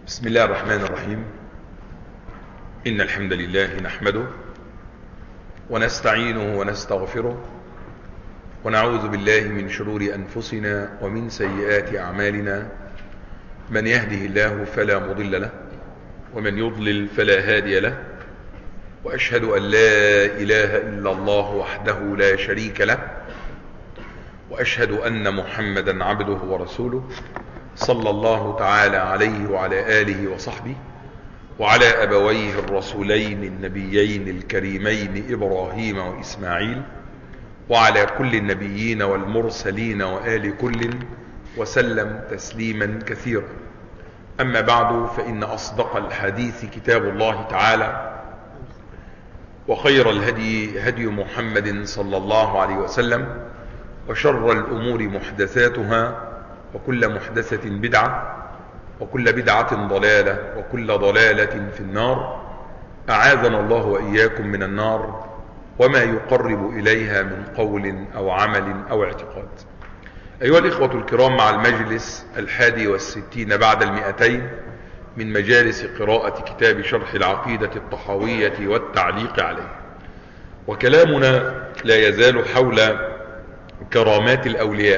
بسم الله الرحمن الرحيم. إن الحمد لله نحمده ونستعينه ونستغفره ونعوذ بالله من شرور أنفسنا ومن سيئات أعمالنا. من يهده الله فلا مضل له ومن يضلل فلا هادي له، وأشهد أن لا إله إلا الله وحده لا شريك له، وأشهد أن محمدا عبده ورسوله صلى الله تعالى عليه وعلى آله وصحبه وعلى أبويه الرسولين النبيين الكريمين إبراهيم وإسماعيل وعلى كل النبيين والمرسلين وآل كل وسلم تسليما كثيرا. أما بعد، فإن أصدق الحديث كتاب الله تعالى، وخير الهدي هدي محمد صلى الله عليه وسلم، وشر الأمور محدثاتها، وكل محدثة بدعة، وكل بدعة ضلالة، وكل ضلالة في النار. أعاذنا الله وإياكم من النار وما يقرب إليها من قول أو عمل أو اعتقاد. أيها الإخوة الكرام، مع المجلس 61 بعد 200 من مجالس قراءة كتاب شرح العقيدة الطحاوية والتعليق عليه، وكلامنا لا يزال حول كرامات الأولياء،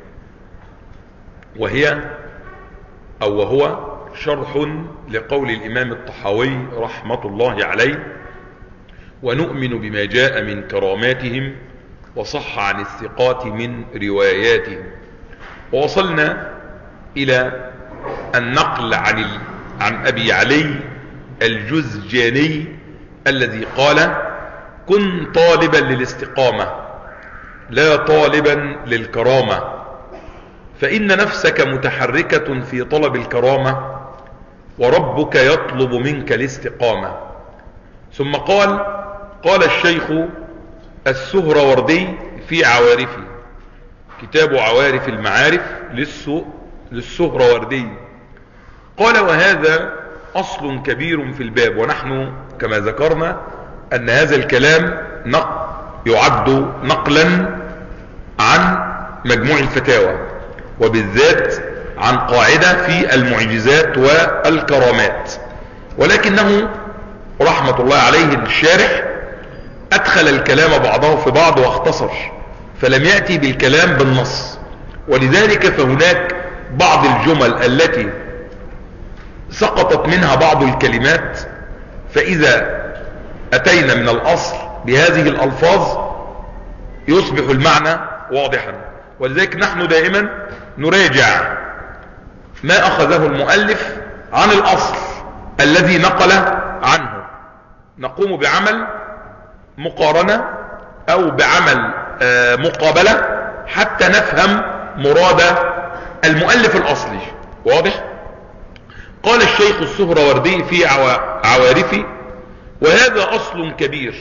وهو شرح لقول الإمام الطحاوي رحمة الله عليه: ونؤمن بما جاء من كراماتهم وصح عن الثقات من رواياتهم. ووصلنا إلى النقل عن أبي علي الجزجاني الذي قال: كن طالبا للاستقامة لا طالبا للكرامة، فإن نفسك متحركة في طلب الكرامة وربك يطلب منك الاستقامة. ثم قال الشيخ السهروردي في عوارفه، كتاب عوارف المعارف للسهروردي، قال: وهذا أصل كبير في الباب. ونحن كما ذكرنا أن هذا الكلام يعد نقلا عن مجموع الفتاوى، وبالذات عن قاعدة في المعجزات والكرامات، ولكنه رحمة الله عليه الشارح أدخل الكلام بعضه في بعض واختصر، فلم يأتي بالكلام بالنص. ولذلك فهناك بعض الجمل التي سقطت منها بعض الكلمات، فإذا أتينا من الأصل بهذه الألفاظ يصبح المعنى واضحا. ولذلك نحن دائما نراجع ما أخذه المؤلف عن الأصل الذي نقل عنه، نقوم بعمل مقارنة أو بعمل مقابلة حتى نفهم مراد المؤلف الأصلي. واضح؟ قال الشيخ السهروردي في عوارفه: وهذا أصل كبير.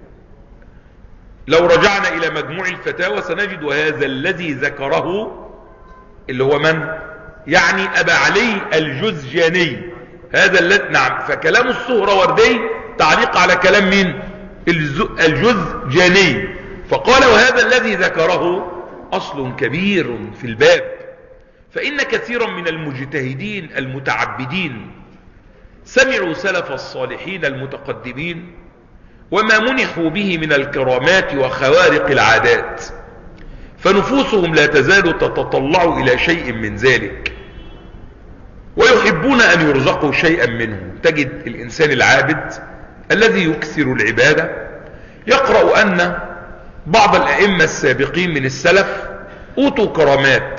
لو رجعنا إلى مجموع الفتاوى سنجد هذا الذي ذكره، اللي هو من؟ يعني أبا علي الجزجاني. هذا الذي نعم، فكلام السهروردي تعليق على كلام مين؟ الجزجاني. فقال: وهذا الذي ذكره أصل كبير في الباب، فإن كثيرا من المجتهدين المتعبدين سمعوا سلف الصالحين المتقدمين وما منحوا به من الكرامات وخوارق العادات، فنفوسهم لا تزال تتطلع إلى شيء من ذلك، ويحبون أن يرزقوا شيئا منه. تجد الإنسان العابد الذي يكثر العبادة يقرأ أن بعض الأئمة السابقين من السلف أوتوا كرامات،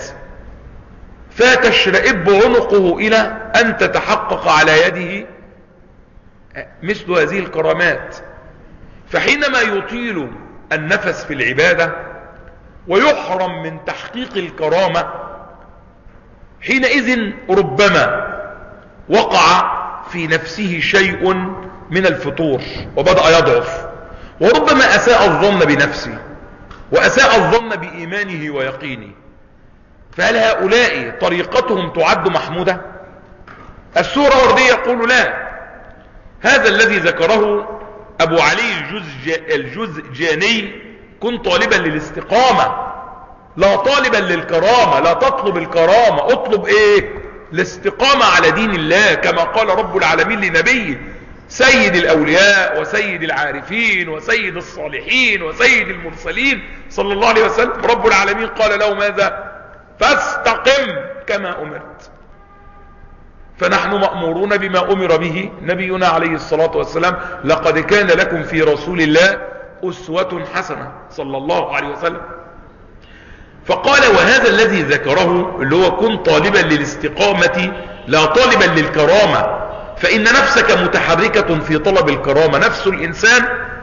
فتشرئب عنقه إلى أن تتحقق على يده مثل هذه الكرامات. فحينما يطيل النفس في العبادة ويحرم من تحقيق الكرامة، حينئذ ربما وقع في نفسه شيء من الفتور وبدأ يضعف، وربما أساء الظن بنفسه وأساء الظن بإيمانه ويقينه. فهل هؤلاء طريقتهم تعد محمودة؟ السهروردي يقول: لا، هذا الذي ذكره أبو علي الجزجاني: كن طالبا للاستقامة لا طالبا للكرامة. لا تطلب الكرامة، اطلب ايه؟ الاستقامة على دين الله، كما قال رب العالمين لنبيه سيد الأولياء وسيد العارفين وسيد الصالحين وسيد المرسلين صلى الله عليه وسلم. رب العالمين قال له ماذا؟ فاستقم كما أمرت. فنحن مأمورون بما أمر به نبينا عليه الصلاة والسلام: لقد كان لكم في رسول الله أسوة حسنة صلى الله عليه وسلم. فقال: وهذا الذي ذكره اللي هو كن طالبا للاستقامة لا طالبا للكرامة، فإن نفسك متحركة في طلب الكرامة. نفس الإنسان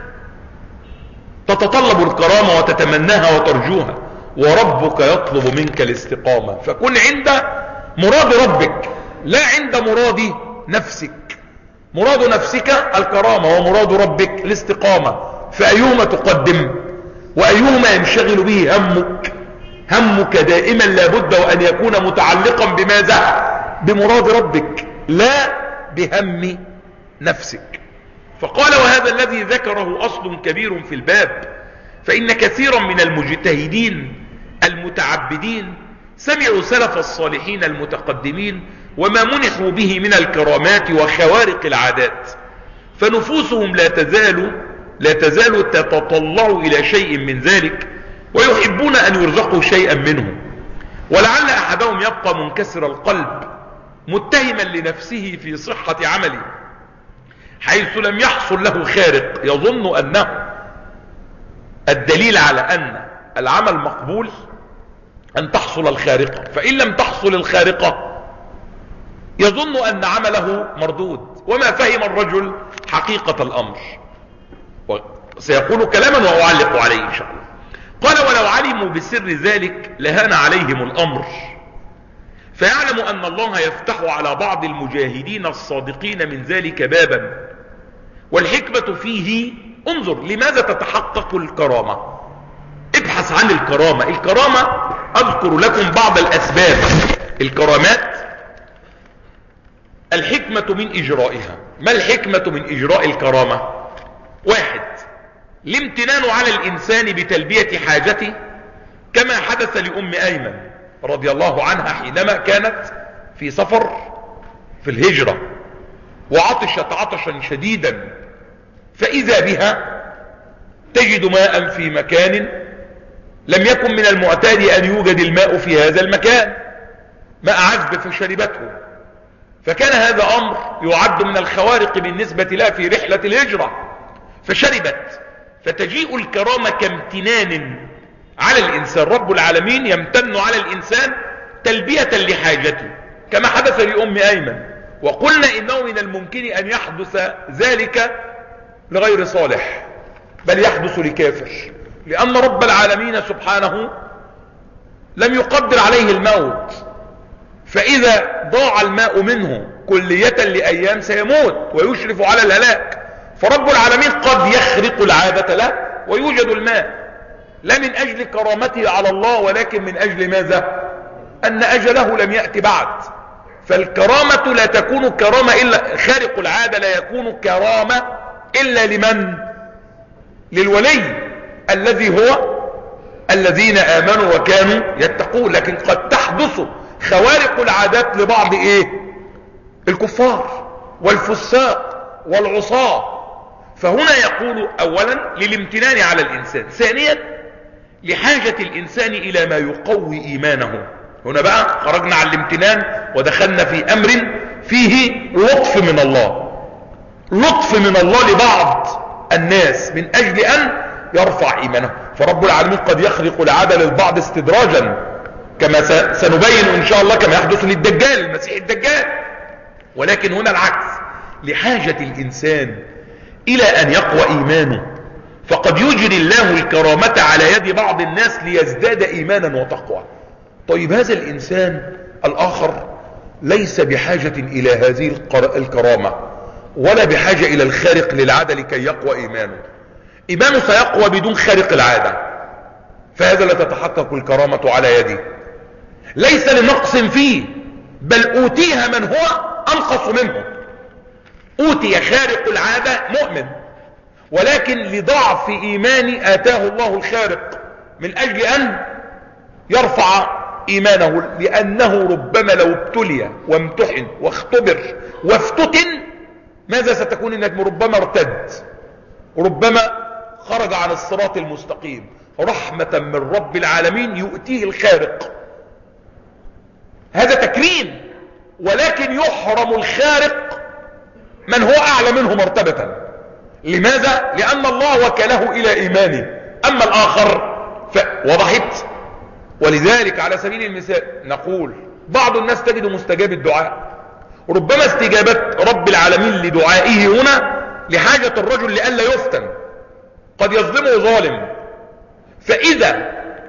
تتطلب الكرامة وتتمناها وترجوها، وربك يطلب منك الاستقامة. فكن عند مراد ربك لا عند مراد نفسك. مراد نفسك الكرامة ومراد ربك الاستقامة، فأيهما تقدم وأيهما ينشغل به همك؟ همك دائما لابد وأن يكون متعلقا بماذا؟ بمراد ربك لا بهم نفسك. فقال: وهذا الذي ذكره أصل كبير في الباب، فإن كثيرا من المجتهدين المتعبدين سمعوا سلف الصالحين المتقدمين وما منحوا به من الكرامات وخوارق العادات، فنفوسهم لا تزال تتطلع إلى شيء من ذلك، ويحبون أن يرزقوا شيئا منه. ولعل أحدهم يبقى منكسر القلب متهما لنفسه في صحة عمله، حيث لم يحصل له خارق، يظن أنه الدليل على أن العمل مقبول أن تحصل الخارقة، فإن لم تحصل الخارقة يظن أن عمله مردود، وما فهم الرجل حقيقة الأمر. وسيقول كلاما وأعلق عليه إن شاء الله. قال: ولو علموا بسر ذلك لهان عليهم الأمر، فيعلم أن الله يفتح على بعض المجاهدين الصادقين من ذلك بابا، والحكمة فيه انظر لماذا تتحقق الكرامة. ابحث عن الكرامة. الكرامة أذكر لكم بعض الأسباب. الكرامات الحكمة من إجرائها. ما الحكمة من إجراء الكرامة؟ 1. الامتنان على الإنسان بتلبية حاجته، كما حدث لأم أيمن رضي الله عنها حينما كانت في سفر في الهجرة وعطشت عطشا شديدا، فإذا بها تجد ماء في مكان لم يكن من المعتاد أن يوجد الماء في هذا المكان، ماء عذب، فشربته. فكان هذا أمر يعد من الخوارق بالنسبة لها في رحلة الهجرة، فشربت. فتجيء الكرامة كامتنان على الإنسان. رب العالمين يمتن على الإنسان تلبية لحاجته، كما حدث لأم أيمن. وقلنا إنه من الممكن أن يحدث ذلك لغير صالح، بل يحدث لكافر، لأن رب العالمين سبحانه لم يقدر عليه الموت، فإذا ضاع الماء منه كلية لأيام سيموت ويشرف على الهلاك. فرب العالمين قد يخرق العادة له ويوجد الماء، لا من أجل كرامته على الله، ولكن من أجل ماذا؟ أن أجله لم يأتي بعد. فالكرامة لا تكون كرامة إلا خارق العادة، لا يكون كرامة إلا لمن؟ للولي الذي هو الذين آمنوا وكانوا يتقون. لكن قد تحدث خوارق العادات لبعض الكفار والفساق والعصاة. فهنا يقول أولا للامتنان على الإنسان، ثانيا لحاجة الإنسان إلى ما يقوي إيمانه. هنا بقى خرجنا عن الامتنان ودخلنا في أمر فيه لطف من الله، لطف من الله لبعض الناس من أجل أن يرفع إيمانه. فرب العالمين قد يخرق العادة للبعض استدراجا، كما سنبين إن شاء الله، كما يحدث للدجال المسيح الدجال. ولكن هنا العكس، لحاجة الإنسان إلى أن يقوى إيمانه، فقد يجري الله الكرامة على يد بعض الناس ليزداد إيمانا وتقوى. طيب هذا الإنسان الآخر ليس بحاجة إلى هذه الكرامة، ولا بحاجة إلى الخارق للعادة لكي يقوى إيمانه. إيمانه سيقوى بدون خارق العادة، فهذا لا تتحقق الكرامة على يده، ليس لنقص فيه، بل أوتيها من هو أنقص منه. أوتي خارق العادة مؤمن، ولكن لضعف إيمان آتاه الله الخارق من أجل أن يرفع إيمانه، لأنه ربما لو ابتلي وامتحن واختبر وافتتن ماذا ستكون النتيجة؟ ربما ارتد، ربما خرج عن الصراط المستقيم. رحمة من رب العالمين يؤتيه الخارق، هذا تكريم، ولكن يحرم الخارق من هو أعلى منه مرتبة. لماذا؟ لأن الله وكله إلى إيمانه، أما الآخر فوضحت. ولذلك على سبيل المثال نقول بعض الناس تجد مستجاب الدعاء، ربما استجابة رب العالمين لدعائه هنا لحاجة الرجل لئلا يفتن، قد يظلمه ظالم، فإذا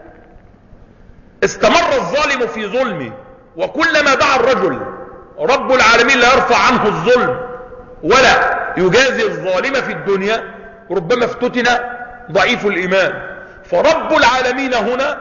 استمر الظالم في ظلمه وكلما دعا الرجل رب العالمين لا يرفع عنه الظلم ولا يجازي الظالم في الدنيا، ربما افتتن ضعيف الإيمان. فرب العالمين هنا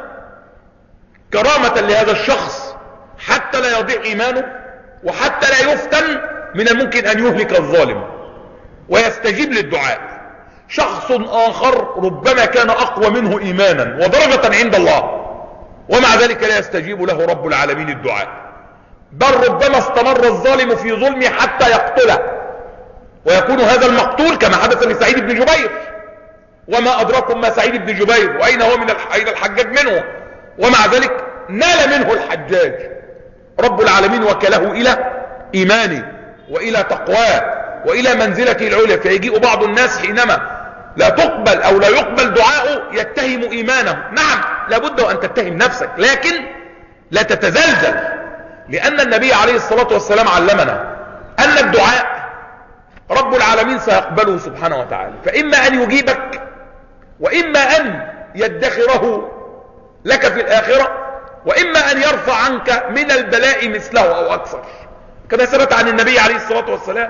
كرامة لهذا الشخص حتى لا يضيع إيمانه وحتى لا يفتن، من الممكن أن يهلك الظالم ويستجيب للدعاء. شخص آخر ربما كان أقوى منه إيمانا ودرجة عند الله، ومع ذلك لا يستجيب له رب العالمين الدعاء، بل ربما استمر الظالم في ظلمه حتى يقتله، ويكون هذا المقتول كما حدث لسعيد بن جبير. وما أدراكم ما سعيد بن جبير، وأين هو من أين الحجاج منه، ومع ذلك نال منه الحجاج. رب العالمين وكله إلى إيمانه وإلى تقواه وإلى منزلته العليا. فيجيء بعض الناس حينما لا تقبل أو لا يقبل دعاؤه يتهم إيمانه. نعم لابد أن تتهم نفسك، لكن لا تتزلزل، لأن النبي عليه الصلاة والسلام علمنا أن الدعاء رب العالمين سيقبله سبحانه وتعالى، فإما أن يجيبك وإما أن يدخره لك في الآخرة، وإما أن يرفع عنك من البلاء مثله أو أكثر، كما ثبت عن النبي عليه الصلاة والسلام.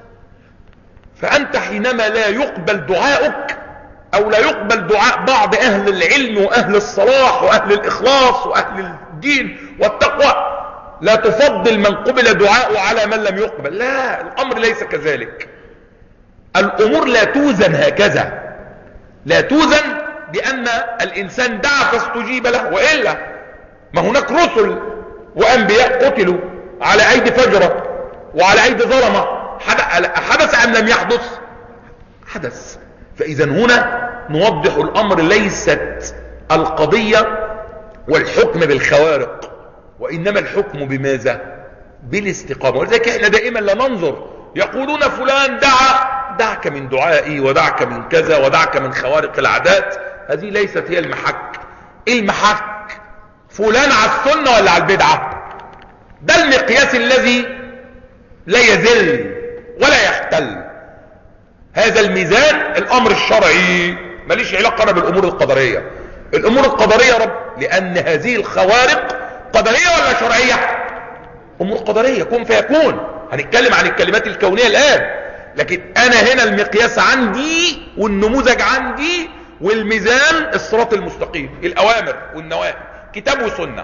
فأنت حينما لا يقبل دعاؤك أو لا يقبل دعاء بعض أهل العلم وأهل الصلاح وأهل الإخلاص وأهل الدين والتقوى، لا تفضل من قبل دعاؤه على من لم يقبل. لا، الأمر ليس كذلك. الأمور لا توزن هكذا، لا توزن بأن الإنسان دعا فاستجيب له، وإلا ما هناك رسل وأنبياء قتلوا على أيدي فجرة وعلى أيدي ظلمة. حدث أم لم يحدث؟ حدث. فإذا هنا نوضح الأمر، ليست القضية والحكم بالخوارق، وإنما الحكم بماذا؟ بالاستقامة. ولذلك احنا دائما لا ننظر يقولون فلان دعك من دعائي ودعك من كذا ودعك من خوارق العادات. هذه ليست هي المحك. المحك فلان على السنة ولا على البدعة، ده المقياس الذي لا يزل ولا يختل. هذا الميزان الأمر الشرعي، ماليش علاقة أنا بالأمور القدرية. الأمور القدرية لأن هذه الخوارق قدرية ولا شرعية؟ أمور قدرية، كن فيكون. هنتكلم عن الكلمات الكونية الآن، لكن أنا هنا المقياس عندي والنموذج عندي والميزان الصراط المستقيم، الأوامر والنواهي، كتاب وسنة.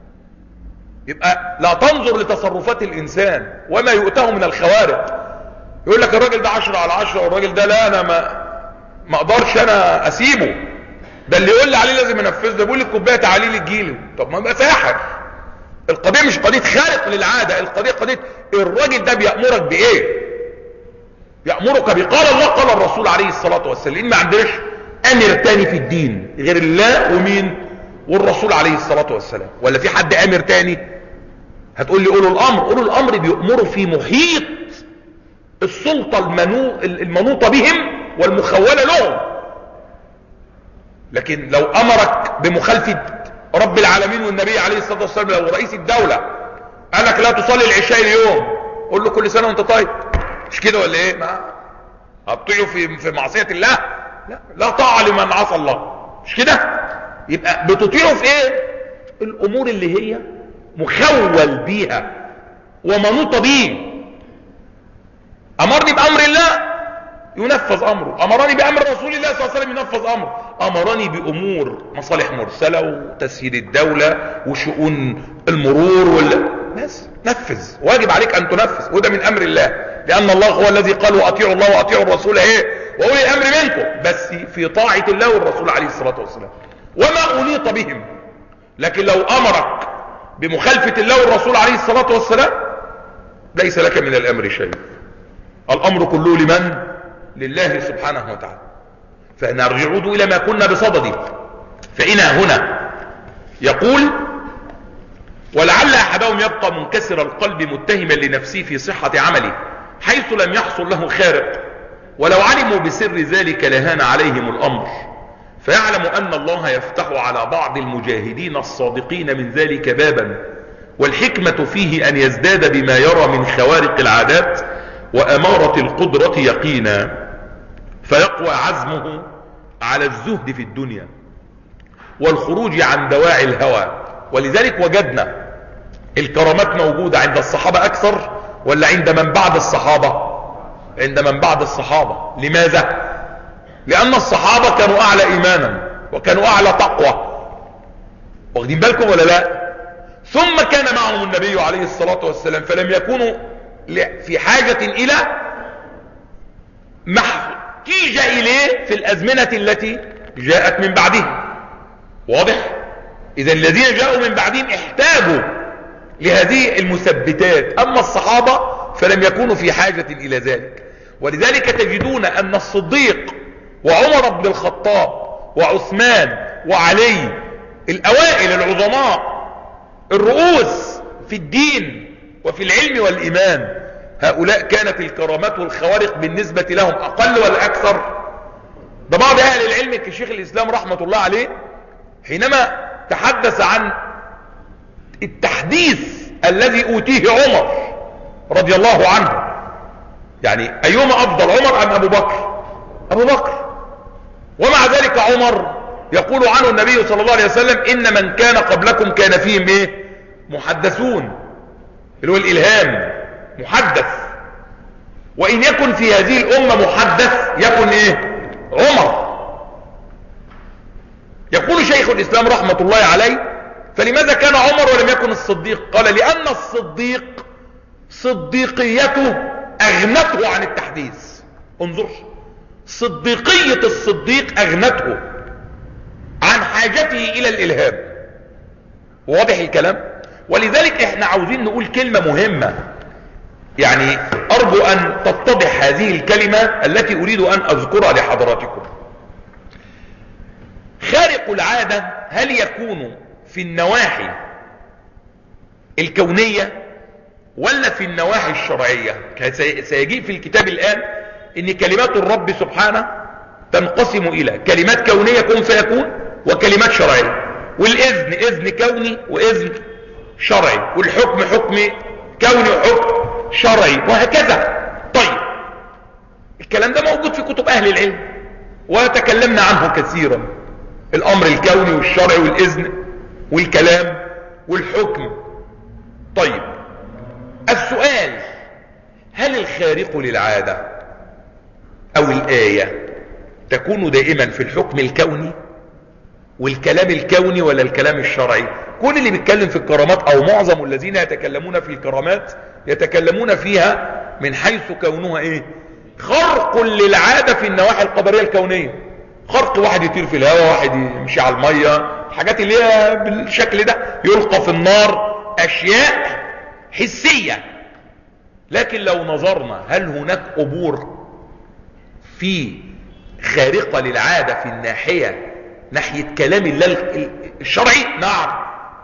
يبقى لا تنظر لتصرفات الإنسان وما يؤتاه من الخوارق. يقول لك الراجل ده 10/10، والراجل ده لا أنا ما أقدرش أنا أسيبه، ده اللي يقول لي عليه لازم أنفذه، ده بيقول لي الكوباية تعالي لي تجيلي. طب ما يبقى ساحر. القضية مش قضية خارق للعادة، القضية قضية الراجل ده بيأمرك بإيه؟ يأمرك بقال الله قال الرسول عليه الصلاة والسلام. ما عندناش أمر تاني في الدين غير الله ومين؟ والرسول عليه الصلاة والسلام. ولا في حد أمر تاني؟ هتقول لي قولوا الأمر. قولوا الأمر بيأمروا في محيط السلطة المنوطة بهم والمخولة لهم. لكن لو أمرك بمخالفة رب العالمين والنبي عليه الصلاة والسلام، لو رئيس الدولة قال لك لا تصلي العشاء اليوم، قول له كل سنة وانت طيب. مش كده ولا ايه؟ ما هتطيعوا في معصية الله؟ لا طاعة لمن عصى الله، مش كده؟ يبقى بتطيعوا في ايه؟ الامور اللي هي مخول بيها ومنوطة بيه. امرني بامر الله ينفذ امره، امرني بامر رسول الله صلى الله عليه وسلم ينفذ امره، امرني بامور مصالح مرسلة وتسيير الدولة وشؤون المرور بس نفذ، واجب عليك ان تنفذ، وده من امر الله، لان الله هو الذي قال واطيعوا الله واطيعوا الرسول واولي الامر منكم، بس في طاعة الله والرسول عليه الصلاة والسلام وما انيط بهم. لكن لو امرك بمخالفة الله والرسول عليه الصلاة والسلام ليس لك من الامر شيء. الامر كله لمن؟ لله سبحانه وتعالى. فنرجع الى ما كنا بصدده. فإنا هنا يقول: ولعل احدهم يبقى منكسر القلب متهما لنفسه في صحة عمله حيث لم يحصل له خارق، ولو علموا بسر ذلك لهان عليهم الامر، فيعلم ان الله يفتح على بعض المجاهدين الصادقين من ذلك بابا، والحكمة فيه ان يزداد بما يرى من خوارق العادات وامارة القدرة يقينا، فيقوى عزمه على الزهد في الدنيا والخروج عن دواعي الهوى. ولذلك وجدنا الكرامات موجودة عند الصحابة اكثر ولا عند من بعد الصحابة؟ عند من بعد الصحابة. لماذا؟ لان الصحابة كانوا اعلى ايمانا وكانوا اعلى تقوى، واخدين بالكم ولا لا؟ ثم كان معهم النبي عليه الصلاة والسلام، فلم يكونوا في حاجة الى ما احتيج اليه في الازمنة التي جاءت من بعدهم. واضح؟ اذا الذين جاءوا من بعدهم احتاجوا لهذه المثبتات، اما الصحابة فلم يكونوا في حاجة الى ذلك. ولذلك تجدون ان الصديق وعمر بن الخطاب وعثمان وعلي الاوائل العظماء الرؤوس في الدين وفي العلم والايمان، هؤلاء كانت الكرامات والخوارق بالنسبة لهم اقل ولا اكثر؟ ده بعض اهل العلم كشيخ الاسلام رحمة الله عليه حينما تحدث عن التحديث الذي اوتيه عمر رضي الله عنه، يعني ايهما افضل، عمر ام ابو بكر؟ ابو بكر. ومع ذلك عمر يقول عنه النبي صلى الله عليه وسلم: ان من كان قبلكم كان فيهم ايه؟ محدثون، اللي هو الالهام، محدث. وان يكن في هذه الامة محدث يكن ايه؟ عمر. يقول شيخ الاسلام رحمة الله عليه: فلماذا كان عمر ولم يكن الصديق؟ قال: لان الصديق صديقيته اغنته عن التحديث. انظر، صديقية الصديق اغنته عن حاجته الى الالهام. واضح الكلام؟ ولذلك احنا عاوزين نقول كلمة مهمة، يعني ارجو ان تتضح هذه الكلمة التي اريد ان اذكرها لحضراتكم. خارق العادة هل يكون في النواحي الكونية ولا في النواحي الشرعية؟ سيجيء في الكتاب الآن ان كلمات الرب سبحانه تنقسم الى كلمات كونية كن فيكون، وكلمات شرعية. والاذن اذن كوني واذن شرعي، والحكم حكم كوني وحكم شرعي، وهكذا. طيب الكلام ده موجود في كتب اهل العلم وتكلمنا عنه كثيرا، الامر الكوني والشرعي والاذن والكلام والحكم. طيب السؤال: هل الخارق للعادة او الآية تكون دائما في الحكم الكوني والكلام الكوني ولا الكلام الشرعي؟ كل اللي بيتكلم في الكرامات او معظم الذين يتكلمون في الكرامات يتكلمون فيها من حيث كونها ايه؟ خرق للعادة في النواحي القدرية الكونية. خرق، واحد يطير في الهواء، واحد يمشي على المية، الحاجات اللي هي بالشكل ده، يلقى في النار، اشياء حسية. لكن لو نظرنا هل هناك امور في خارقة للعادة في الناحية ناحية كلام الله الشرعي؟ نعم.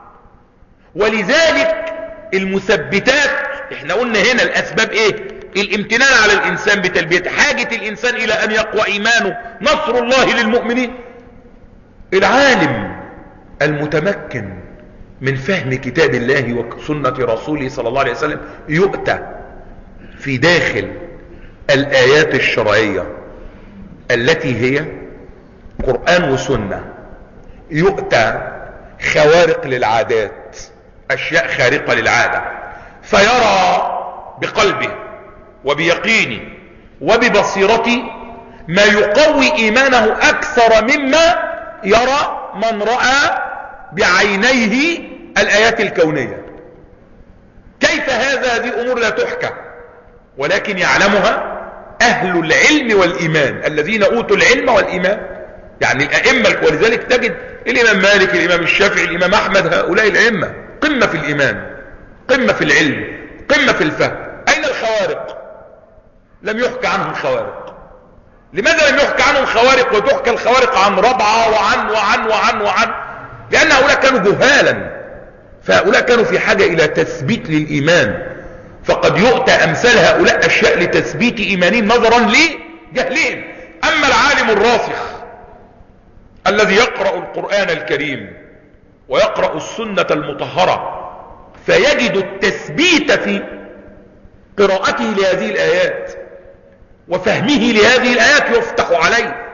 ولذلك المثبتات، احنا قلنا هنا الاسباب ايه؟ الامتنان على الانسان بتلبية حاجة الانسان الى ان يقوى ايمانه، نصر الله للمؤمنين. العالم المتمكن من فهم كتاب الله وسنة رسوله صلى الله عليه وسلم يؤتى في داخل الآيات الشرعية التي هي قرآن وسنة، يؤتى خوارق للعادات، أشياء خارقة للعادة، فيرى بقلبه وبيقينه وببصيرته ما يقوي إيمانه أكثر مما يرى من رأى بعينيه الآيات الكونية. كيف هذا؟ هذه أمور لا تحكى، ولكن يعلمها أهل العلم والإيمان الذين أوتوا العلم والإيمان، يعني الأئمة. ولذلك تجد الإمام مالك، الإمام الشافعي، الإمام أحمد، هؤلاء الأئمة قمة في الإيمان، قمة في العلم، قمة في الفهم. أين الخوارق؟ لم يحكى عنهم خوارق. لماذا لم يحكى عنهم خوارق وتحكى الخوارق عن ربعة وعن؟ لأن هؤلاء كانوا جهالا، فهؤلاء كانوا في حاجة إلى تثبيت للإيمان، فقد يؤتى أمثال هؤلاء أشياء لتثبيت إيمانين نظرا لجهلهم. أما العالم الراسخ الذي يقرأ القرآن الكريم ويقرأ السنة المطهرة فيجد التثبيت في قراءته لهذه الآيات وفهمه لهذه الآيات، يفتح عليه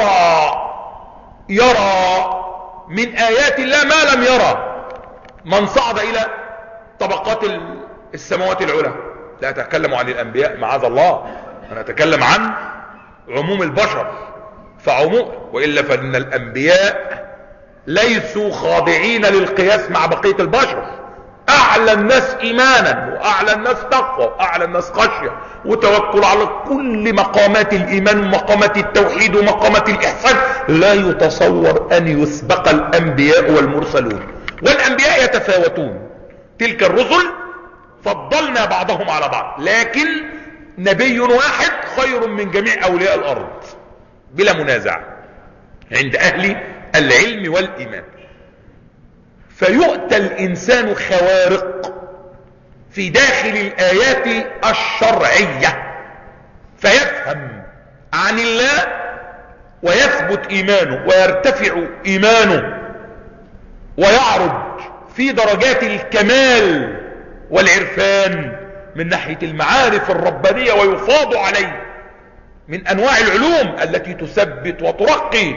يرى من آيات الله ما لم يرى من صعد إلى طبقات السماوات العلى. لا أتكلم عن الأنبياء معاذ الله، أنا أتكلم عن عموم البشر. وإلا فإن الأنبياء ليسوا خاضعين للقياس مع بقية البشر. أعلى الناس إيمانا وأعلى الناس تقوى وأعلى الناس خشية وتوكل على كل مقامات الإيمان ومقامات التوحيد ومقامات الإحسان. لا يتصور أن يسبق الأنبياء والمرسلون، والأنبياء يتفاوتون. تلك الرسل فضلنا بعضهم على بعض، لكن نبي واحد خير من جميع أولياء الأرض بلا منازع عند أهل العلم والإيمان. فيؤتى الإنسان خوارق في داخل الآيات الشرعية فيفهم عن الله ويثبت إيمانه ويرتفع إيمانه ويعرج في درجات الكمال والعرفان من ناحية المعارف الربانية، ويفاض عليه من أنواع العلوم التي تثبت وترقي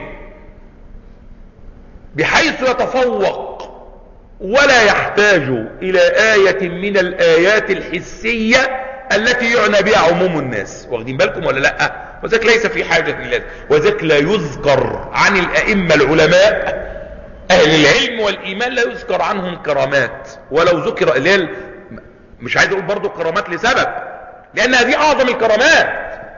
بحيث يتفوق ولا يحتاج إلى آية من الآيات الحسية التي يعنى بها عموم الناس. واخدين بالكم ولا لا؟ وذلك ليس في حاجة لله، وذلك لا يذكر عن الأئمة العلماء أهل العلم والإيمان لا يذكر عنهم كرامات، ولو ذكر مش عايز أقول برضو كرامات لسبب، لأنها دي أعظم الكرامات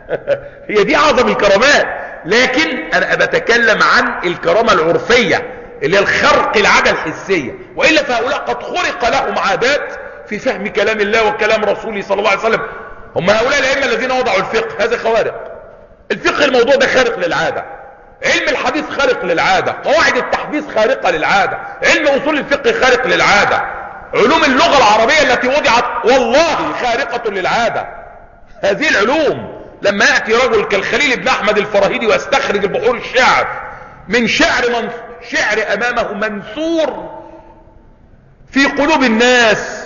هي دي أعظم الكرامات، لكن أنا بتكلم عن الكرامة العرفية اللي هي الخرق العادة الحسية. وإلا فهؤلاء قد خرق لهم عادات في فهم كلام الله وكلام رسوله صلى الله عليه وسلم. هم هؤلاء الأئمة الذين وضعوا الفقه، هذا خوارق. الفقه الموضوع ده خارق للعادة، علم الحديث خارق للعادة، قواعد التحديث خارقة للعادة، علم أصول الفقه خارق للعادة، علوم اللغة العربية التي وضعت والله خارقة للعادة. هذه العلوم لما يأتي رجل كالخليل بن أحمد الفراهيدي ويستخرج البحور الشعر من شعر أمامه منثور في قلوب الناس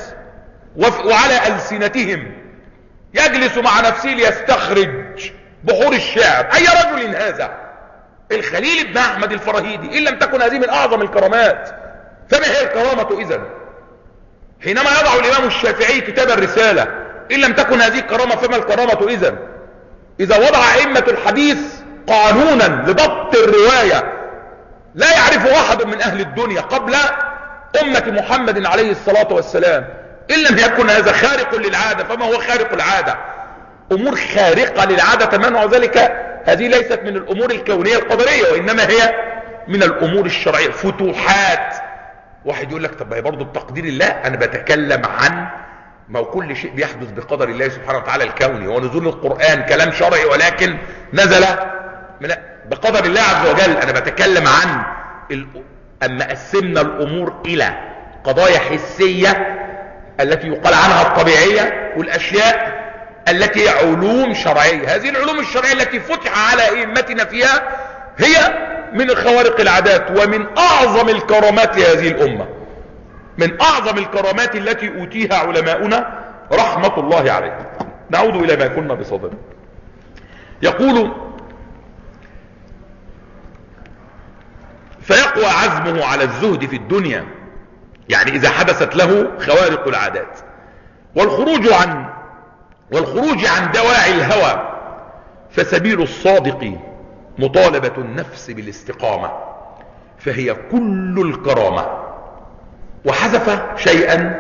وعلى ألسنتهم، يجلس مع نفسه ليستخرج بحور الشعر. أي رجل هذا؟ الخليل بن أحمد الفراهيدي. إن لم تكن هذه من أعظم الكرامات فما هي الكرامة إذن؟ حينما يضع الإمام الشافعي كتاب الرسالة، إن لم تكن هذه الكرامة فما الكرامة إذن؟ إذا وضع أئمة الحديث قانونا لضبط الرواية لا يعرف أحد من أهل الدنيا قبل أمة محمد عليه الصلاة والسلام، إن لم يكن هذا خارق للعادة فما هو خارق العادة؟ أمور خارقة للعادة تمنع ذلك. هذه ليست من الأمور الكونية القدرية، وإنما هي من الأمور الشرعية. فتوحات. واحد يقول لك طب هي برضه بتقدير الله. أنا بتكلم عن ما هو كل شيء بيحدث بقدر الله سبحانه وتعالى الكوني، ونزول القرآن كلام شرعي ولكن نزل بقدر الله عز وجل. أنا بتكلم عن أما قسمنا الأمور إلى قضايا حسية التي يقال عنها الطبيعية، والأشياء التي علوم شرعية. هذه العلوم الشرعية التي فتح على أئمتنا فيها هي من خوارق العادات ومن أعظم الكرامات لهذه الأمة، من أعظم الكرامات التي أوتيها علماؤنا رحمة الله عليهم. نعود إلى ما كنا بصدد. يقول فيقوى عزمه على الزهد في الدنيا، يعني إذا حدثت له خوارق العادات، والخروج عن دواعي الهوى. فسبيل الصادق مطالبة النفس بالاستقامة، فهي كل الكرامة. وحذف شيئا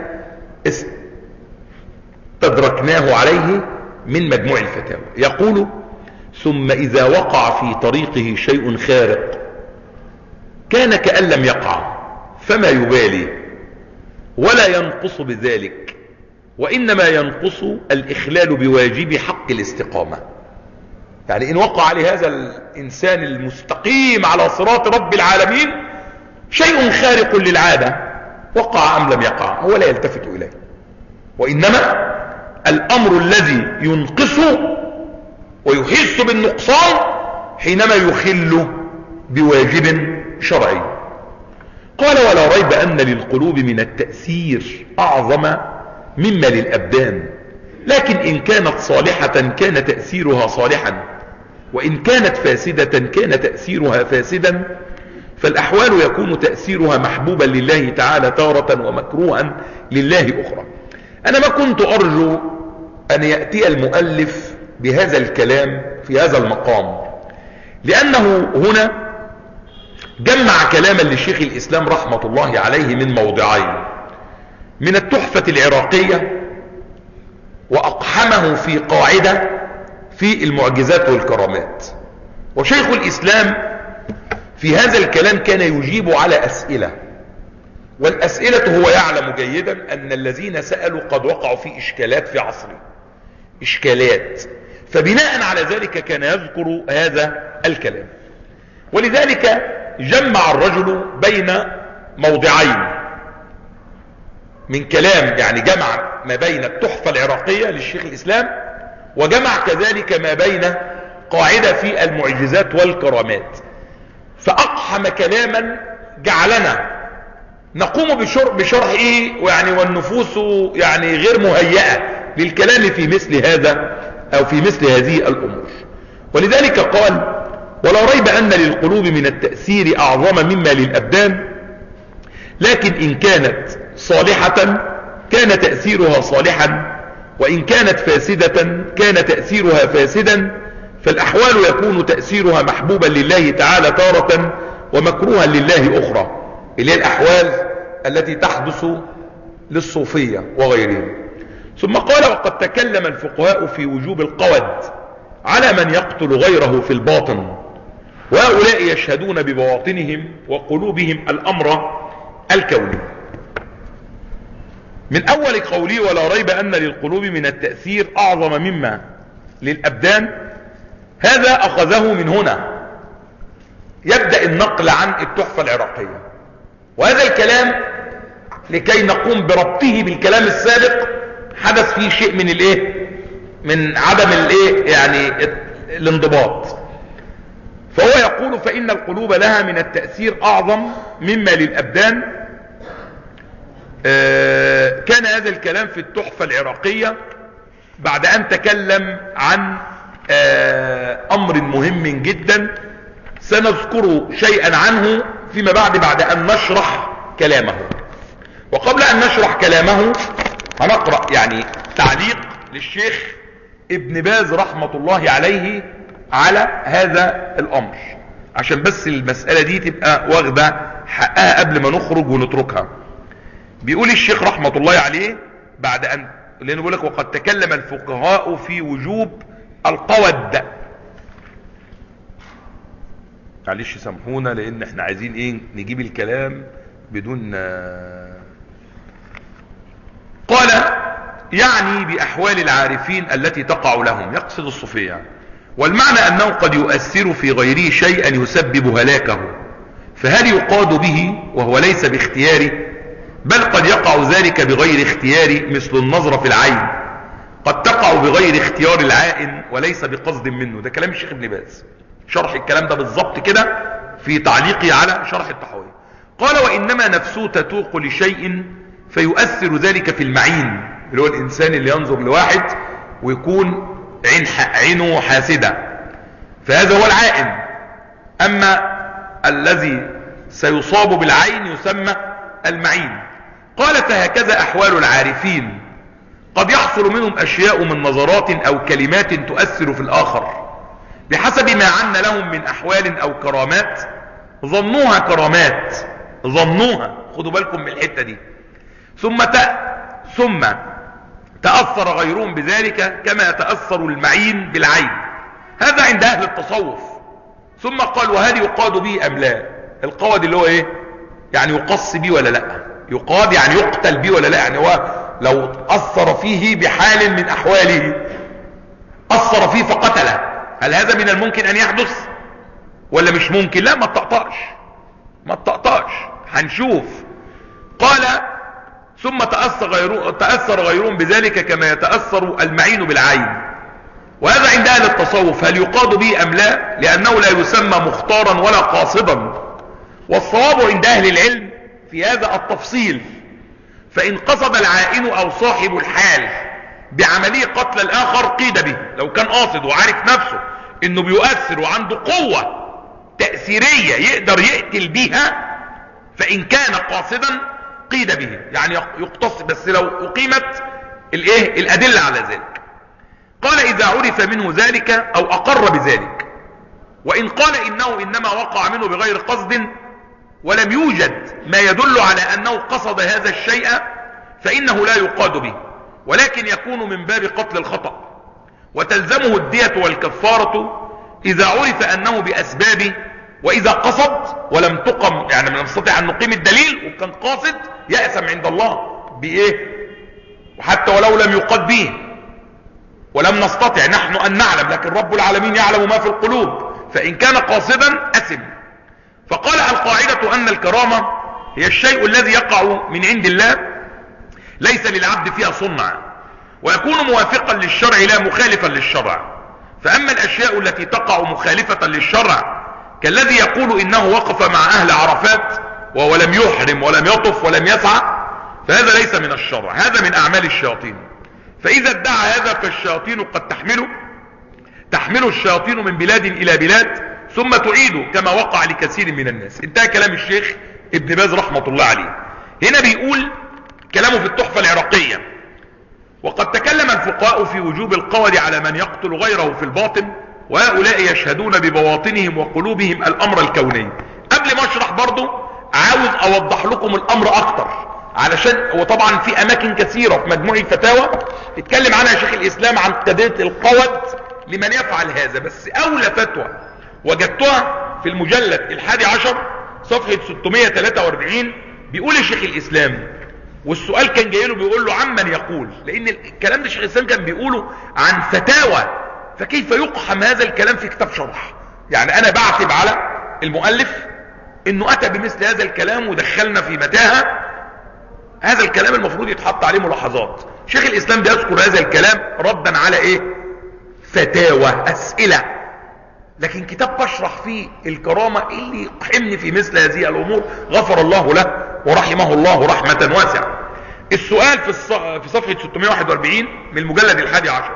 استدركناه عليه من مجموع الفتاوى. يقول ثم إذا وقع في طريقه شيء خارق كان كأن لم يقع، فما يبالي ولا ينقص بذلك، وإنما ينقص الإخلال بواجب حق الاستقامة. يعني إن وقع عليه هذا الإنسان المستقيم على صراط رب العالمين شيء خارق للعادة، وقع أم لم يقع هو لا يلتفت إليه، وإنما الأمر الذي ينقصه ويحس بالنقصان حينما يخل بواجب شرعي. قال ولا ريب أن للقلوب من التأثير أعظم مما للأبدان، لكن إن كانت صالحة كان تأثيرها صالحا، وإن كانت فاسدة كان تأثيرها فاسدا، فالأحوال يكون تأثيرها محبوبا لله تعالى تارة ومكروها لله أخرى. أنا ما كنت أرجو أن يأتي المؤلف بهذا الكلام في هذا المقام، لأنه هنا جمع كلاما لشيخ الإسلام رحمة الله عليه من موضعين، من التحفة العراقية، وأقحمه في قاعدة في المعجزات والكرامات. وشيخ الإسلام في هذا الكلام كان يجيب على أسئلة، والأسئلة هو يعلم جيدا أن الذين سألوا قد وقعوا في إشكالات في عصره، إشكالات، فبناء على ذلك كان يذكر هذا الكلام. ولذلك جمع الرجل بين موضعين من كلام، يعني جمع ما بين التحفة العراقية للشيخ الإسلام، وجمع كذلك ما بين قاعدة في المعجزات والكرامات، فأقحم كلاما جعلنا نقوم بشرحه، يعني والنفوس يعني غير مهيئة للكلام في مثل هذا أو في مثل هذه الأمور. ولذلك قال ولا ريب أن للقلوب من التأثير أعظم مما للأبدان، لكن إن كانت صالحة كان تأثيرها صالحا، وإن كانت فاسدة كان تأثيرها فاسدا، فالأحوال يكون تأثيرها محبوبا لله تعالى تارة ومكروها لله أخرى، اللي هي الأحوال التي تحدث للصوفية وغيرهم. ثم قال وقد تكلم الفقهاء في وجوب القود على من يقتل غيره في الباطن، وهؤلاء يشهدون ببواطنهم وقلوبهم الأمر الكوني. من أول قوله ولا ريب أن للقلوب من التأثير أعظم مما للأبدان، هذا أخذه من هنا، يبدأ النقل عن التحفة العراقية، وهذا الكلام لكي نقوم بربطه بالكلام السابق حدث فيه شيء من الايه، من عدم الايه، يعني الانضباط. فهو يقول فإن القلوب لها من التأثير أعظم مما للأبدان. كان هذا الكلام في التحفة العراقية بعد أن تكلم عن أمر مهم جدا سنذكر شيئا عنه فيما بعد أن نشرح كلامه. وقبل أن نشرح كلامه هنقرأ يعني تعليق للشيخ ابن باز رحمة الله عليه على هذا الأمر، عشان بس المسألة دي تبقى واخدة حقها قبل ما نخرج ونتركها. بيقول الشيخ رحمة الله عليه بعد أن، لأنه بيقول لك وقد تكلم الفقهاء في وجوب القود. معلش سامحونا لأن احنا عايزين ايه نجيب الكلام بدون. قال يعني بأحوال العارفين التي تقع لهم، يقصد الصوفية، والمعنى أنه قد يؤثر في غيره شيئا يسبب هلاكه، فهل يقاد به وهو ليس باختياره؟ بل قد يقع ذلك بغير اختيار، مثل النظر في العين قد تقع بغير اختيار العائن وليس بقصد منه. ده كلام الشيخ ابن باز، شرح الكلام ده بالضبط كده في تعليقه على شرح الطحاوي. قال وإنما نفسه تتوق لشيء فيؤثر ذلك في المعين، اللي هو الإنسان اللي ينظر لواحد ويكون عينه حاسدة، فهذا هو العائن. أما الذي سيصاب بالعين يسمى المعين. قال فهكذا أحوال العارفين، قد يحصل منهم أشياء من نظرات أو كلمات تؤثر في الآخر بحسب ما عنا لهم من أحوال أو كرامات، ظنوها كرامات، ظنوها، خدوا بالكم من الحتة دي، ثم تأثر غيرهم بذلك كما يتأثر المعين بالعين، هذا عند أهل التصوف. ثم قال وهل يقاد به أم لا؟ القواد اللي هو ايه، يعني يقص به ولا لا؟ يقاد يعني يقتل به ولا لا؟ يعني هو لو اثر فيه بحال من احواله، اثر فيه فقتله، هل هذا من الممكن ان يحدث ولا مش ممكن؟ لا، ما تطقطقش هنشوف. قال ثم تأثر غيرهم بذلك كما يتأثر المعين بالعين. وهذا عند اهل التصوف هل يقاد به ام لا؟ لانه لا يسمى مختارا ولا قاصدا. والصواب عند اهل العلم في هذا التفصيل. فان قصد العائن او صاحب الحال بعملية قتل الاخر قيد به، لو كان قاصد وعارف نفسه انه بيؤثر وعنده قوة تأثيرية يقدر يقتل بيها، فان كان قاصدا قيد به، يعني يقتص، بس لو اقيمت الادلة على ذلك. قال اذا عرف منه ذلك او اقر بذلك. وان قال انه انما وقع منه بغير قصد ولم يوجد ما يدل على انه قصد هذا الشيء فانه لا يقاد به، ولكن يكون من باب قتل الخطأ، وتلزمه الدية والكفارة اذا عرف انه باسباب. واذا قصد ولم تقم، يعني لم نستطيع ان نقيم الدليل وكان قاصد، يأثم عند الله بايه؟ وحتى ولو لم يقاد به ولم نستطع نحن ان نعلم، لكن رب العالمين يعلم ما في القلوب، فان كان قاصدا اثم. فقال القاعدة ان الكرامة هي الشيء الذي يقع من عند الله ليس للعبد فيها صنع، ويكون موافقا للشرع لا مخالفا للشرع. فاما الاشياء التي تقع مخالفة للشرع كالذي يقول انه وقف مع اهل عرفات وهو لم يحرم ولم يطف ولم يسعى، فهذا ليس من الشرع، هذا من اعمال الشياطين. فاذا ادعى هذا فالشياطين قد تحمل الشياطين من بلاد الى بلاد ثم تعيد كما وقع لكثير من الناس. انتهى كلام الشيخ ابن باز رحمة الله عليه. هنا بيقول كلامه في التحفة العراقية: وقد تكلم الفقهاء في وجوب القود على من يقتل غيره في الباطن، وهؤلاء يشهدون ببواطنهم وقلوبهم الامر الكوني. قبل ما اشرح برضو عاوز اوضح لكم الامر اكتر، علشان وطبعا في اماكن كثيرة في مجموع الفتاوى اتكلم عنها شيخ الاسلام عن قضية القود لمن يفعل هذا. بس اولى فتوى وجدتها في المجلد 11 صفحة 643 بيقول الشيخ الاسلام، والسؤال كان جاي له بيقول له عمن يقول، لان الكلام ده الشيخ الاسلام كان بيقوله عن فتاوى، فكيف يقحم هذا الكلام في كتاب شرح؟ يعني انا بعتب على المؤلف انه اتى بمثل هذا الكلام ودخلنا في متاهة. هذا الكلام المفروض يتحط عليه ملاحظات. شيخ الاسلام بيذكر هذا الكلام ردا على ايه؟ فتاوى، اسئلة. لكن كتاب بشرح فيه الكرامة اللي يقحمني في مثل هذه الامور غفر الله له ورحمه الله رحمة واسعة. السؤال في صفحة 641 من المجلد 11: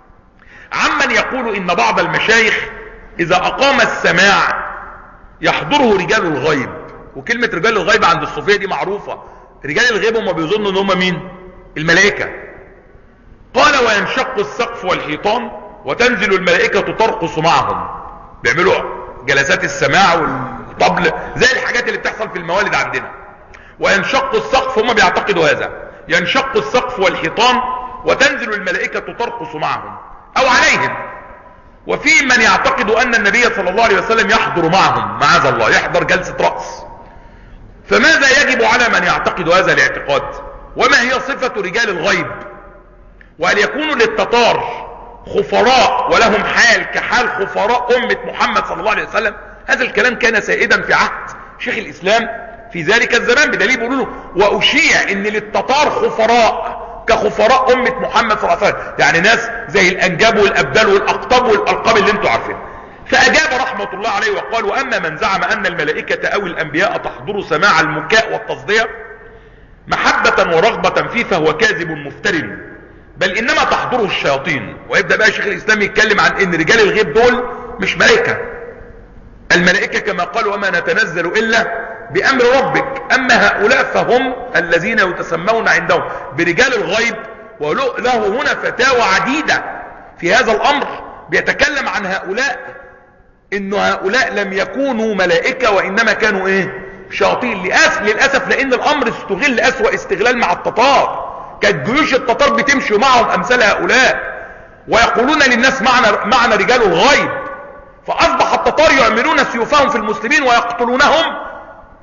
عمن يقول ان بعض المشايخ اذا اقام السماع يحضره رجال الغيب. وكلمة رجال الغيب عند الصوفية دي معروفة، رجال الغيب هم بيظنوا ان هم مين؟ الملائكة. قال وينشق السقف والحيطان وتنزل الملائكة ترقص معهم، بيعملوا جلسات السماع والطبل زي الحاجات اللي بتحصل في الموالد عندنا. وينشق السقف، هم بيعتقدوا هذا، ينشق السقف والحيطان وتنزل الملائكة ترقص معهم او عليهم. وفي من يعتقد ان النبي صلى الله عليه وسلم يحضر معهم، معاذ الله، يحضر جلسة رأس. فماذا يجب على من يعتقد هذا الاعتقاد؟ وما هي صفة رجال الغيب؟ وهل يكون للتتار خفراء ولهم حال كحال خفراء أمة محمد صلى الله عليه وسلم؟ هذا الكلام كان سائدا في عهد شيخ الإسلام في ذلك الزمان، بدليل بيقولوا له وأشيع ان للتتار خفراء كخفراء أمة محمد صلى الله عليه وسلم، يعني ناس زي الأنجاب والأبدال والأقطاب والألقاب اللي انتوا عارفين. فأجاب رحمة الله عليه وقال: وأما من زعم أن الملائكة أو الأنبياء تحضر سماع المكاء والتصدية محبة ورغبة فيه فهو كاذب مفتر، بل إنما تحضره الشياطين. ويبدأ بقى شيخ الإسلام يتكلم عن إن رجال الغيب دول مش ملائكة. الملائكة كما قالوا وما نتنزل إلا بأمر ربك. أما هؤلاء فهم الذين يتسمون عندهم برجال الغيب. وله هنا فتاوى عديدة في هذا الأمر بيتكلم عن هؤلاء، إن هؤلاء لم يكونوا ملائكة وإنما كانوا إيه؟ شياطين. للأسف لأن الأمر استغل أسوأ استغلال مع التتار. كانت جيوش التتار بتمشي معهم أمثال هؤلاء ويقولون للناس معنا رجال الغيب، فأصبح التتار يعملون سيوفهم في المسلمين ويقتلونهم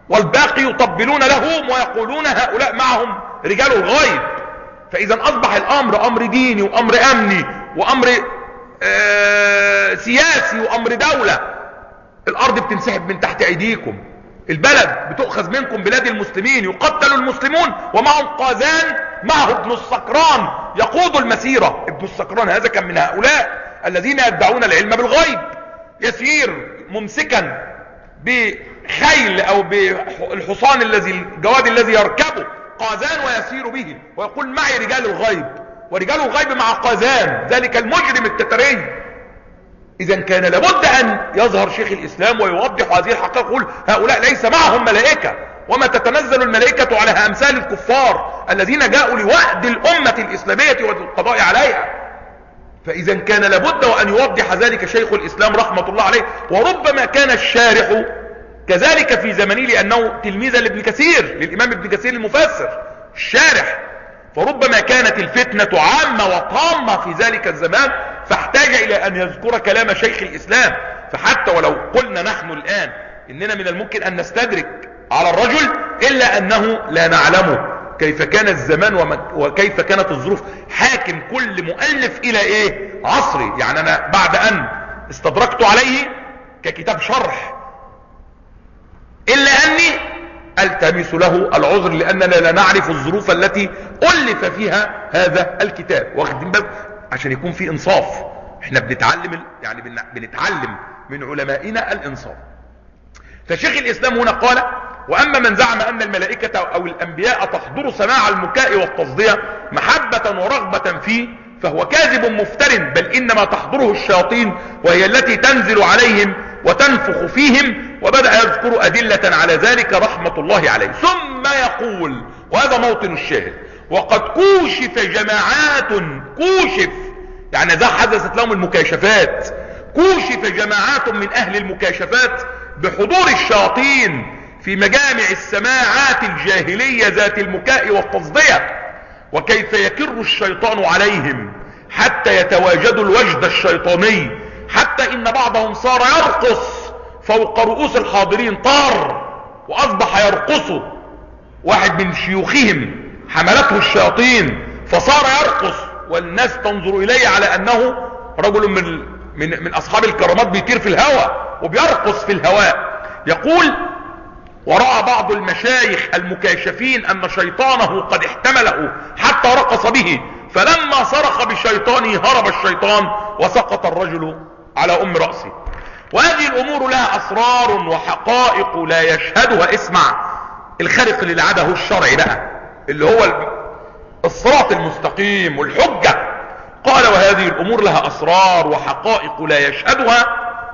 والباقي يطبلون لهم ويقولون هؤلاء معهم رجال الغيب. فإذا أصبح الأمر أمر ديني وأمر أمني وأمر سياسي وأمر دولة. الأرض بتنسحب من تحت أيديكم، البلد بتؤخذ منكم، بلاد المسلمين، يقتل المسلمون ومعهم قازان، معه ابن السكران يقود المسيرة. ابن السكران هذا كان من هؤلاء الذين يدعون العلم بالغيب، يسير ممسكا بخيل او بالحصان الجواد الذي يركبه قازان ويسير به ويقول معي رجال الغيب، ورجال الغيب مع قازان، ذلك المجرم التتري. اذا كان لابد ان يظهر شيخ الاسلام ويوضح هذه الحقيقة، يقول هؤلاء ليس معهم ملائكة، وما تتنزل الملائكة على امثال الكفار الذين جاءوا لوحد الامة الاسلامية والقضاء عليها. فاذا كان لابد وان يوضح ذلك شيخ الاسلام رحمة الله عليه. وربما كان الشارح كذلك في زمنه، لانه تلميذا لابن كثير، للامام ابن كثير المفسر الشارح، فربما كانت الفتنة عامة وطامة في ذلك الزمان، فاحتاج الى ان يذكر كلام شيخ الاسلام. فحتى ولو قلنا نحن الان اننا من الممكن ان نستدرك على الرجل، الا انه لا نعلمه كيف كان الزمان وكيف كانت الظروف، حاكم كل مؤلف الى ايه عصري. يعني انا بعد ان استدركت عليه ككتاب شرح، الا اني التمس له العذر لاننا لا نعرف الظروف التي الف فيها هذا الكتاب. واخدين بالك عشان يكون في انصاف، احنا بنتعلم يعني بنتعلم من علمائنا الانصاف. فشيخ الاسلام هنا قال: واما من زعم ان الملائكة او الانبياء تحضر سماع المكاء والتصدية محبة ورغبة فيه فهو كاذب مفتر، بل انما تحضره الشياطين وهي التي تنزل عليهم وتنفخ فيهم. وبدأ يذكر أدلة على ذلك رحمة الله عليه، ثم يقول، وهذا موطن الشاهد: وقد كوشف جماعات، كوشف يعني ذا حدثت لهم المكاشفات، كوشف جماعات من أهل المكاشفات بحضور الشياطين في مجامع السماعات الجاهلية ذات المكاء والتصدية، وكيف يكر الشيطان عليهم حتى يتواجدوا الوجد الشيطاني، حتى إن بعضهم صار يرقص فوق رؤوس الحاضرين، طار وأصبح يرقص. واحد من شيوخهم حملته الشياطين فصار يرقص، والناس تنظر إليه على أنه رجل من أصحاب الكرامات، بيطير في الهواء وبيرقص في الهواء. يقول: ورأى بعض المشايخ المكاشفين أن شيطانه قد احتمله حتى رقص به، فلما صرخ بشيطانه هرب الشيطان وسقط الرجل على رأسه. وهذه الأمور لها أسرار وحقائق لا يشهدها. اسمع الخارق اللي لعبه الشرعي بقى، اللي هو الصراط المستقيم والحجة. قال: وهذه الأمور لها أسرار وحقائق لا يشهدها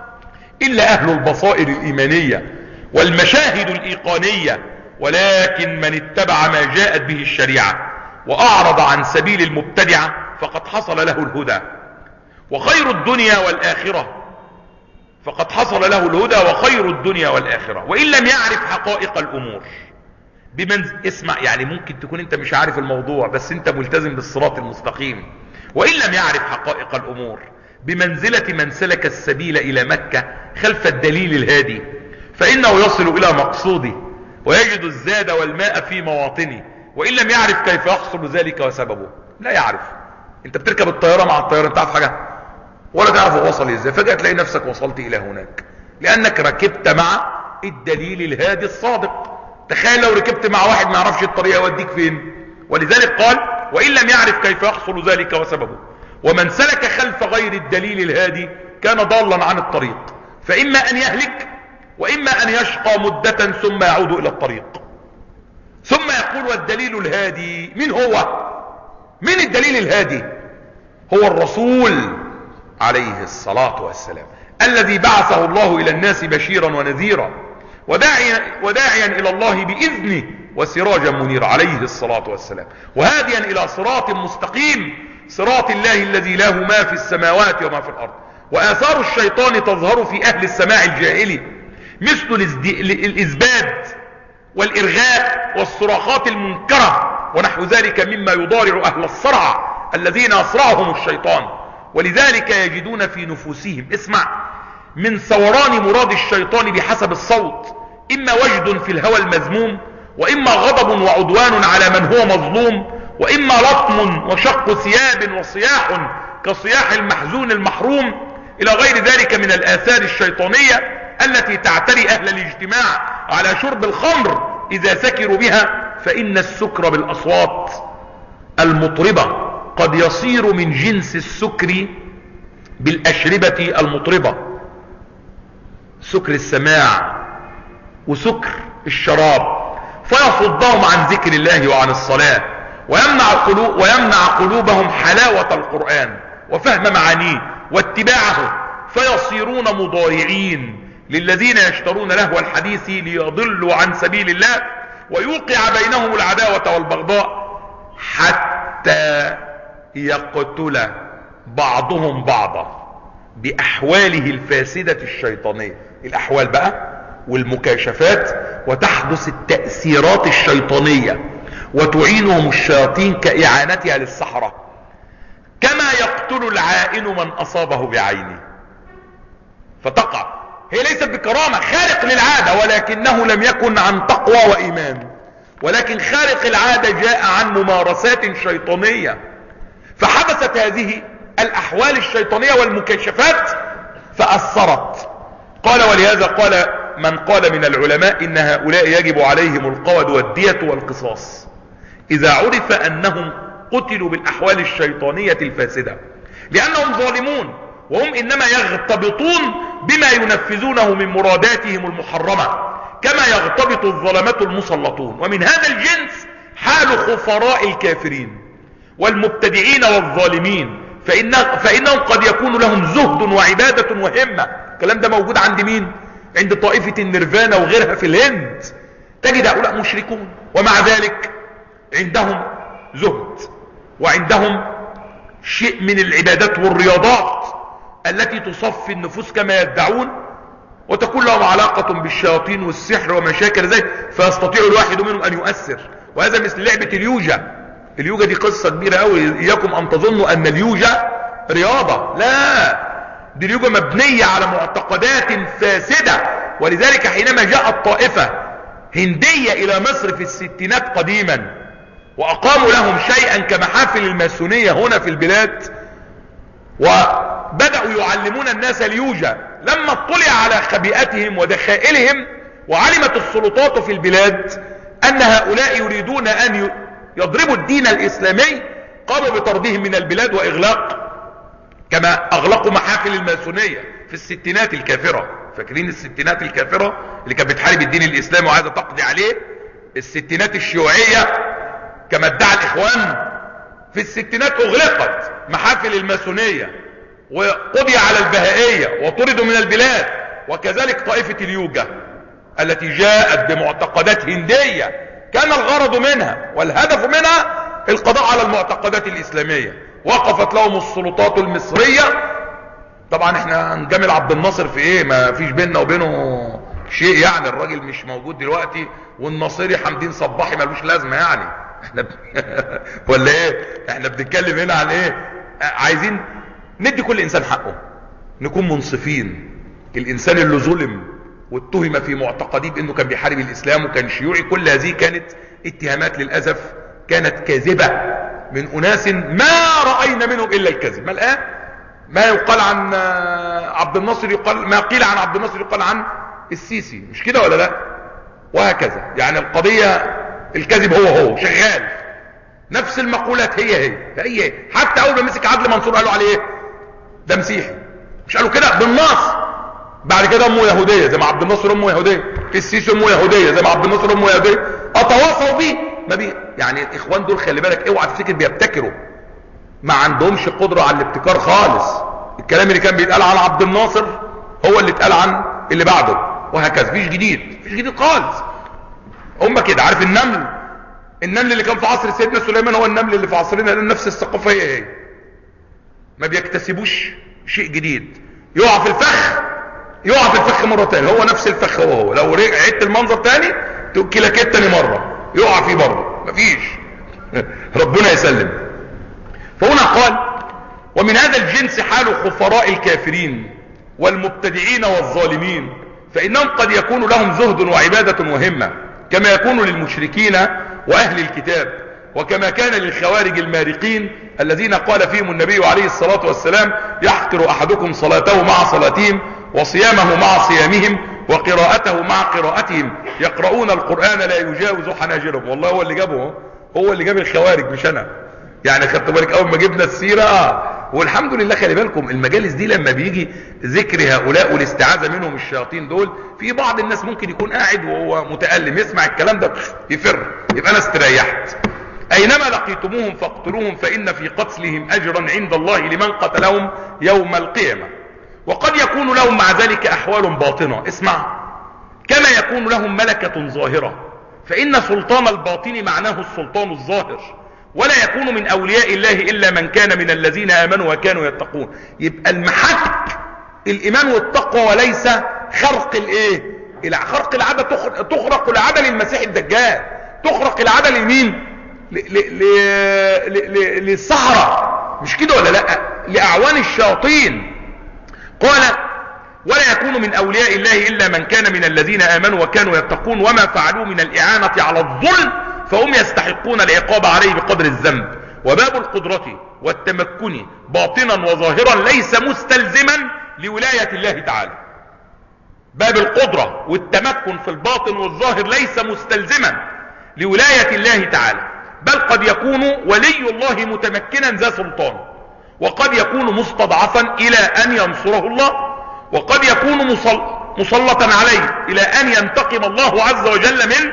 إلا أهل البصائر الإيمانية والمشاهد الإيقانية، ولكن من اتبع ما جاءت به الشريعة وأعرض عن سبيل المبتدعة فقد حصل له الهدى وخير الدنيا والآخرة، فقد حصل له الهدى وخير الدنيا والآخرة. وإن لم يعرف حقائق الأمور اسمع، يعني ممكن تكون انت مش عارف الموضوع بس انت ملتزم بالصراط المستقيم. وإن لم يعرف حقائق الأمور بمنزلة من سلك السبيل إلى مكة خلف الدليل الهادي، فإنه يصل إلى مقصوده ويجد الزاد والماء في مواطنه. وإن لم يعرف كيف يحصل ذلك وسببه، لا يعرف. انت بتركب الطيارة مع الطيارة، انت عارف حاجة ولا تعرف وصل ازاي، فجأة تلاقي نفسك وصلت إلى هناك لأنك ركبت مع الدليل الهادي الصادق. تخيل لو ركبت مع واحد ما يعرفش الطريق يوديك فين. ولذلك قال: وإن لم يعرف كيف يحصل ذلك وسببه، ومن سلك خلف غير الدليل الهادي كان ضالا عن الطريق، فإما أن يهلك وإما أن يشقى مدة ثم يعود إلى الطريق. ثم يقول: والدليل الهادي من هو؟ من الدليل الهادي؟ هو الرسول عليه الصلاة والسلام الذي بعثه الله إلى الناس بشيرا ونذيرا وداعيا إلى الله بإذنه وسراجا منيرا عليه الصلاة والسلام، وهاديا إلى صراط مستقيم، صراط الله الذي له ما في السماوات وما في الأرض. وآثار الشيطان تظهر في أهل السماع الجاهلي، مثل الإزباد والإرغاء والصراخات المنكرة ونحو ذلك مما يضارع أهل الصرع الذين أصرعهم الشيطان. ولذلك يجدون في نفوسهم، اسمع، من ثوران مراد الشيطان بحسب الصوت إما وجد في الهوى المذموم، وإما غضب وعدوان على من هو مظلوم، وإما لطم وشق ثياب وصياح كصياح المحزون المحروم، إلى غير ذلك من الآثار الشيطانية التي تعتري أهل الاجتماع على شرب الخمر إذا سكروا بها. فإن السكر بالأصوات المطربة قد يصير من جنس السكر بالأشربة المطربة، سكر السماع وسكر الشراب، فيصدهم عن ذكر الله وعن الصلاة، ويمنع قلوبهم حلاوة القرآن وفهم معانيه واتباعه، فيصيرون مضارعين للذين يشترون لهو الحديث ليضلوا عن سبيل الله، ويوقع بينهم العداوة والبغضاء حتى يقتل بعضهم بعضا بأحواله الفاسدة الشيطانية. الأحوال بقى والمكاشفات، وتحدث التأثيرات الشيطانية وتعينهم الشياطين كإعانتها للسحرة، كما يقتل العائن من أصابه بعينه. فتقع هي ليست بكرامة، خارق للعادة، ولكنه لم يكن عن تقوى وإيمان، ولكن خارق العادة جاء عن ممارسات شيطانية، فحدثت هذه الأحوال الشيطانية والمكاشفات فأثرت. قال ولهذا قال من قال من العلماء إن هؤلاء يجب عليهم القود والدية والقصاص إذا عرف أنهم قتلوا بالأحوال الشيطانية الفاسدة، لأنهم ظالمون، وهم إنما يغتبطون بما ينفذونه من مراداتهم المحرمة، كما يغتبط الظلمة المسلطون. ومن هذا الجنس حال خفراء الكافرين والمبتدعين والظالمين، فإنهم قد يكون لهم زهد وعبادة وهمة. الكلام ده موجود عند مين؟ عند طائفة النيرفانا وغيرها في الهند، تجد هؤلاء مشركون ومع ذلك عندهم زهد وعندهم شيء من العبادات والرياضات التي تصفي النفوس كما يدعون، وتكون لهم علاقة بالشياطين والسحر وما شاكل ذلك، فيستطيع الواحد منهم أن يؤثر. وهذا مثل لعبة اليوجا. اليوجا دي قصة كبيرة قوي، إياكم أن تظنوا أن اليوجا رياضة، لا، دي اليوجا مبنية على معتقدات فاسدة. ولذلك حينما جاءت طائفة هندية إلى مصر في الستينات قديما وأقاموا لهم شيئا كمحافل الماسونية هنا في البلاد، وبدأوا يعلمون الناس اليوجا، لما اطلع على خبيئتهم ودخائلهم وعلمت السلطات في البلاد أن هؤلاء يريدون أن يضربوا الدين الإسلامي، قاموا بطردهم من البلاد وإغلاق، كما أغلقوا محافل الماسونية في الستينات الكافرة. فاكرين الستينات الكافرة اللي كانت بتحارب الدين الإسلامي وعايزة تقضي عليه؟ الستينات الشيوعية كما ادعى الإخوان، في الستينات أغلقت محافل الماسونية وقضي على البهائية وطردوا من البلاد. وكذلك طائفة اليوجا التي جاءت بمعتقدات هندية كان الغرض منها والهدف منها القضاء على المعتقدات الإسلامية، وقفت لهم السلطات المصرية. طبعا احنا هنجامل عبد الناصر في ايه؟ ما فيش بيننا وبينه شيء يعني، الراجل مش موجود دلوقتي، والناصري حمدين صباحي ملوش لازمة يعني، احنا ولا ايه؟ احنا بنتكلم هنا عن ايه؟ عايزين ندي كل انسان حقه، نكون منصفين. الانسان اللي ظلم واتهم في معتقديه بانه كان بيحارب الاسلام وكان شيوعي، كل هذه كانت اتهامات للاسف كانت كاذبة من اناس ما رأينا منهم الا الكذب. ما الان ما يقال عن عبد الناصر يقال، ما قيل عن عبد الناصر يقال عن السيسي، مش كده ولا لا؟ وهكذا يعني القضية الكذب هو شغال، نفس المقولات هي. حتى اول ما مسك عدل منصور قالوا عليه ايه؟ ده مسيحي، مش قالوا كده بالنص؟ بعد كده امه يهودية زي ما عبد الناصر امه يهودية، في السيسي امه يهودية زي ما عبد الناصر امه يهودية، اتواصوا بيه ما بيه. يعني الاخوان دول خلي بالك اوعى تفتكر بيبتكروا، ما عندهمش قدرة على الابتكار خالص. الكلام اللي كان بيتقال عن عبد الناصر هو اللي اتقال عن اللي بعده، وهكذا. فيش جديد خالص. هم كده، عارف النمل اللي كان في عصر سيدنا سليمان هو النمل اللي في عصرنا، لان نفس الثقافة هي ما بيكتسبوش شيء جديد. يقع في الفخ مرة تاني، هو نفس الفخ هو لو عدت المنظر تاني كلاكيت تاني مرة يقع فيه برضه، مفيش. ربنا يسلم. فهنا قال ومن هذا الجنس حال خفراء الكافرين والمبتدعين والظالمين، فإنهم قد يكون لهم زهد وعبادة وهمة كما يكون للمشركين وأهل الكتاب، وكما كان للخوارج المارقين الذين قال فيهم النبي عليه الصلاة والسلام: يحقر أحدكم صلاته مع صلاتهم وصيامه مع صيامهم وقراءته مع قراءتهم، يقرؤون القرآن لا يجاوز حناجرهم. والله هو اللي جابه، هو اللي جاب الخوارج مش أنا. يعني خدت بالك أول ما جبنا السيرة والحمد لله. خلي بالكم المجالس دي لما بيجي ذكر هؤلاء والاستعاذة منهم الشياطين دول، في بعض الناس ممكن يكون قاعد وهو متألم يسمع الكلام ده يفر، يبقى أنا استريحت. أينما لقيتموهم فاقتلوهم فإن في قتلهم أجرا عند الله لمن قتلهم يوم القيامة. وقد يكون لهم مع ذلك أحوال باطنة، اسمع، كما يكون لهم ملكة ظاهرة، فإن سلطان الباطن معناه السلطان الظاهر، ولا يكون من أولياء الله إلا من كان من الذين آمنوا وكانوا يتقون. يبقى المحك الإيمان والتقوى وليس خرق خرق العادة. تخرق العادة للمسيح الدجال، تخرق العادة لمين؟ للسحرة، مش كده ولا لا؟ لأعوان الشياطين. قال: ولا يكون من أولياء الله إلا من كان من الذين آمنوا وكانوا يتقون، وما فعلوا من الإعانة على الظلم فهم يستحقون العقاب عليه بقدر الذنب. وباب القدرة والتمكن باطنا وظاهرا ليس مستلزما لولاية الله تعالى. باب القدرة والتمكن في الباطن والظاهر ليس مستلزما لولاية الله تعالى، بل قد يكون ولي الله متمكنا ذا سلطان، وقد يكون مستضعفا إلى أن ينصره الله، وقد يكون مسلطا عليه إلى أن ينتقم الله عز وجل من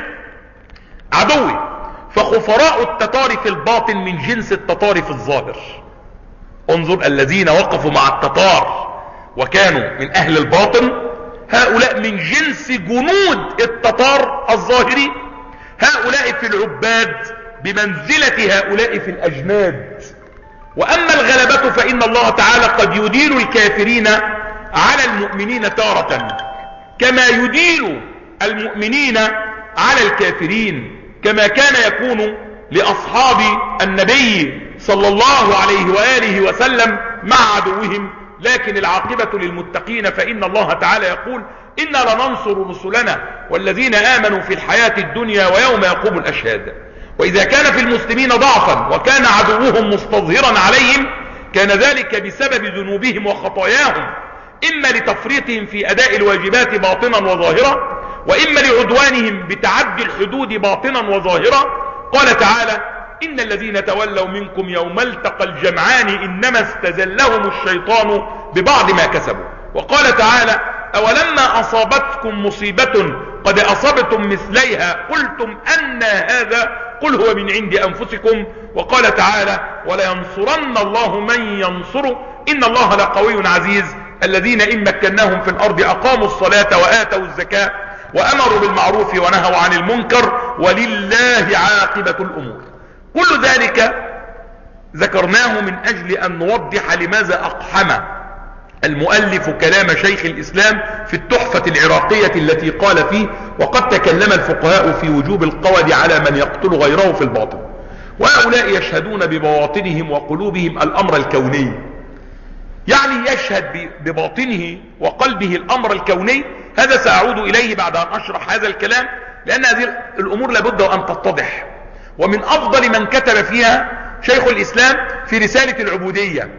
عدوه. فخفراء التتار في الباطن من جنس التتار في الظاهر. انظر، الذين وقفوا مع التتار وكانوا من أهل الباطن هؤلاء من جنس جنود التتار الظاهري. هؤلاء في العباد بمنزلة هؤلاء في الأجناد. وأما الغلبة فإن الله تعالى قد يدين الكافرين على المؤمنين تارة، كما يدين المؤمنين على الكافرين، كما كان يكون لأصحاب النبي صلى الله عليه وآله وسلم مع عدوهم. لكن العاقبة للمتقين، فإن الله تعالى يقول: إنا لننصر رسلنا والذين آمنوا في الحياة الدنيا ويوم يقوم الأشهاد. وإذا كان في المسلمين ضعفا وكان عدوهم مستظهرا عليهم، كان ذلك بسبب ذنوبهم وخطاياهم، إما لتفريطهم في أداء الواجبات باطنا وظاهرا، وإما لعدوانهم بتعدي الحدود باطنا وظاهرا. قال تعالى: إن الذين تولوا منكم يوم التقى الجمعان إنما استزلهم الشيطان ببعض ما كسبوا. وقال تعالى: أولما أصابتكم مصيبة قد أصبتم مثليها قلتم أن هذا قل هو من عند أنفسكم. وقال تعالى: ولينصرن الله من ينصره إن الله لقوي عزيز. الذين إن مكناهم في الأرض أقاموا الصلاة وآتوا الزكاة وأمروا بالمعروف ونهوا عن المنكر ولله عاقبة الأمور. كل ذلك ذكرناه من أجل أن نوضح لماذا أقحم المؤلف كلام شيخ الإسلام في التحفة العراقية التي قال فيه: وقد تكلم الفقهاء في وجوب القود على من يقتل غيره في الباطن، وهؤلاء يشهدون ببواطنهم وقلوبهم الأمر الكوني. يعني يشهد بباطنه وقلبه الأمر الكوني. هذا سأعود إليه بعد أن أشرح هذا الكلام، لأن هذه الأمور لابد أن تتضح. ومن أفضل من كتب فيها شيخ الإسلام في رسالة العبودية،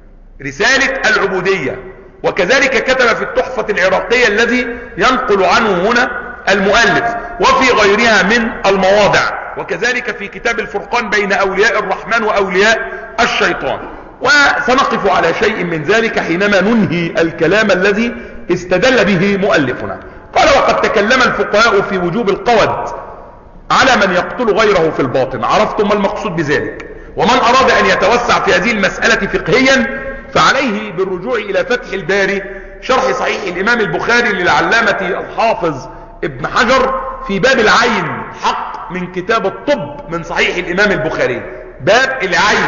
رسالة العبودية، وكذلك كتب في التحفة العراقية الذي ينقل عنه هنا المؤلف، وفي غيرها من المواضع، وكذلك في كتاب الفرقان بين أولياء الرحمن وأولياء الشيطان. وسنقف على شيء من ذلك حينما ننهي الكلام الذي استدل به مؤلفنا. قال: وقد تكلم الفقهاء في وجوب القود على من يقتل غيره في الباطن. عرفتم ما المقصود بذلك؟ ومن أراد أن يتوسع في هذه المسألة فقهيا فعليه بالرجوع إلى فتح الباري شرح صحيح الإمام البخاري للعلامة الحافظ ابن حجر في باب العين حق من كتاب الطب من صحيح الإمام البخاري. باب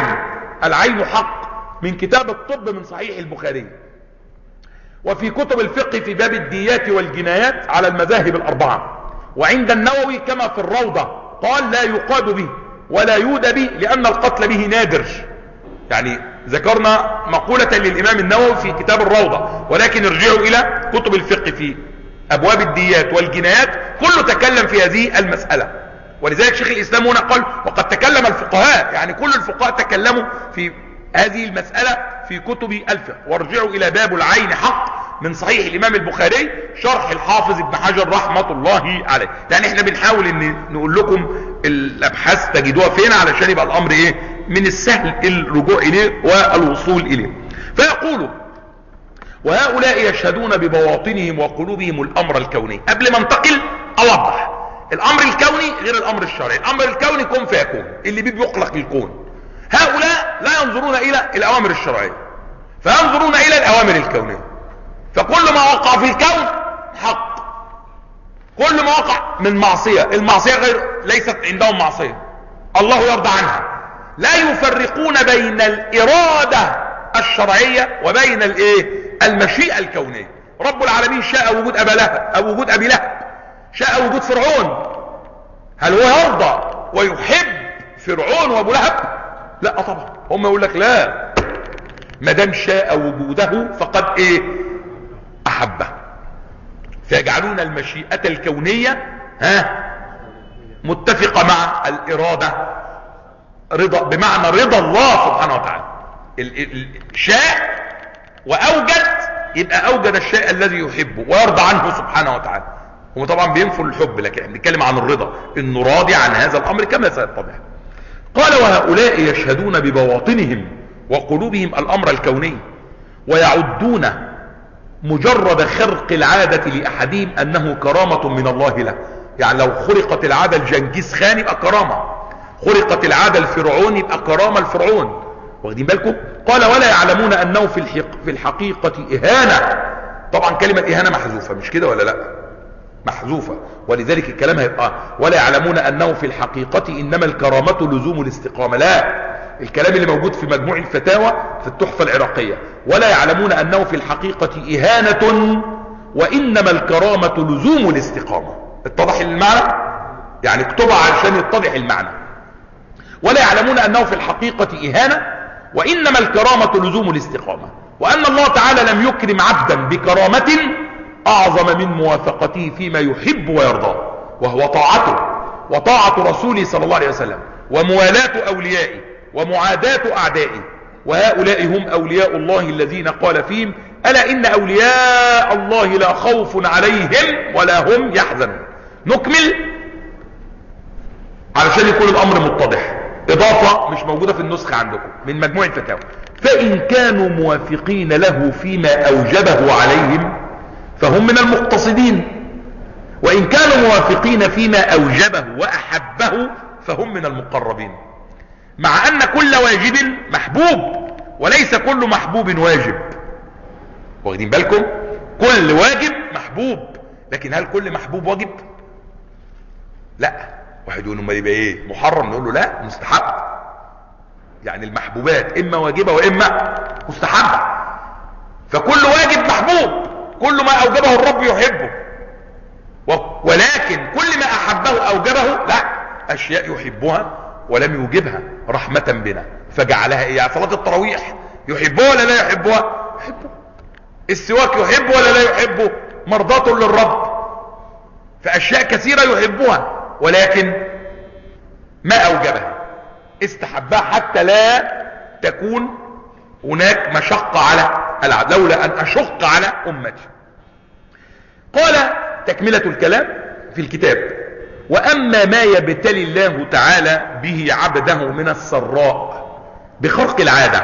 العين حق من كتاب الطب من صحيح البخاري. وفي كتب الفقه في باب الديات والجنايات على المذاهب الأربعة. وعند النووي كما في الروضة قال: لا يقاد به ولا يودى به لأن القتل به نادر. يعني ذكرنا مقولة للإمام النووي في كتاب الروضة، ولكن ارجعوا إلى كتب الفقه في ابواب الديات والجنايات كله تكلم في هذه المسألة. ولذلك شيخ الاسلام هنا قال وقد تكلم الفقهاء، يعني كل الفقهاء تكلموا في هذه المسألة في كتب الفقه. وارجعوا الى باب العين حق من صحيح الامام البخاري شرح الحافظ ابن حجر رحمة الله عليه. يعني احنا بنحاول ان نقول لكم الابحاث تجدوها فين علشان يبقى الامر ايه من السهل الرجوع اليه والوصول اليه. فيقولوا وهؤلاء يشهدون ببواطنهم وقلوبهم الامر الكوني. قبل ما انتقل اوضح الامر الكوني غير الامر الشرعي. الامر الكوني كن فيكون اللي بيخلق الكون. هؤلاء لا ينظرون الى الاوامر الشرعية، فينظرون الى الاوامر الكونية. فكل ما وقع في الكون حق، كل ما وقع من معصية، المعصية غير ليست عندهم معصية الله يرضى عنها. لا يفرقون بين الإرادة الشرعية وبين المشيئة الكونية. رب العالمين شاء وجود أبي لهب أو وجود أبي لهب، شاء وجود فرعون. هل هو يرضى ويحب فرعون وأبو لهب؟ لا طبعا. هم يقول لك لا، ما دام شاء وجوده فقد أحبه. فيجعلون المشيئة الكونية متفقة مع الإرادة، رضا بمعنى رضا الله سبحانه وتعالى. شاء وأوجد، يبقى أوجد الشيء الذي يحبه ويرضى عنه سبحانه وتعالى. هم طبعا بينفوا الحب، لكن بنتكلم عن الرضا، انه راضي عن هذا الأمر كما سيتضح. قال وهؤلاء يشهدون ببواطنهم وقلوبهم الأمر الكوني، ويعدون مجرد خرق العادة لأحدهم أنه كرامة من الله له. يعني لو خرقت العادة لجنكيز خان يبقى كرامة، خرقت العادة الفرعون يبقى كرامة الفرعون. واخدين بالكم؟ قال ولا يعلمون أنه في الحقيقة إهانة. طبعا كلمة إهانة محذوفة، مش كده ولا لا؟ محذوفة، ولذلك الكلام هيبقى ولا يعلمون أنه في الحقيقة إنما الكرامة لزوم الاستقامة. لا، الكلام اللي موجود في مجموع الفتاوى في التحفة العراقية، ولا يعلمون أنه في الحقيقة إهانة وإنما الكرامة لزوم الاستقامة. اتضح المعنى؟ يعني اكتبها عشان يتضح المعنى. ولا يعلمون أنه في الحقيقة إهانة وإنما الكرامة لزوم الاستقامة، وأن الله تعالى لم يكرم عبدا بكرامة أعظم من موافقته فيما يحب ويرضاه، وهو طاعته وطاعة رسوله صلى الله عليه وسلم، وموالاة أوليائه ومعاداة أعدائه. وهؤلاء هم أولياء الله الذين قال فيهم ألا إن أولياء الله لا خوف عليهم ولا هم يحزنون. نكمل علشان يكون الأمر متضح. إضافة مش موجودة في النسخة عندكم من مجموع الفتاوى. فإن كانوا موافقين له فيما أوجبه عليهم فهم من المقتصدين، وإن كانوا موافقين فيما أوجبه وأحبه فهم من المقربين. مع أن كل واجب محبوب وليس كل محبوب واجب. واخدين بالكم؟ كل واجب محبوب، لكن هل كل محبوب واجب؟ لا. واحد يقول امال يبقى ايه؟ محرم. نقول له لا، مستحب. يعني المحبوبات اما واجبة واما مستحبة. فكل واجب محبوب، كل ما اوجبه الرب يحبه، ولكن كل ما احبه اوجبه لا، اشياء يحبها ولم يوجبها رحمة بنا فجعلها ايه؟ يعني صلاة التراويح يحبها ولا لا يحبها؟ يحبه. السواك يحبه ولا لا يحبه؟ مرضاة للرب. فاشياء كثيرة يحبها ولكن ما اوجبها، استحبها حتى لا تكون هناك مشقة على العبد، لولا ان اشق على امتي. قال تكملة الكلام في الكتاب: واما ما يبتلي الله تعالى به عبده من السراء بخرق العادة.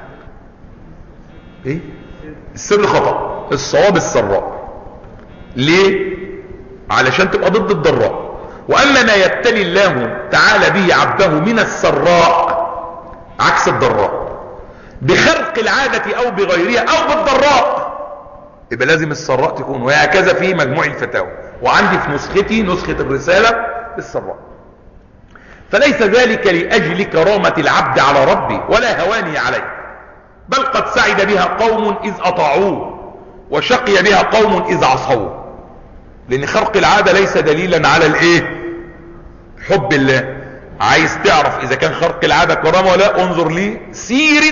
ايه السر خطأ، الصواب السراء. ليه؟ علشان تبقى ضد الضراء. واما ما يبتلي الله تعالى به عبده من السراء عكس الضراء بخرق العادة او بغيرها او بالضراء، يبقى لازم السراء تكون. وهكذا في مجموع الفتاوى، وعندي في نسختي نسخة الرسالة السراء. فليس ذلك لأجل كرامة العبد على ربي ولا هواني عليه، بل قد سعد بها قوم إذ أطاعوه وشقي بها قوم إذ عصوه. لأن خرق العادة ليس دليلا على الايه؟ حب الله. عايز تعرف إذا كان خرق العادة كرامة ولا؟ انظر لي سيرة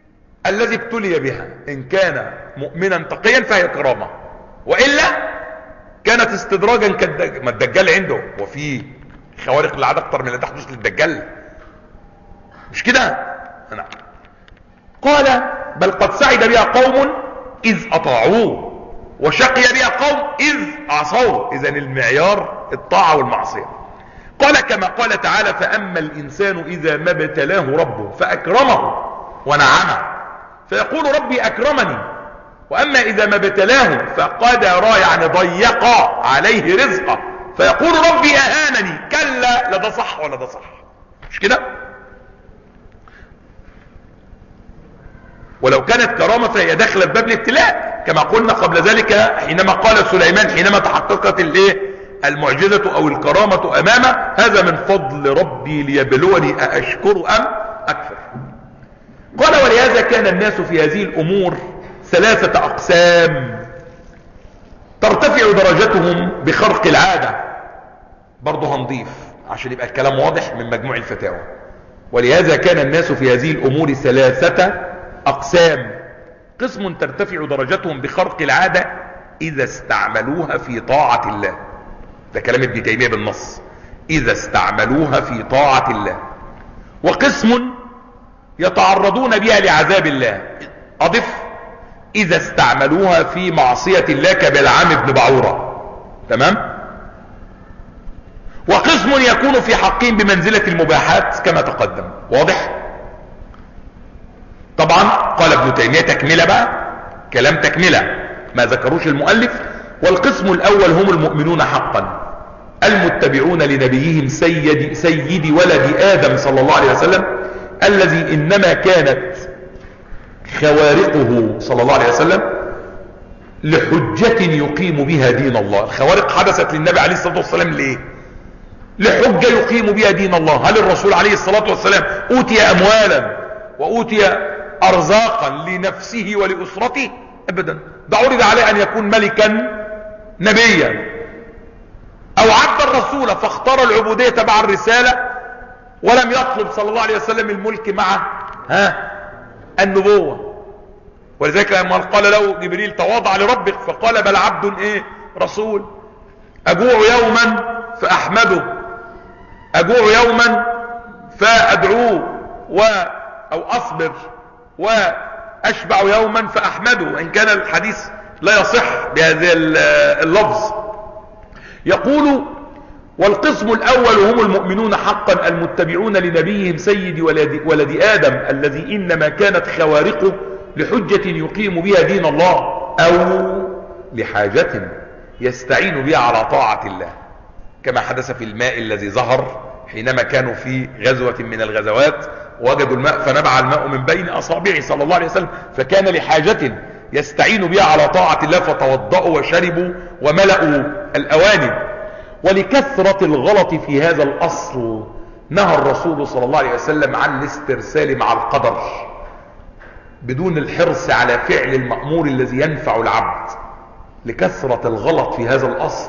الذي ابتلي بها. إن كان مؤمنا تقيا فهي كرامة، وإلا كانت استدراجا ما الدجال عنده وفي خوارق العادة اكتر من اللي تحدث للدجال، مش كده؟ نعم. قال بل قد سعد بها قوم اذ اطاعوه وشقي بها قوم اذ عصوه. اذا المعيار الطاعة والمعصية. قال كما قال تعالى فاما الانسان اذا ما ابتلاه ربه فاكرمه ونعمه فيقول ربي اكرمني، واما اذا ما ابتلاه فقدر يعني ضيق عليه رزقه فيقول ربي اهانني. كلا، لا ده صح ولا ده صح، مش كده؟ ولو كانت كرامة فهي داخله في باب الابتلاء كما قلنا قبل ذلك حينما قال سليمان حينما تحققت المعجزة او الكرامة امامه هذا من فضل ربي ليبلوني أأشكر ام اكفر. قال ولهذا كان الناس في هذه الامور ثلاثة اقسام ترتفع درجتهم بخرق العادة. برضه هنضيف عشان يبقى الكلام واضح من مجموع الفتاوى. ولهذا كان الناس في هذه الامور ثلاثة اقسام، قسم ترتفع درجتهم بخرق العادة اذا استعملوها في طاعة الله. ده كلام ابن تيمية بالنص، اذا استعملوها في طاعة الله. وقسم يتعرضون بها لعذاب الله، اضف اذا استعملوها في معصية الله كبلعام بن بعورة. تمام. وقسم يكون في حقهم بمنزلة المباحات كما تقدم. واضح؟ طبعا قال ابن تيمية تكملة بقى، كلام تكملة ما ذكروش المؤلف. والقسم الاول هم المؤمنون حقا المتبعون لنبيهم سيد ولد آدم صلى الله عليه وسلم الذي انما كانت خوارقه صلى الله عليه وسلم لحجة يقيم بها دين الله. الخوارق حدثت للنبي عليه الصلاة والسلام ليه؟ لحجة يقيم بها دين الله. هل الرسول عليه الصلاة والسلام اوتي اموالا واوتي ارزاقا لنفسه ولأسرته؟ ابدا. ده عرض عليه ان يكون ملكا نبيا او عبد الرسول فاختار العبودية تبع الرسالة ولم يطلب صلى الله عليه وسلم الملك مع النبوة. ولذلك لما قال له جبريل تواضع لربك فقال بل عبد رسول. اجوع يوما فاحمده، اجوع يوما فادعوه او اصبر، واشبع يوما فاحمده، وان كان الحديث لا يصح بهذا اللفظ. يقول والقسم الاول هم المؤمنون حقا المتبعون لنبيهم سيد ولد آدم الذي انما كانت خوارقه لحجة يقيم بها دين الله او لحاجة يستعين بها على طاعة الله، كما حدث في الماء الذي ظهر حينما كانوا في غزوة من الغزوات وجدوا الماء فنبع الماء من بين اصابعه صلى الله عليه وسلم، فكان لحاجة يستعين بها على طاعة الله فتوضأوا وشربوا وملأوا الأواني. ولكثرة الغلط في هذا الأصل نهى الرسول صلى الله عليه وسلم عن الاسترسال مع القدر بدون الحرص على فعل المأمور الذي ينفع العبد. لكثرة الغلط في هذا الأصل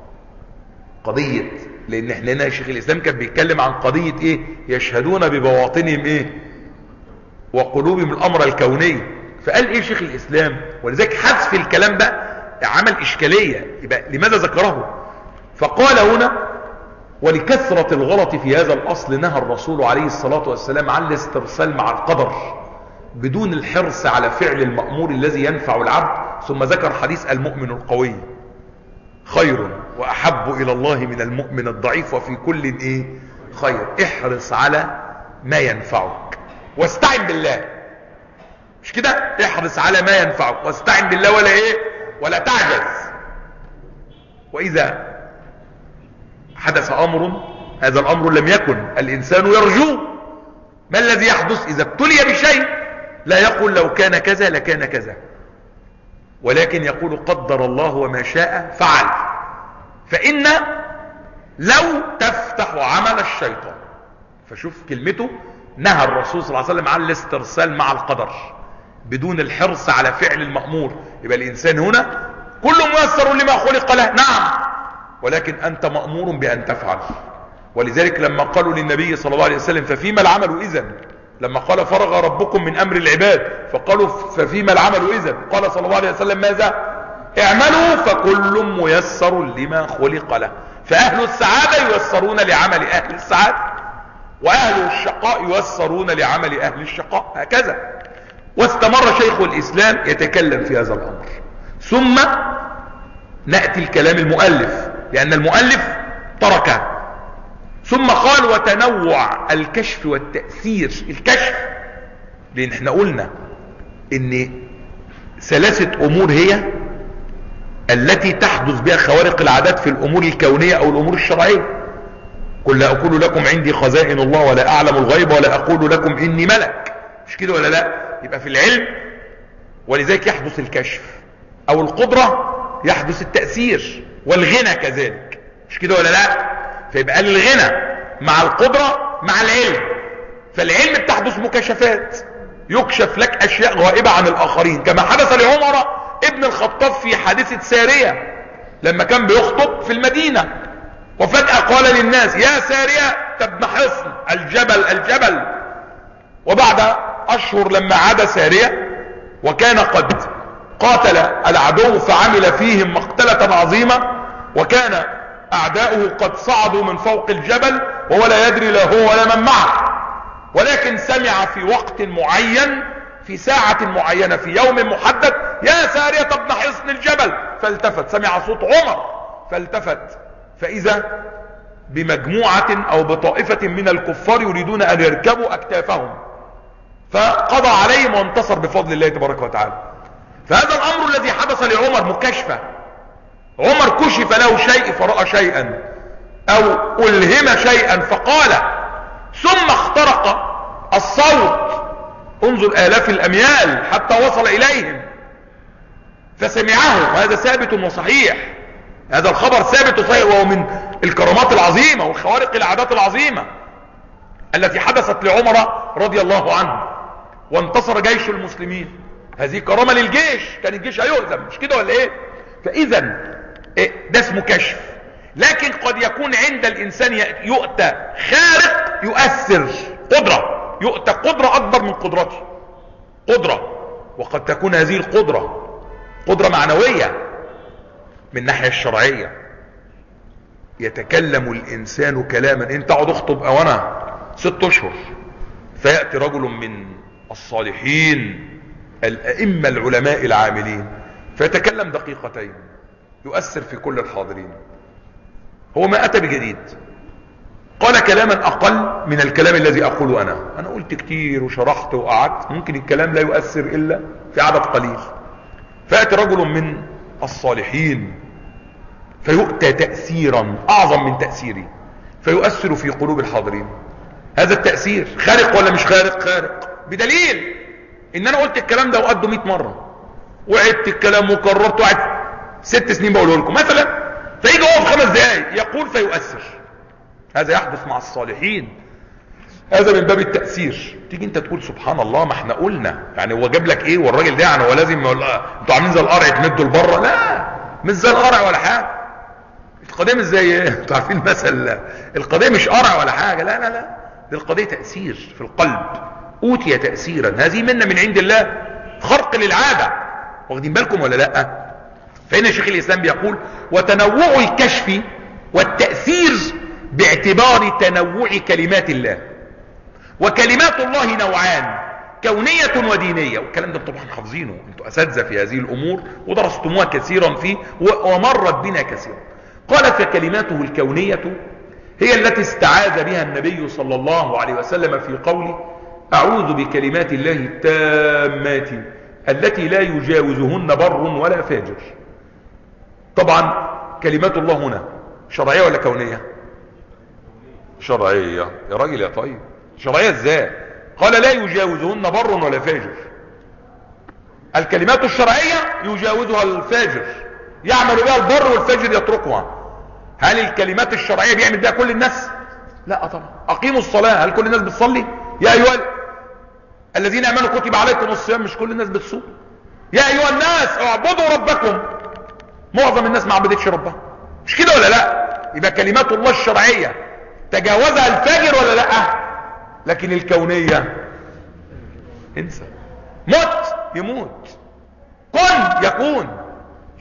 قضية، لأن احنا هنا شيخ الإسلام كان بيتكلم عن قضية يشهدون ببواطنهم وقلوبهم الأمر الكوني. فقال شيخ الإسلام؟ ولذلك حذف الكلام ده عمل إشكالية، يبقى لماذا ذكره؟ فقال هنا ولكثرة الغلط في هذا الأصل نهى الرسول عليه الصلاة والسلام عن الاسترسال مع القدر بدون الحرص على فعل المأمور الذي ينفع العبد. ثم ذكر حديث المؤمن القوي خير وأحب إلى الله من المؤمن الضعيف وفي كل خير. احرص على ما ينفعك واستعن بالله، مش كده؟ احرص على ما ينفعك واستعن بالله ولا تعجز. وإذا حدث أمر هذا الأمر لم يكن الإنسان يرجوه. ما الذي يحدث إذا ابتلي بشيء؟ لا يقول لو كان كذا لكان كذا، ولكن يقول قدر الله وما شاء فعل. فإن لو تفتح عمل الشيطان. فشوف كلمته، نهى الرسول صلى الله عليه وسلم عن الاسترسال مع القدر بدون الحرص على فعل المأمور. يبقى الإنسان هنا كل ميسر لما خلق له، نعم، ولكن أنت مأمور بأن تفعل. ولذلك لما قالوا للنبي صلى الله عليه وسلم ففيما العمل إذن، لما قال فرغ ربكم من أمر العباد فقالوا ففيما العمل إذن، قال صلى الله عليه وسلم ماذا؟ اعملوا فكل ميسر لما خلق له. فأهل السعادة ييسرون لعمل أهل السعادة، وأهل الشقاء ييسرون لعمل أهل الشقاء، هكذا. واستمر شيخ الإسلام يتكلم في هذا الأمر. ثم نأتي الكلام المؤلف، لأن المؤلف تركه. ثم قال وتنوع الكشف والتأثير. الكشف، لأن احنا قلنا ان ثلاثة امور هي التي تحدث بها خوارق العادات في الامور الكونية او الامور الشرعية. قل لا اقول لكم عندي خزائن الله ولا اعلم الغيب ولا اقول لكم اني ملك، مش كده ولا لا؟ يبقى في العلم، ولذلك يحدث الكشف. او القدرة يحدث التأثير، والغنى كذلك، مش كده ولا لا؟ فيبقى الغنى مع القدرة مع العلم. فالعلم بتحدث مكاشفات، يكشف لك اشياء غائبة عن الاخرين، كما حدث لعمر ابن الخطاب في حادثة سارية لما كان بيخطب في المدينة، وفجأة قال للناس يا سارية ابن حصن، الجبل الجبل. وبعد اشهر لما عاد سارية وكان قد قاتل العدو فعمل فيهم مقتلة عظيمة، وكان اعداؤه قد صعدوا من فوق الجبل وهو لا يدري لا هو ولا من معه، ولكن سمع في وقت معين في ساعة معينة في يوم محدد يا سارية ابن حصن الجبل، فالتفت، سمع صوت عمر فالتفت، فإذا بمجموعة أو بطائفة من الكفار يريدون أن يركبوا أكتافهم، فقضى عليهم وانتصر بفضل الله تبارك وتعالى. فهذا الأمر الذي حدث لعمر مكاشفة. عمر كشف له شيء فرأى شيئا أو ألهم شيئا فقال، ثم اخترق الصوت، انظر آلاف الأميال حتى وصل إليهم فسمعه. وهذا ثابت وصحيح، هذا الخبر ثابت وصحيح، وهو من الكرامات العظيمة والخوارق العادات العظيمة التي حدثت لعمر رضي الله عنه، وانتصر جيش المسلمين. هذه كرامة للجيش، كان الجيش هيهزم، مش كده ولا ايه؟ فإذا ده اسمه كشف. لكن قد يكون عند الإنسان يؤتى خارق يؤثر، قدرة، يؤتى قدرة أكبر من قدرته، قدرة، وقد تكون هذه القدرة قدرة معنوية. من الناحية الشرعية يتكلم الإنسان كلاما، انت اقعد اخطب او انا 6 اشهر، فيأتي رجل من الصالحين الأئمة العلماء العاملين فيتكلم دقيقتين يؤثر في كل الحاضرين. هو ما أتى بجديد، قال كلاما أقل من الكلام الذي أقوله أنا قلت كتير وشرحت وقعدت، ممكن الكلام لا يؤثر إلا في عدد قليل. فيأتي رجل من الصالحين فيؤتى تأثيرا أعظم من تأثيري، فيؤثر في قلوب الحاضرين. هذا التأثير خارق ولا مش خارق؟ خارق، بدليل ان انا قلت الكلام ده وقده 100 مرة، وعدت الكلام وكررته، وقعدت 6 سنين بقوله لكم مثلا، فيجي هو في 5 دقائق يقول فيؤثر. هذا يحدث مع الصالحين، هذا من باب التأثير. تيجي انت تقول سبحان الله، ما احنا قلنا، يعني هو جاب لك ايه؟ والراجل ده يعني هو لازم انتوا عاملين زي القرع تمدوا لبره؟ لا، مش زي القرع ولا حاجه. القضيه مش زي ايه، انتوا عارفين المثل، القضيه مش قرع ولا حاجه، لا لا لا، دي القضيه تأثير في القلب. اوتي تأثيرا، هذه منه من عند الله، خرق للعاده. واخدين بالكم ولا لا؟ فهنا شيخ الاسلام بيقول وتنوع الكشف والتأثير باعتبار تنوع كلمات الله. وكلمات الله نوعان، كونية ودينية، والكلام ده طبعا حافظينه، انتوا اساتذه في هذه الامور ودرستموها كثيرا فيه ومرت بنا كثيرا. قال فكلماته الكونية هي التي استعاذ بها النبي صلى الله عليه وسلم في قوله اعوذ بكلمات الله التامات التي لا يجاوزهن بر ولا فاجر. طبعا كلمات الله هنا شرعية ولا كونية؟ شرعية يا راجل يا طيب، شرعية ازاي؟ قال لا يجاوزهن بر ولا فاجر. الكلمات الشرعية يجاوزها الفاجر، يعمل بها البر والفاجر يتركها. هل الكلمات الشرعية بيعمل بها كل الناس؟ لا طبعا. اقيموا الصلاة، هل كل الناس بتصلي؟ يا ايها الذين امنوا كتب عليكم الصيام، مش كل الناس بتصوم. يا ايها الناس اعبدوا ربكم، معظم الناس ما عبدتش ربها، مش كده ولا لا؟ يبقى كلمات الله الشرعية تجاوزها الفاجر ولا لا؟ لكن الكونية انسى، مت يموت، كن يكون.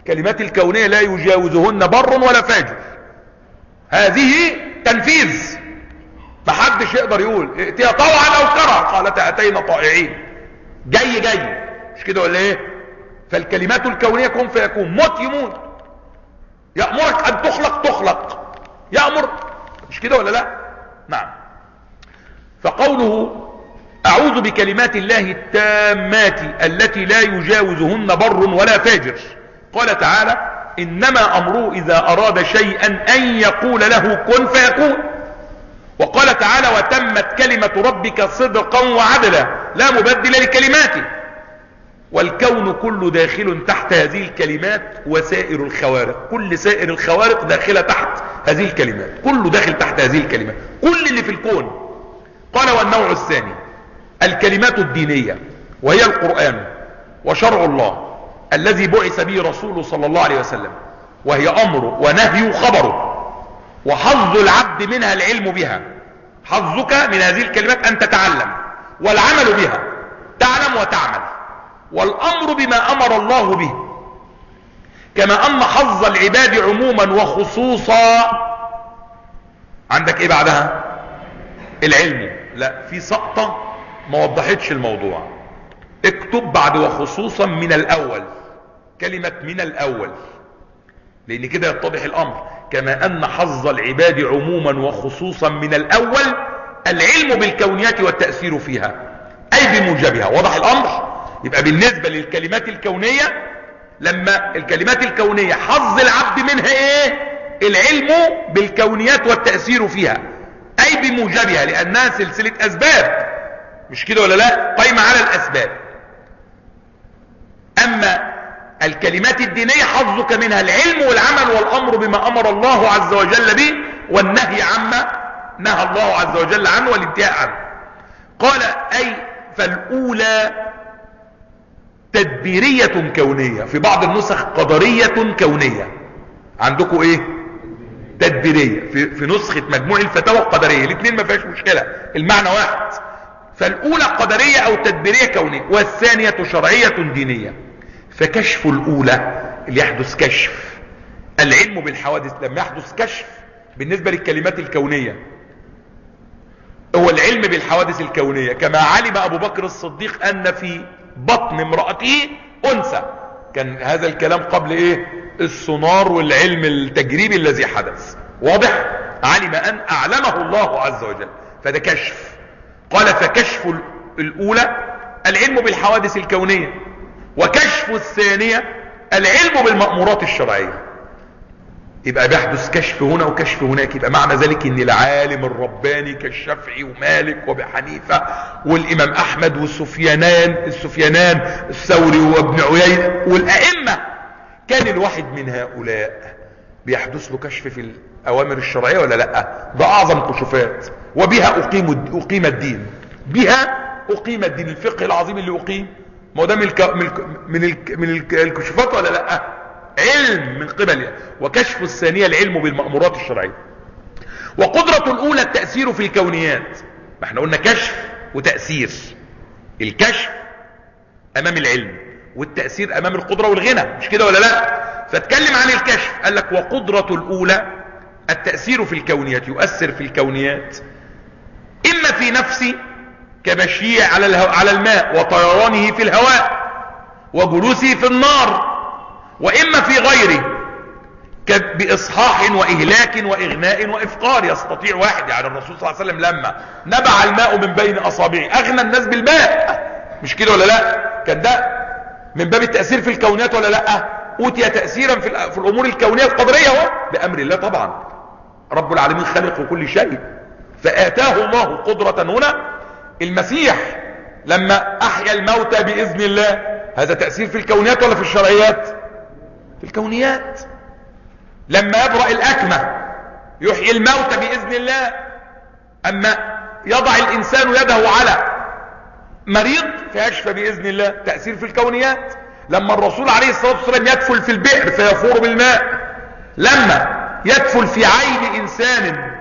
الكلمات الكونية لا يجاوزهن بر ولا فاجر، هذه تنفيذ، محدش يقدر يقول ائتيا طوعا او كرها، قالت اتينا طائعين، جاي جاي، مش كده ولا ايه؟ فالكلمات الكونية كن فيكون، موت يموت، يأمرك ان تخلق تخلق، يأمر، مش كده ولا لا؟ نعم. فقوله اعوذ بكلمات الله التامات التي لا يجاوزهن بر ولا فاجر، قال تعالى انما امره اذا اراد شيئا ان يقول له كن فيكون. وقال تعالى وتمت كلمة ربك صدقا وعدلا لا مبدل لكلماته. والكون كله داخل تحت هذه الكلمات وسائر الخوارق، كل سائر الخوارق داخلة تحت هذه الكلمات، كله داخل تحت هذه الكلمات، كل اللي في الكون. قال والنوع الثاني الكلمات الدينية، وهي القرآن وشرع الله الذي بعث به رسوله صلى الله عليه وسلم، وهي أمره ونهيه وخبره، وحظ العبد منها العلم بها. حظك من هذه الكلمات أن تتعلم، والعمل بها، تعلم وتعمل، والأمر بما أمر الله به. كما أن حظ العباد عموما وخصوصا، عندك ايه بعدها؟ العلم. لا، في سقطة ما وضحتش الموضوع، اكتب بعد وخصوصا من الأول، كلمة من الأول، لأن كده يتضح الأمر. كما أن حظ العباد عموما وخصوصا من الأول العلم بالكونيات والتأثير فيها أي بموجبها. وضح الأمر؟ يبقى بالنسبة للكلمات الكونية، لما الكلمات الكونية حظ العبد منها ايه؟ العلم بالكونيات والتأثير فيها أي بموجبها، لأنها سلسلة أسباب، مش كده ولا لا؟ قايمة على الأسباب. أما الكلمات الدينية حظك منها العلم والعمل والأمر بما أمر الله عز وجل به، والنهي عما نهى الله عز وجل عنه والانتهاء عنه. قال أي فالأولى تدبيرية كونية، في بعض النسخ قدرية كونية. عندكم ايه؟ تدبيرية، في نسخة مجموع الفتاوى قدرية، الاثنين ما فيهاش مشكلة، المعنى واحد. فالأولى قدرية أو تدبيرية كونية، والثانية شرعية دينية. فكشف الأولى اللي يحدث كشف العلم بالحوادث، لما يحدث كشف بالنسبة للكلمات الكونية هو العلم بالحوادث الكونية. كما علم أبو بكر الصديق أن في بطن امرأته أنثى، كان هذا الكلام قبل ايه؟ السونار والعلم التجريبي الذي حدث. واضح؟ علم أن أعلمه الله عز وجل، فده كشف. قال فكشف الأولى العلم بالحوادث الكونية، وكشف الثانية العلم بالمأمورات الشرعية. يبقى بيحدث كشف هنا وكشف هناك. يبقى معنى ذلك ان العالم الرباني كالشافعي ومالك وابي حنيفة والامام احمد والسفيانان الثوري وابن عيينة والائمة، كان الواحد من هؤلاء بيحدث له كشف في الاوامر الشرعية ولا لا؟ ده اعظم كشوفات، وبها اقيم الدين، بها اقيم الدين. الفقه العظيم اللي اقيم، ما هو ده من الكشوفات ولا لا؟ علم من قبل. وكشف الثانية العلم بالمأمورات الشرعية. وقدرة الأولى التأثير في الكونيات. ما احنا قلنا كشف وتأثير، الكشف أمام العلم والتأثير أمام القدرة والغنى، مش كده ولا لا؟ فاتكلم عن الكشف، قال لك وقدرة الأولى التأثير في الكونيات، يؤثر في الكونيات إما في نفسي كمشيه على الماء وطيرانه في الهواء وجلوسه في النار، وإما في غيره بإصحاح وإهلاك وإغناء وإفقار. يستطيع واحد، يعني الرسول صلى الله عليه وسلم لما نبع الماء من بين أصابعه أغنى الناس بالماء، مش كده ولا لا؟ كان ده من باب التأثير في الكونيات ولا لا؟ أوتي تأثيرا في الأمور الكونية القدرية بأمر الله طبعا، رب العالمين خلق كل شيء، فآتاه الله قدرة هنا. المسيح لما أحيا الموتى بإذن الله، هذا تأثير في الكونيات ولا في الشرعيات؟ في الكونيات. لما يبرأ الأكمة يحيي الموتى بإذن الله. أما يضع الإنسان يده على مريض فيشفى بإذن الله، تأثير في الكونيات. لما الرسول عليه الصلاة والسلام يدفل في البئر فيفور بالماء، لما يدفل في عين إنسان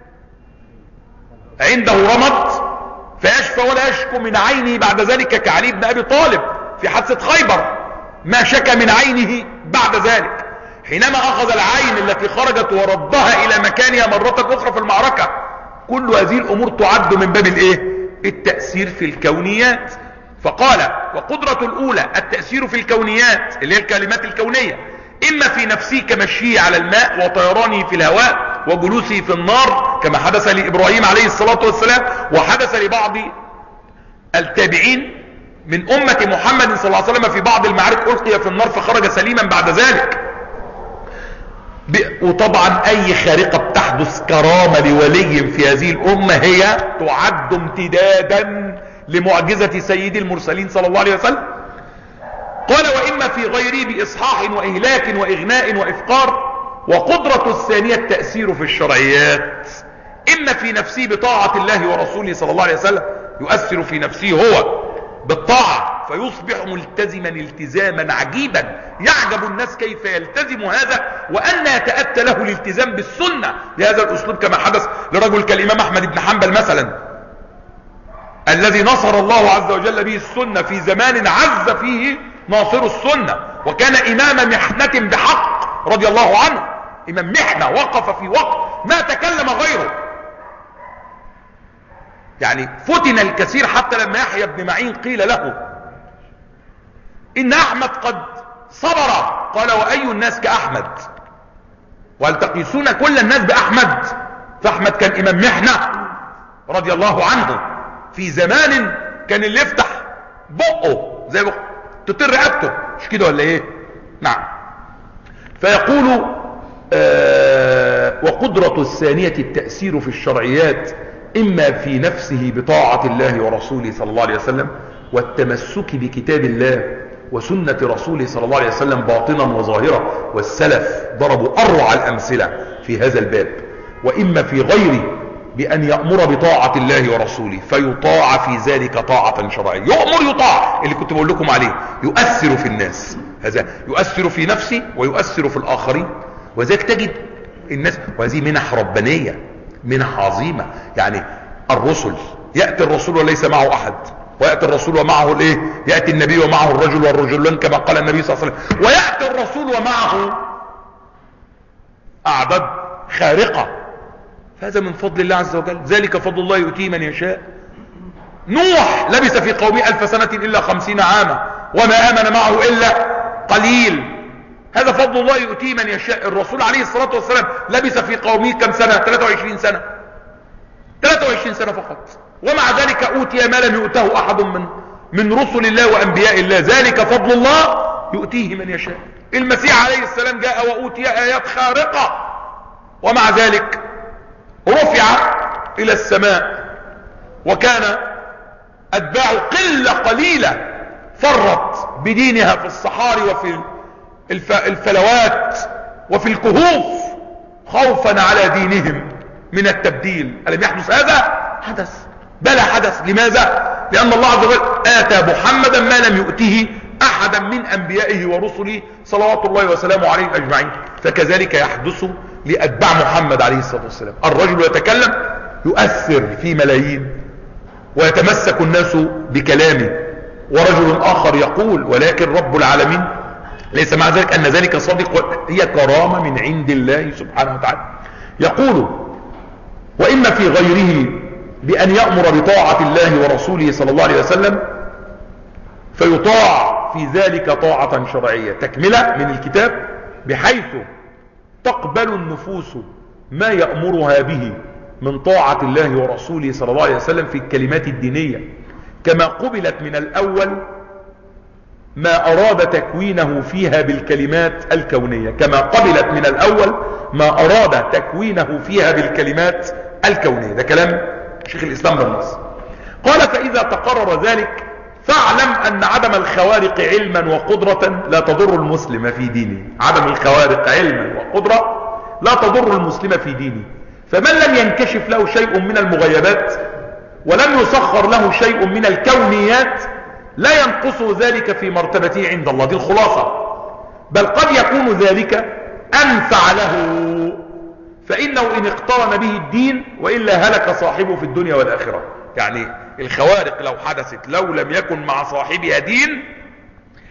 عنده رمض فيشفى ولا يشكو من عينه بعد ذلك، كعلي بن أبي طالب في حادثة خيبر ما شكى من عينه بعد ذلك، حينما اخذ العين التي خرجت وردها الى مكانها مرة اخرى في المعركة. كل هذه الامور تعد من باب التأثير في الكونيات. فقال وقدرة الاولى التأثير في الكونيات اللي هي الكلمات الكونية، اما في نفسه كمشيه على الماء وطيرانه في الهواء وجلوسه في النار كما حدث لابراهيم عليه الصلاة والسلام، وحدث لبعض التابعين من امة محمد صلى الله عليه وسلم في بعض المعارك القي في النار فخرج سليما بعد ذلك. وطبعا اي خارقة بتحدث كرامة لولي في هذه الامة هي تعد امتدادا لمعجزة سيد المرسلين صلى الله عليه وسلم. قال واما في غيره باصحاح واهلاك واغناء وافقار. وقدرة الثانية التأثير في الشرعيات، اما في نفسه بطاعة الله ورسوله صلى الله عليه وسلم، يؤثر في نفسه هو بالطاعة فيصبح ملتزما التزاما عجيبا يعجب الناس كيف يلتزم هذا وأن يتأتى له الالتزام بالسنة بهذا الأسلوب، كما حدث لرجل كالإمام أحمد بن حنبل مثلا، الذي نصر الله عز وجل به السنة في زمان عز فيه ناصر السنة، وكان إمام محنة بحق رضي الله عنه، إمام محنة وقف في وقت ما تكلم غيره. يعني فتن الكثير حتى لما يحيى بن معين قيل له إن أحمد قد صبر، قال وأي الناس كأحمد؟ وهل تقيسون كل الناس بأحمد؟ فأحمد كان إمام محنة رضي الله عنه في زمان كان اللي يفتح بقه زي بقه تطير رقبته، مش كده ولا ايه؟ نعم. فيقول وقدرة الثانية التأثير في الشرعيات، إما في نفسه بطاعة الله ورسوله صلى الله عليه وسلم والتمسك بكتاب الله وسنة رسوله صلى الله عليه وسلم باطنا وظاهرا، والسلف ضربوا أروع الأمثلة في هذا الباب. وإما في غيره بأن يأمر بطاعة الله ورسوله فيطاع في ذلك طاعة شرعية، يؤمر يطاع اللي كنت بقول لكم عليه، يؤثر في الناس، هذا يؤثر في نفسه ويؤثر في الآخرين. وذلك تجد الناس، وهذه منح ربانية، منح عظيمة. يعني الرسل يأتي الرسول وليس معه أحد، ويأتي الرسول ومعه الايه؟ يأتي النبي ومعه الرجل والرجلان كما قال النبي صلى الله عليه وسلم، ويأتي الرسول ومعه أعداد خارقة. فهذا من فضل الله عز وجل، ذلك فضل الله يؤتيه من يشاء. نوح لبث في قومه 1000 سنة إلا 50 عاما وما آمن معه إلا قليل، هذا فضل الله يؤتيه من يشاء. الرسول عليه الصلاة والسلام لبث في قومه كم سنة؟ 23 سنة، 23 سنة فقط، ومع ذلك أوتي ما لم يؤته أحد من رسل الله وأنبياء الله، ذلك فضل الله يؤتيه من يشاء. المسيح عليه السلام جاء وأوتي آيات خارقة، ومع ذلك رفع إلى السماء، وكان أتباع قلة قليلة فرت بدينها في الصحاري وفي الفلوات وفي الكهوف خوفا على دينهم من التبديل. ألم يحدث هذا؟ حدث، بلى حدث. لماذا؟ لأن الله عز وجل آتى محمدا ما لم يؤته أحدا من أنبيائه ورسله صلوات الله وسلامه عليهم أجمعين. فكذلك يحدث لأتباع محمد عليه الصلاة والسلام. الرجل يتكلم يؤثر في ملايين ويتمسك الناس بكلامه، ورجل آخر يقول ولكن رب العالمين ليس مع ذلك أن ذلك صادق، هي كرامة من عند الله سبحانه وتعالى. يقول وإما في غيره بأن يأمر بطاعة الله ورسوله صلى الله عليه وسلم فيطاع في ذلك طاعة شرعية، تكملة من الكتاب، بحيث تقبل النفوس ما يأمرها به من طاعة الله ورسوله صلى الله عليه وسلم في الكلمات الدينية، كما قبلت من الأول ما أراد تكوينه فيها بالكلمات الكونية، كما قبلت من الأول ما أراد تكوينه فيها بالكلمات الكونية. ده كلام شيخ الإسلام بالنص. قال فإذا تقرر ذلك فاعلم أن عدم الخوارق علما وقدرة لا تضر المسلم في دينه. عدم الخوارق علما وقدرة لا تضر المسلم في دينه، فمن لم ينكشف له شيء من المغيبات ولم يسخر له شيء من الكونيات لا ينقص ذلك في مرتبته عند الله. دي الخلاصة. بل قد يكون ذلك أنفع له، فإنه إن اقترن به الدين وإلا هلك صاحبه في الدنيا والآخرة. يعني الخوارق لو حدثت لو لم يكن مع صاحبها دين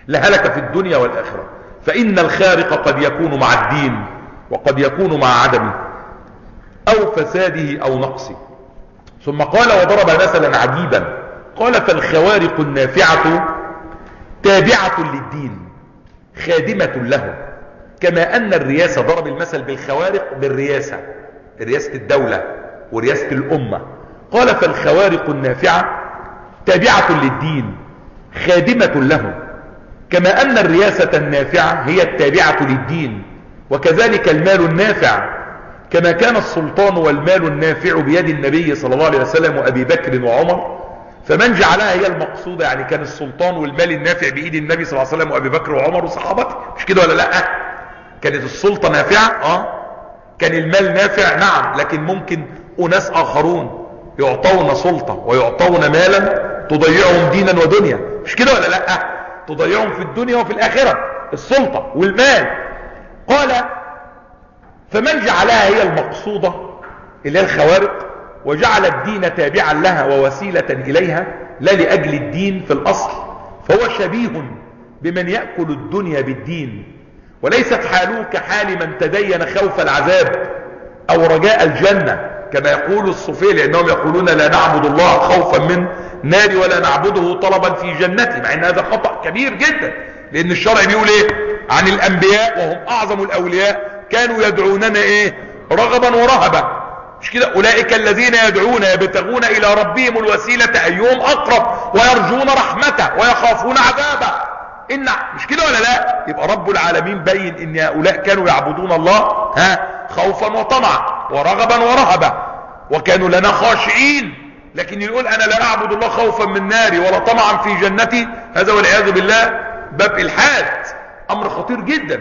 لهلك في الدنيا والآخرة. فإن الخارق قد يكون مع الدين وقد يكون مع عدمه أو فساده أو نقصه. ثم قال وضرب مثلا عجيبا قال فالخوارق النافعة تابعة للدين خادمة له، كما أن الرياسة، ضرب المثل بالخوارق بالرياسة، رياسة الدولة ورياسة الأمة. قال فالخوارق النافعة تابعة للدين خادمة له، كما أن الرياسة النافعة هي التابعة للدين، وكذلك المال النافع، كما كان السلطان والمال النافع بيد النبي صلى الله عليه وسلم وأبي بكر وعمر، فمن جعلها هي المقصودة، يعني كان السلطان والمال النافع بإيد النبي صلى الله عليه وسلم وأبي بكر وعمر وصحابته، مش كده ولا لا؟ كانت السلطة نافعة، كان المال نافع، نعم، لكن ممكن أناس آخرون يعطون سلطة ويعطون مالا تضيعهم دينا ودنيا، مش كده ولا لا؟ تضيعهم في الدنيا وفي الآخرة السلطة والمال. قال فمن جعلها هي المقصودة اللي هي الخوارق وجعل الدين تابعا لها ووسيلة إليها لا لأجل الدين في الأصل، فهو شبيه بمن يأكل الدنيا بالدين، وليست حاله كحال من تدين خوف العذاب أو رجاء الجنة، كما يقول الصوفية، لأنهم يقولون لا نعبد الله خوفا من نار ولا نعبده طلبا في جنته، مع أن هذا خطأ كبير جدا، لأن الشرع بيقول إيه عن الأنبياء وهم أعظم الأولياء؟ كانوا يدعوننا إيه؟ رغبا ورهبا، مش كده؟ أولئك الذين يدعون يبتغون إلى ربهم الوسيلة أيهم أقرب ويرجون رحمته ويخافون عذابه، مش كده ولا لا؟ يبقى رب العالمين بين ان هؤلاء كانوا يعبدون الله خوفا وطمعا ورغبا ورهبا، وكانوا لنا خاشعين. لكن يقول انا لا اعبد الله خوفا من ناري ولا طمعا في جنتي، هذا والعياذ بالله باب الحاد، امر خطير جدا.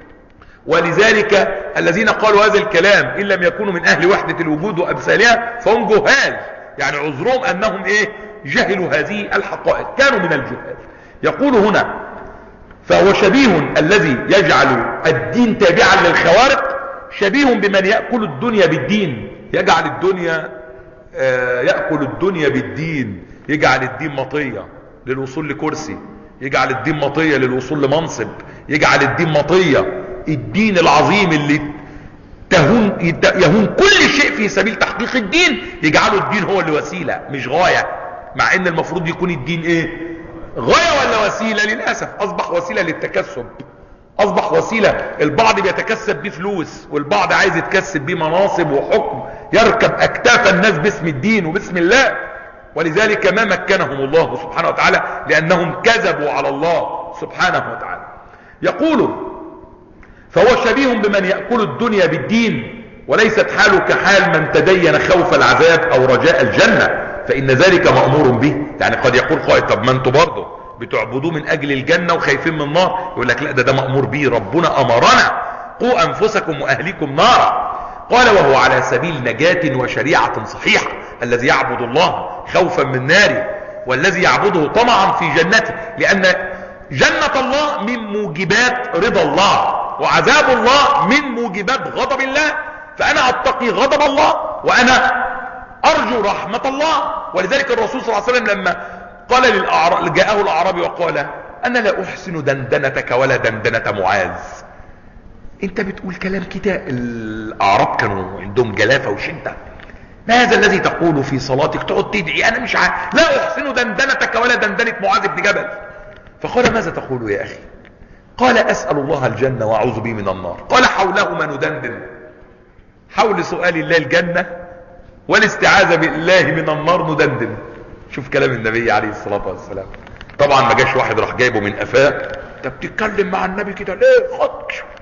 ولذلك الذين قالوا هذا الكلام ان لم يكونوا من اهل وحدة الوجود وامثالها فهم جهال، يعني عذرهم انهم جهلوا هذه الحقائق، كانوا من الجهال. يقول هنا فهو شبيه الذي يجعل الدين تابعا للخوارق، شبيه بمن يأكل الدنيا بالدين، يجعل الدنيا يأكل الدنيا بالدين، يجعل الدين مطية للوصول لكرسي، يجعل الدين مطية للوصول لمنصب، يجعل الدين مطية، الدين العظيم اللي يهون كل شيء في سبيل تحقيق الدين، يجعله الدين هو اللي وسيلة مش غاية، مع ان المفروض يكون الدين غاية ولا وسيلة؟ للأسف أصبح وسيلة للتكسب، أصبح وسيلة البعض بيتكسب بيه فلوس، والبعض عايز يتكسب بيه مناصب وحكم، يركب أكتاف الناس باسم الدين وباسم الله. ولذلك ما مكنهم الله سبحانه وتعالى، لأنهم كذبوا على الله سبحانه وتعالى. يقول فهو شبيه بمن يأكل الدنيا بالدين، وليست حاله كحال من تدين خوف العذاب أو رجاء الجنة، فإن ذلك مأمور به. يعني قد يقول قائل طب ما انتوا برضه بتعبدوه من أجل الجنة وخايفين من النار، يقول لك لا، ده مأمور به، ربنا أمرنا قوا أنفسكم وأهليكم نارا. قال وهو على سبيل نجاة وشريعة صحيحة، الذي يعبد الله خوفا من ناره والذي يعبده طمعا في جنته، لأن جنة الله من موجبات رضا الله، وعذاب الله من موجبات غضب الله، فأنا أتقي غضب الله وأنا أرجو رحمة الله. ولذلك الرسول صلى الله عليه وسلم لما قال جاءه الأعرابي وقال أنا لا أحسن دندنتك ولا دندنة معاذ، أنت بتقول كلام كده. الأعراب كانوا عندهم جلافة وشدة، ما هذا الذي تقول في صلاتك؟ تقعد تدعي أنا مش عارف، لا أحسن دندنتك ولا دندنة معاذ بن جبل. فقال ماذا تقول يا أخي؟ قال أسأل الله الجنة وأعوذ به من النار. قال حولهما ندندن، حول سؤال الله الجنة والاستعاذة بالله من النار ندندن. شوف كلام النبي عليه الصلاة والسلام. طبعا ما جاش واحد راح جايبه من قفاه، انت بتتكلم مع النبي كده ليه؟ خد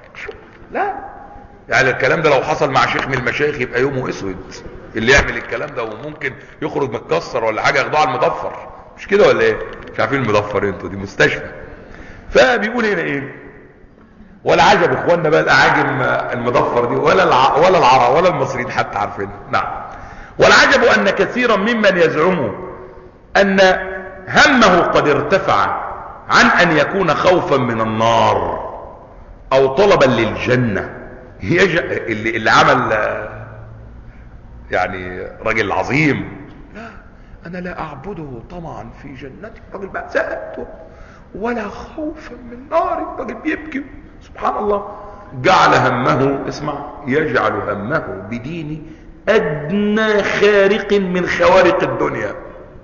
لا، يعني الكلام ده لو حصل مع شيخ من المشايخ يبقى يومه اسود اللي يعمل الكلام ده، وممكن يخرج متكسر ولا حاجه ياخدوه على المضفر، مش كده ولا ايه؟ مش عارفين المضفر انتوا؟ دي مستشفى. فبيقول هنا ولا عجب اخواننا بقى الاعاجم المضفر دي ولا العرب ولا المصريين حتى عارفينها. نعم. والعجب ان كثيرا ممن يزعم ان همه قد ارتفع عن ان يكون خوفا من النار او طلبا للجنة، اللي عمل يعني راجل عظيم، لا انا لا اعبده طمعا في جنتي، راجل بقى زهد ولا خوفا من نار. الراجل بيبكي سبحان الله. جعل همه، اسمع، يجعل همه بدين أدنى خارق من خوارق الدنيا.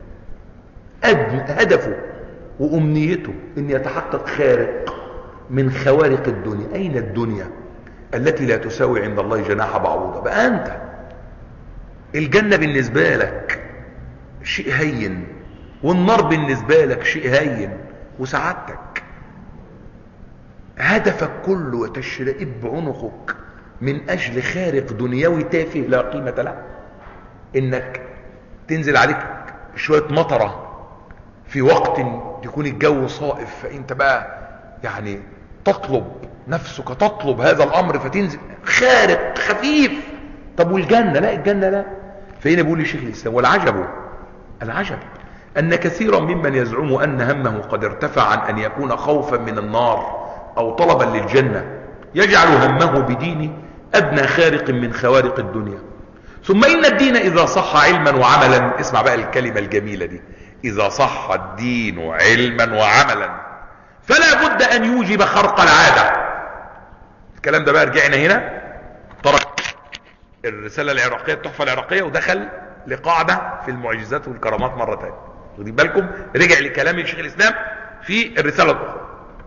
هدفه وأمنيته أن يتحقق خارق من خوارق الدنيا. أين الدنيا التي لا تساوي عند الله جناح بعوضة؟ بقى أنت الجنة بالنسبة لك شيء هين، والنار بالنسبة لك شيء هين، وسعادتك هدفك كله وتشرئب عنقك من أجل خارق دنيوي تافه لا قيمة له. إنك تنزل عليك شوية مطرة في وقت يكون الجو صائف، فأنت بقى يعني تطلب، نفسك تطلب هذا الأمر فتنزل خارق خفيف. طب والجنة؟ لا، الجنة لا. فهنا بيقول الشيخ الإسلام: والعجب أن كثيرا ممن يزعم أن همه قد ارتفع عن أن يكون خوفا من النار أو طلبا للجنة يجعل همه بدين أدنى خارق من خوارق الدنيا. ثم إن الدين إذا صح علما وعملا، اسمع بقى الكلمة الجميلة دي، إذا صح الدين علما وعملا فلا بد أن يوجب خرق العادة. الكلام ده بقى رجعنا هنا، ترك الرسالة العراقية، التحفة العراقية، ودخل لقاعدة في المعجزات والكرامات مرة تانية. واخدين بالكم؟ رجع لكلام الشيخ الإسلام في الرسالة الأخرى.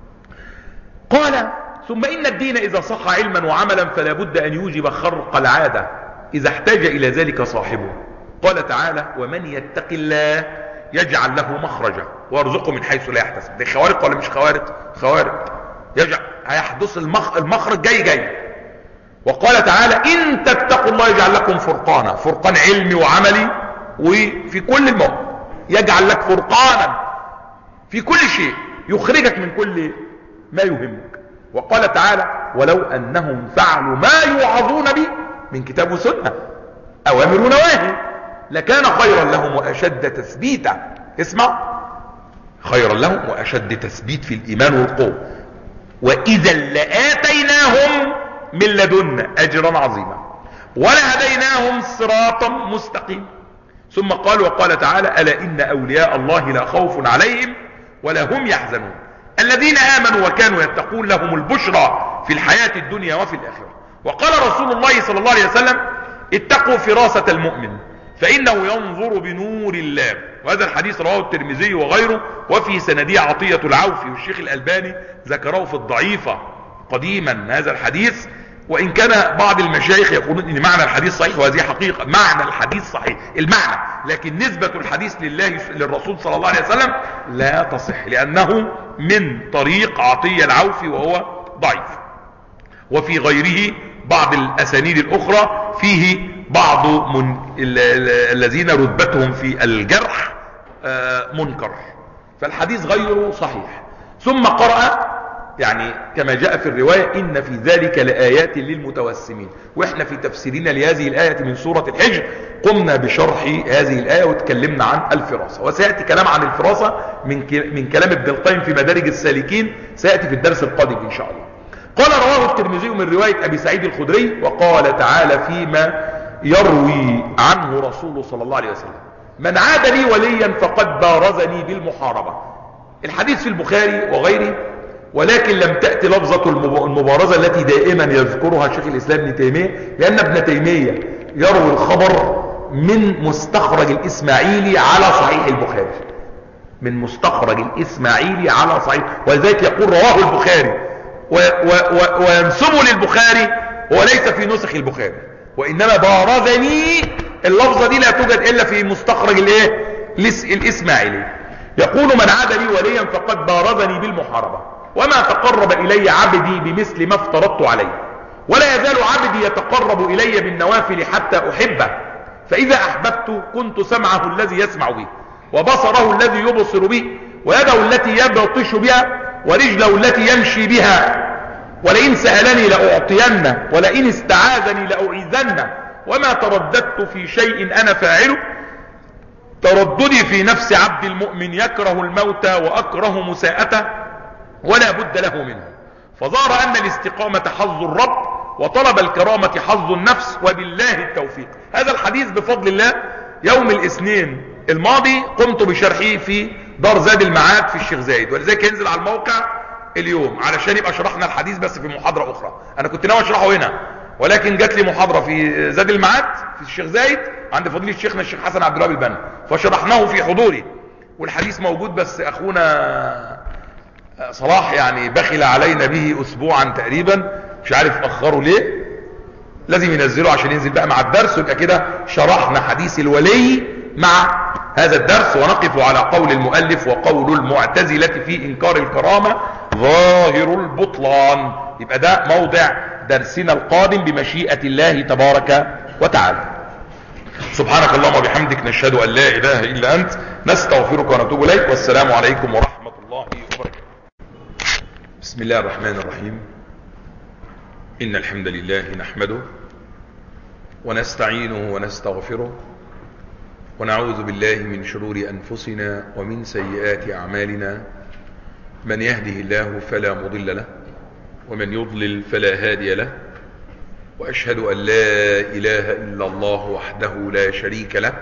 قال: ثم إن الدين إذا صح علما وعملا فلا بد أن يوجب خرق العادة إذا احتاج إلى ذلك صاحبه. قال تعالى: ومن يتق الله يجعل له مخرجا ويرزقه من حيث لا يحتسب. دي خوارق ولا مش خوارق؟ خوارق. يجعل هيحدث المخرج جاي. وقال تعالى: إن تتقوا الله يجعل لكم فرقانا، فرقان علمي وعملي وفي كل الموت. يجعل لك فرقانا في كل شيء يخرجك من كل ما يهمك. وقال تعالى: ولو أنهم فعلوا ما يوعظون به من كتاب وسنة، أوامر ونواهي، لكان خيرا لهم وأشد تثبيتا. اسمع، خيرا لهم وأشد تثبيت في الإيمان والقوة، وإذا لآتيناهم من لدنا أجرا عظيما ولهديناهم صراطا مستقيما. ثم قال: وقال تعالى: ألا إن أولياء الله لا خوف عليهم ولا هم يحزنون الذين آمنوا وكانوا يتقون لهم البشرى في الحياة الدنيا وفي الآخرة. وقال رسول الله صلى الله عليه وسلم: اتقوا فراسة المؤمن فإنه ينظر بنور الله. وهذا الحديث رواه الترمذي وغيره، وفي سنديه عطية العوفي، والشيخ الألباني ذكره في الضعيفة قديما هذا الحديث، وإن كان بعض المشايخ يقولون إن معنى الحديث صحيح، وهذه حقيقة، معنى الحديث صحيح المعنى، لكن نسبة الحديث للرسول صلى الله عليه وسلم لا تصح، لأنه من طريق عطية العوفي وهو ضعيف. وفي غيره بعض الأسانيد الأخرى فيه بعض الذين رتبتهم في الجرح منكر، فالحديث غير صحيح. ثم قرأ، يعني كما جاء في الرواية: إن في ذلك لآيات للمتوسمين. وإحنا في تفسيرنا لهذه الآية من سورة الحجر قمنا بشرح هذه الآية وتكلمنا عن الفراسة، وسيأتي كلام عن الفراسة من كلام ابن القيم في مدارج السالكين، سيأتي في الدرس القادم إن شاء الله. قال: رواه الترمذي من رواية أبي سعيد الخدري. وقال تعالى فيما يروي عنه رسول صلى الله عليه وسلم: من عاد لي وليا فقد بارزني بالمحاربة. الحديث في البخاري وغيره، ولكن لم تأتي لفظة المبارزة التي دائما يذكرها شيخ الإسلام ابن تيمية، لأن ابن تيمية يروي الخبر من مستخرج الإسماعيلي على صحيح البخاري، من مستخرج الإسماعيلي على صحيح، ولذلك يقول رواه البخاري وينسبه للبخاري وليس في نسخ البخاري، وإنما بارزني اللفظة دي لا توجد إلا في مستخرج الإسماعيلي. يقول: من عاد لي وليا فقد بارزني بالمحاربة، وما تقرب إلي عبدي بمثل ما افترضت عليه، ولا يزال عبدي يتقرب إلي بالنوافل حتى أحبه، فإذا أحببت كنت سمعه الذي يسمع به، وبصره الذي يبصر به، ويده التي يبطش بها، ورجله التي يمشي بها، ولئن سألني لأعطينه، ولئن استعاذني لأعيذنه، وما ترددت في شيء أنا فاعله ترددي في نفس عبد المؤمن يكره الموت وأكره مساءته ولا بد له منه، فظهر أن الاستقامة حظ الرب وطلب الكرامة حظ النفس، وبالله التوفيق. هذا الحديث بفضل الله يوم الاثنين الماضي قمت بشرحه في دار زاد المعاد في الشيخ زايد، ولذلك ينزل على الموقع اليوم علشان يبقى شرحنا الحديث بس في محاضرة اخرى. انا كنت ناوي اشرحه هنا، ولكن جات لي محاضرة في زاد المعاد في الشيخ زايد عند فضيلة شيخنا الشيخ حسن عبد الوهاب البنا، فشرحناه في حضوري والحديث موجود، بس اخونا صلاح يعني بخل علينا به اسبوعا تقريبا، مش عارف اخره ليه، لازم ينزله عشان ينزل بقى مع الدرس، ويبقى كده شرحنا حديث الولي مع هذا الدرس، ونقف على قول المؤلف وقول المعتزلة في انكار الكرامة ظاهر البطلان. يبقى ده موضع درسنا القادم بمشيئة الله تبارك وتعالى. سبحانك اللهم وبحمدك، نشهد ان لا اله الا انت، نستغفرك ونتوب اليك، والسلام عليكم ورحمة الله وبركاته. بسم الله الرحمن الرحيم. إن الحمد لله نحمده ونستعينه ونستغفره، ونعوذ بالله من شرور أنفسنا ومن سيئات أعمالنا. من يهده الله فلا مضل له، ومن يضلل فلا هادي له، وأشهد أن لا إله إلا الله وحده لا شريك له،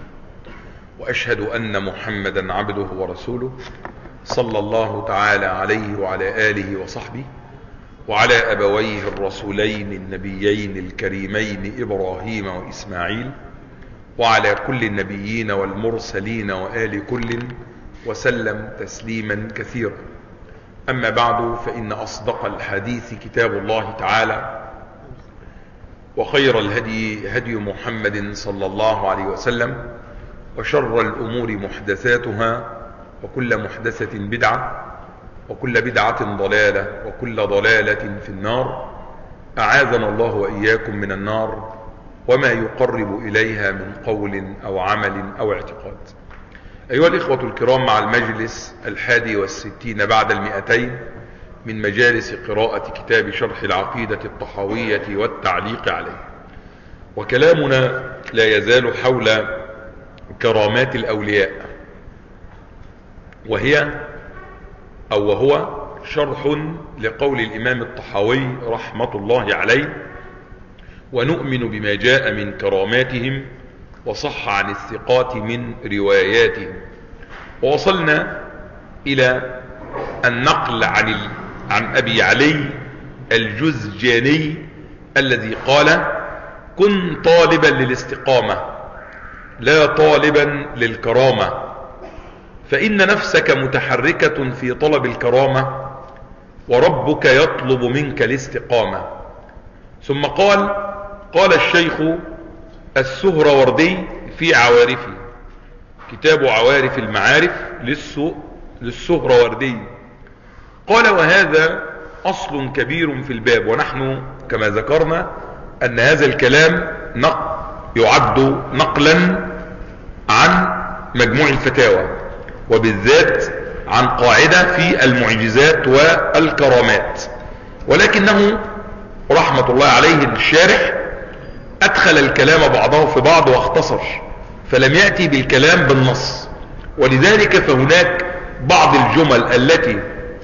وأشهد أن محمدا عبده ورسوله، صلى الله تعالى عليه وعلى آله وصحبه وعلى أبويه الرسولين النبيين الكريمين إبراهيم وإسماعيل، وعلى كل النبيين والمرسلين وآل كل، وسلم تسليما كثيرا. أما بعد، فإن أصدق الحديث كتاب الله تعالى، وخير الهدي هدي محمد صلى الله عليه وسلم، وشر الأمور محدثاتها، وكل محدثة بدعة، وكل بدعة ضلالة، وكل ضلالة في النار. أعاذنا الله وإياكم من النار وما يقرب إليها من قول أو عمل أو اعتقاد. أيها الإخوة الكرام، مع المجلس 61 بعد 200 من مجالس قراءة كتاب شرح العقيدة الطحاوية والتعليق عليه، وكلامنا لا يزال حول كرامات الأولياء، وهو شرح لقول الإمام الطحاوي رحمة الله عليه: ونؤمن بما جاء من كراماتهم وصح عن الثقات من رواياتهم. ووصلنا إلى النقل عن أبي علي الجزجاني الذي قال: كن طالبا للاستقامة لا طالبا للكرامة، فإن نفسك متحركة في طلب الكرامة، وربك يطلب منك الاستقامة. ثم قال الشيخ السهروردي في عوارفه، كتاب عوارف المعارف للسهروردي، قال: وهذا أصل كبير في الباب. ونحن كما ذكرنا أن هذا الكلام يعد نقلا عن مجموع الفتاوى، وبالذات عن قاعدة في المعجزات والكرامات، ولكنه رحمة الله عليه الشارح أدخل الكلام بعضه في بعض واختصر، فلم يأتي بالكلام بالنص. ولذلك فهناك بعض الجمل التي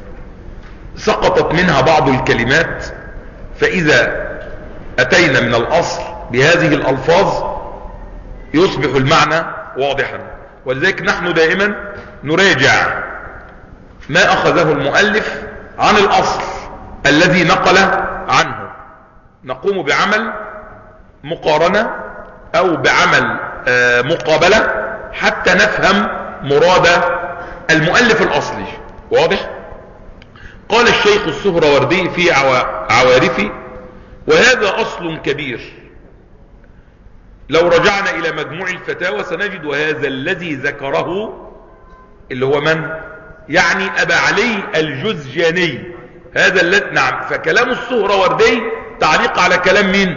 سقطت منها بعض الكلمات، فإذا أتينا من الأصل بهذه الألفاظ يصبح المعنى واضحا. ولذلك نحن دائما نراجع ما أخذه المؤلف عن الأصل الذي نقل عنه، نقوم بعمل مقارنة أو بعمل مقابلة حتى نفهم مراد المؤلف الأصلي. واضح؟ قال الشيخ السهروردي في عوارفه: وهذا أصل كبير. لو رجعنا إلى مجموع الفتاوى سنجد وهذا الذي ذكره اللي هو من؟ يعني أبا علي الجزجاني، هذا الذي نعم. فكلام السهروردي تعليق على كلام مين؟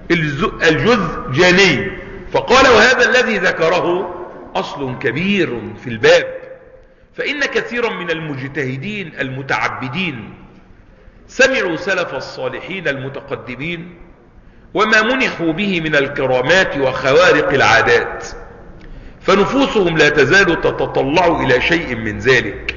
الجزجاني. فقال: وهذا الذي ذكره أصل كبير في الباب، فإن كثيرا من المجتهدين المتعبدين سمعوا سلف الصالحين المتقدمين وما منحوا به من الكرامات وخوارق العادات، فنفوسهم لا تزال تتطلع إلى شيء من ذلك،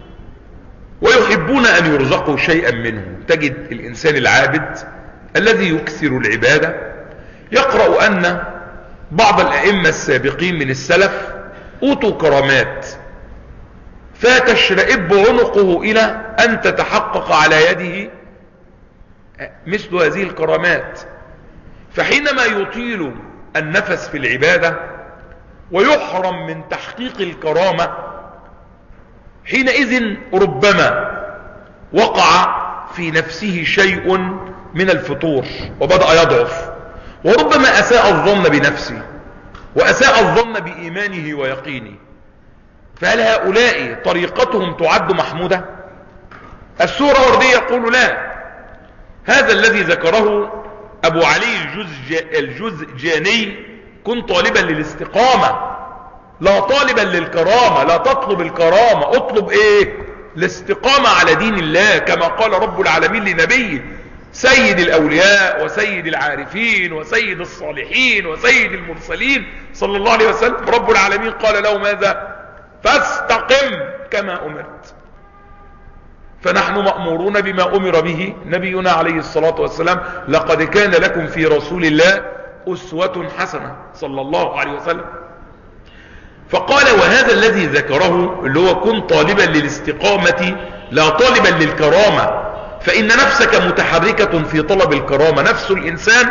ويحبون أن يرزقوا شيئا منه. تجد الإنسان العابد الذي يكثر العبادة يقرأ أن بعض الأئمة السابقين من السلف أوتوا كرامات، فتشرئب عنقه إلى أن تتحقق على يده مثل هذه الكرامات. فحينما يطيل النفس في العبادة ويحرم من تحقيق الكرامة، حينئذ ربما وقع في نفسه شيء من الفتور وبدأ يضعف، وربما أساء الظن بنفسه وأساء الظن بإيمانه ويقينه. فهل هؤلاء طريقتهم تعد محمودة؟ السورة وردية يقول لا. هذا الذي ذكره أبو علي الجزجاني: كن طالبا للاستقامة لا طالبا للكرامة. لا تطلب الكرامة، اطلب ايه؟ الاستقامة على دين الله، كما قال رب العالمين لنبيه سيد الأولياء وسيد العارفين وسيد الصالحين وسيد المرسلين صلى الله عليه وسلم. رب العالمين قال له ماذا؟ فاستقم كما أمرت. فنحن مأمورون بما أمر به نبينا عليه الصلاة والسلام: لقد كان لكم في رسول الله أسوة حسنة صلى الله عليه وسلم. فقال: وهذا الذي ذكره اللي هو كن طالبا للاستقامة لا طالبا للكرامة، فإن نفسك متحركة في طلب الكرامة. نفس الإنسان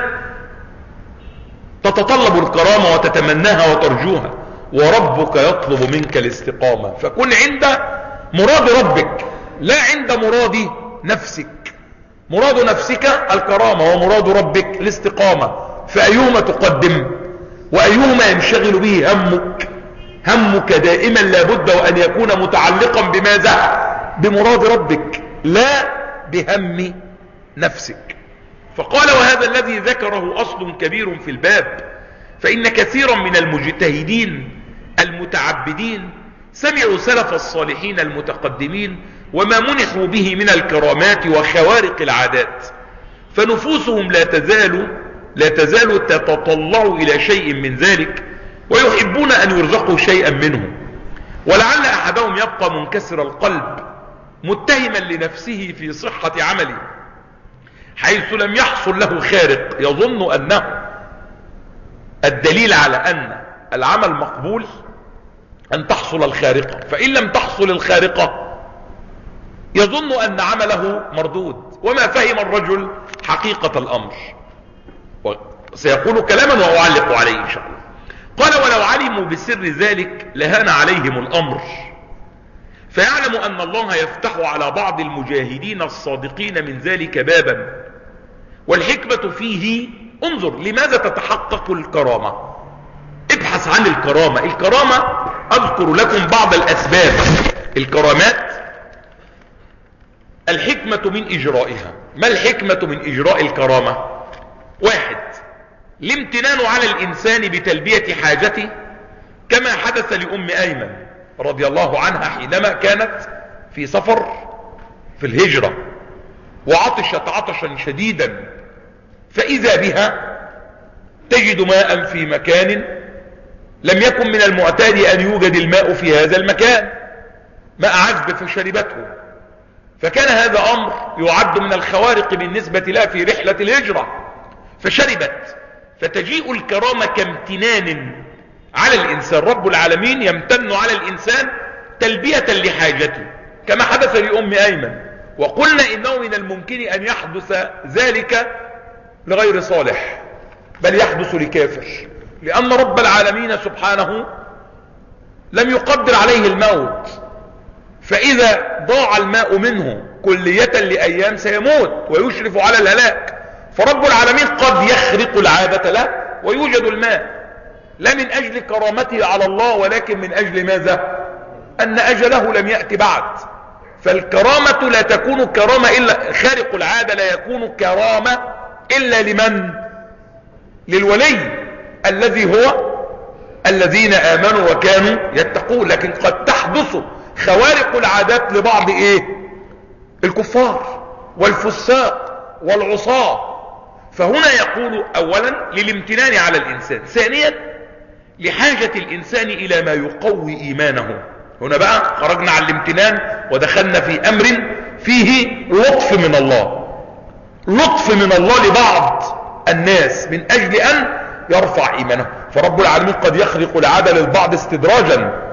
تتطلب الكرامة وتتمناها وترجوها، وربك يطلب منك الاستقامة. فكن عند مراد ربك لا عند مراد نفسك. مراد نفسك الكرامة ومراد ربك الاستقامة، فأيهما تقدم وأيهما ينشغل به همك؟ همك دائما لابد وأن يكون متعلقا بماذا؟ بمراد ربك لا بهم نفسك. فقال: وهذا الذي ذكره أصل كبير في الباب، فإن كثيرا من المجتهدين المتعبدين سمعوا سلف الصالحين المتقدمين وما منحوا به من الكرامات وخوارق العادات، فنفوسهم لا تزال تتطلع إلى شيء من ذلك، ويحبون أن يرزقوا شيئا منه. ولعل أحدهم يبقى منكسر القلب متهما لنفسه في صحة عمله، حيث لم يحصل له خارق يظن أنه الدليل على أن العمل مقبول أن تحصل الخارقة، فإن لم تحصل الخارقة يظن أن عمله مردود، وما فهم الرجل حقيقة الأمر. وسيقول كلاما وأعلق عليه إن شاء الله. قال: ولو علموا بسر ذلك لهان عليهم الأمر، فيعلم أن الله يفتح على بعض المجاهدين الصادقين من ذلك بابا. والحكمة فيه: انظر لماذا تتحقق الكرامة، ابحث عن الكرامة. الكرامة أذكر لكم بعض الأسباب. الكرامات الحكمة من إجرائها. ما الحكمة من إجراء الكرامة؟ 1: الامتنان على الإنسان بتلبية حاجته، كما حدث لأم أيمن رضي الله عنها حينما كانت في سفر في الهجرة وعطشت عطشا شديدا، فإذا بها تجد ماء في مكان لم يكن من المعتاد أن يوجد الماء في هذا المكان، ماء عذب، فشربته. فكان هذا أمر يعد من الخوارق بالنسبة لها في رحلة الهجرة، فشربت. فتجيء الكرامة كامتنان على الإنسان. رب العالمين يمتن على الإنسان تلبية لحاجته، كما حدث لأم أيمن. وقلنا إنه من الممكن أن يحدث ذلك لغير صالح، بل يحدث لكافر، لأن رب العالمين سبحانه لم يقدر عليه الموت، فإذا ضاع الماء منه كلية لأيام سيموت ويشرف على الهلاك. فرب العالمين قد يخرق العادة له ويوجد الماء، لا من أجل كرامته على الله، ولكن من أجل ماذا؟ أن أجله لم يأتي بعد. فالكرامة لا تكون كرامة إلا خارق العادة، لا يكون كرامة إلا لمن؟ للولي الذي هو الذين آمنوا وكانوا يتقون. لكن قد تحدث خوارق العادات لبعض الكفار والفساق والعصاة. فهنا يقول أولا للامتنان على الإنسان، ثانيا لحاجة الإنسان إلى ما يقوي إيمانه. هنا بقى خرجنا عن الامتنان ودخلنا في أمر فيه لطف من الله، لطف من الله لبعض الناس من أجل أن يرفع إيمانه. فرب العالمين قد يخرق العادة للبعض استدراجا،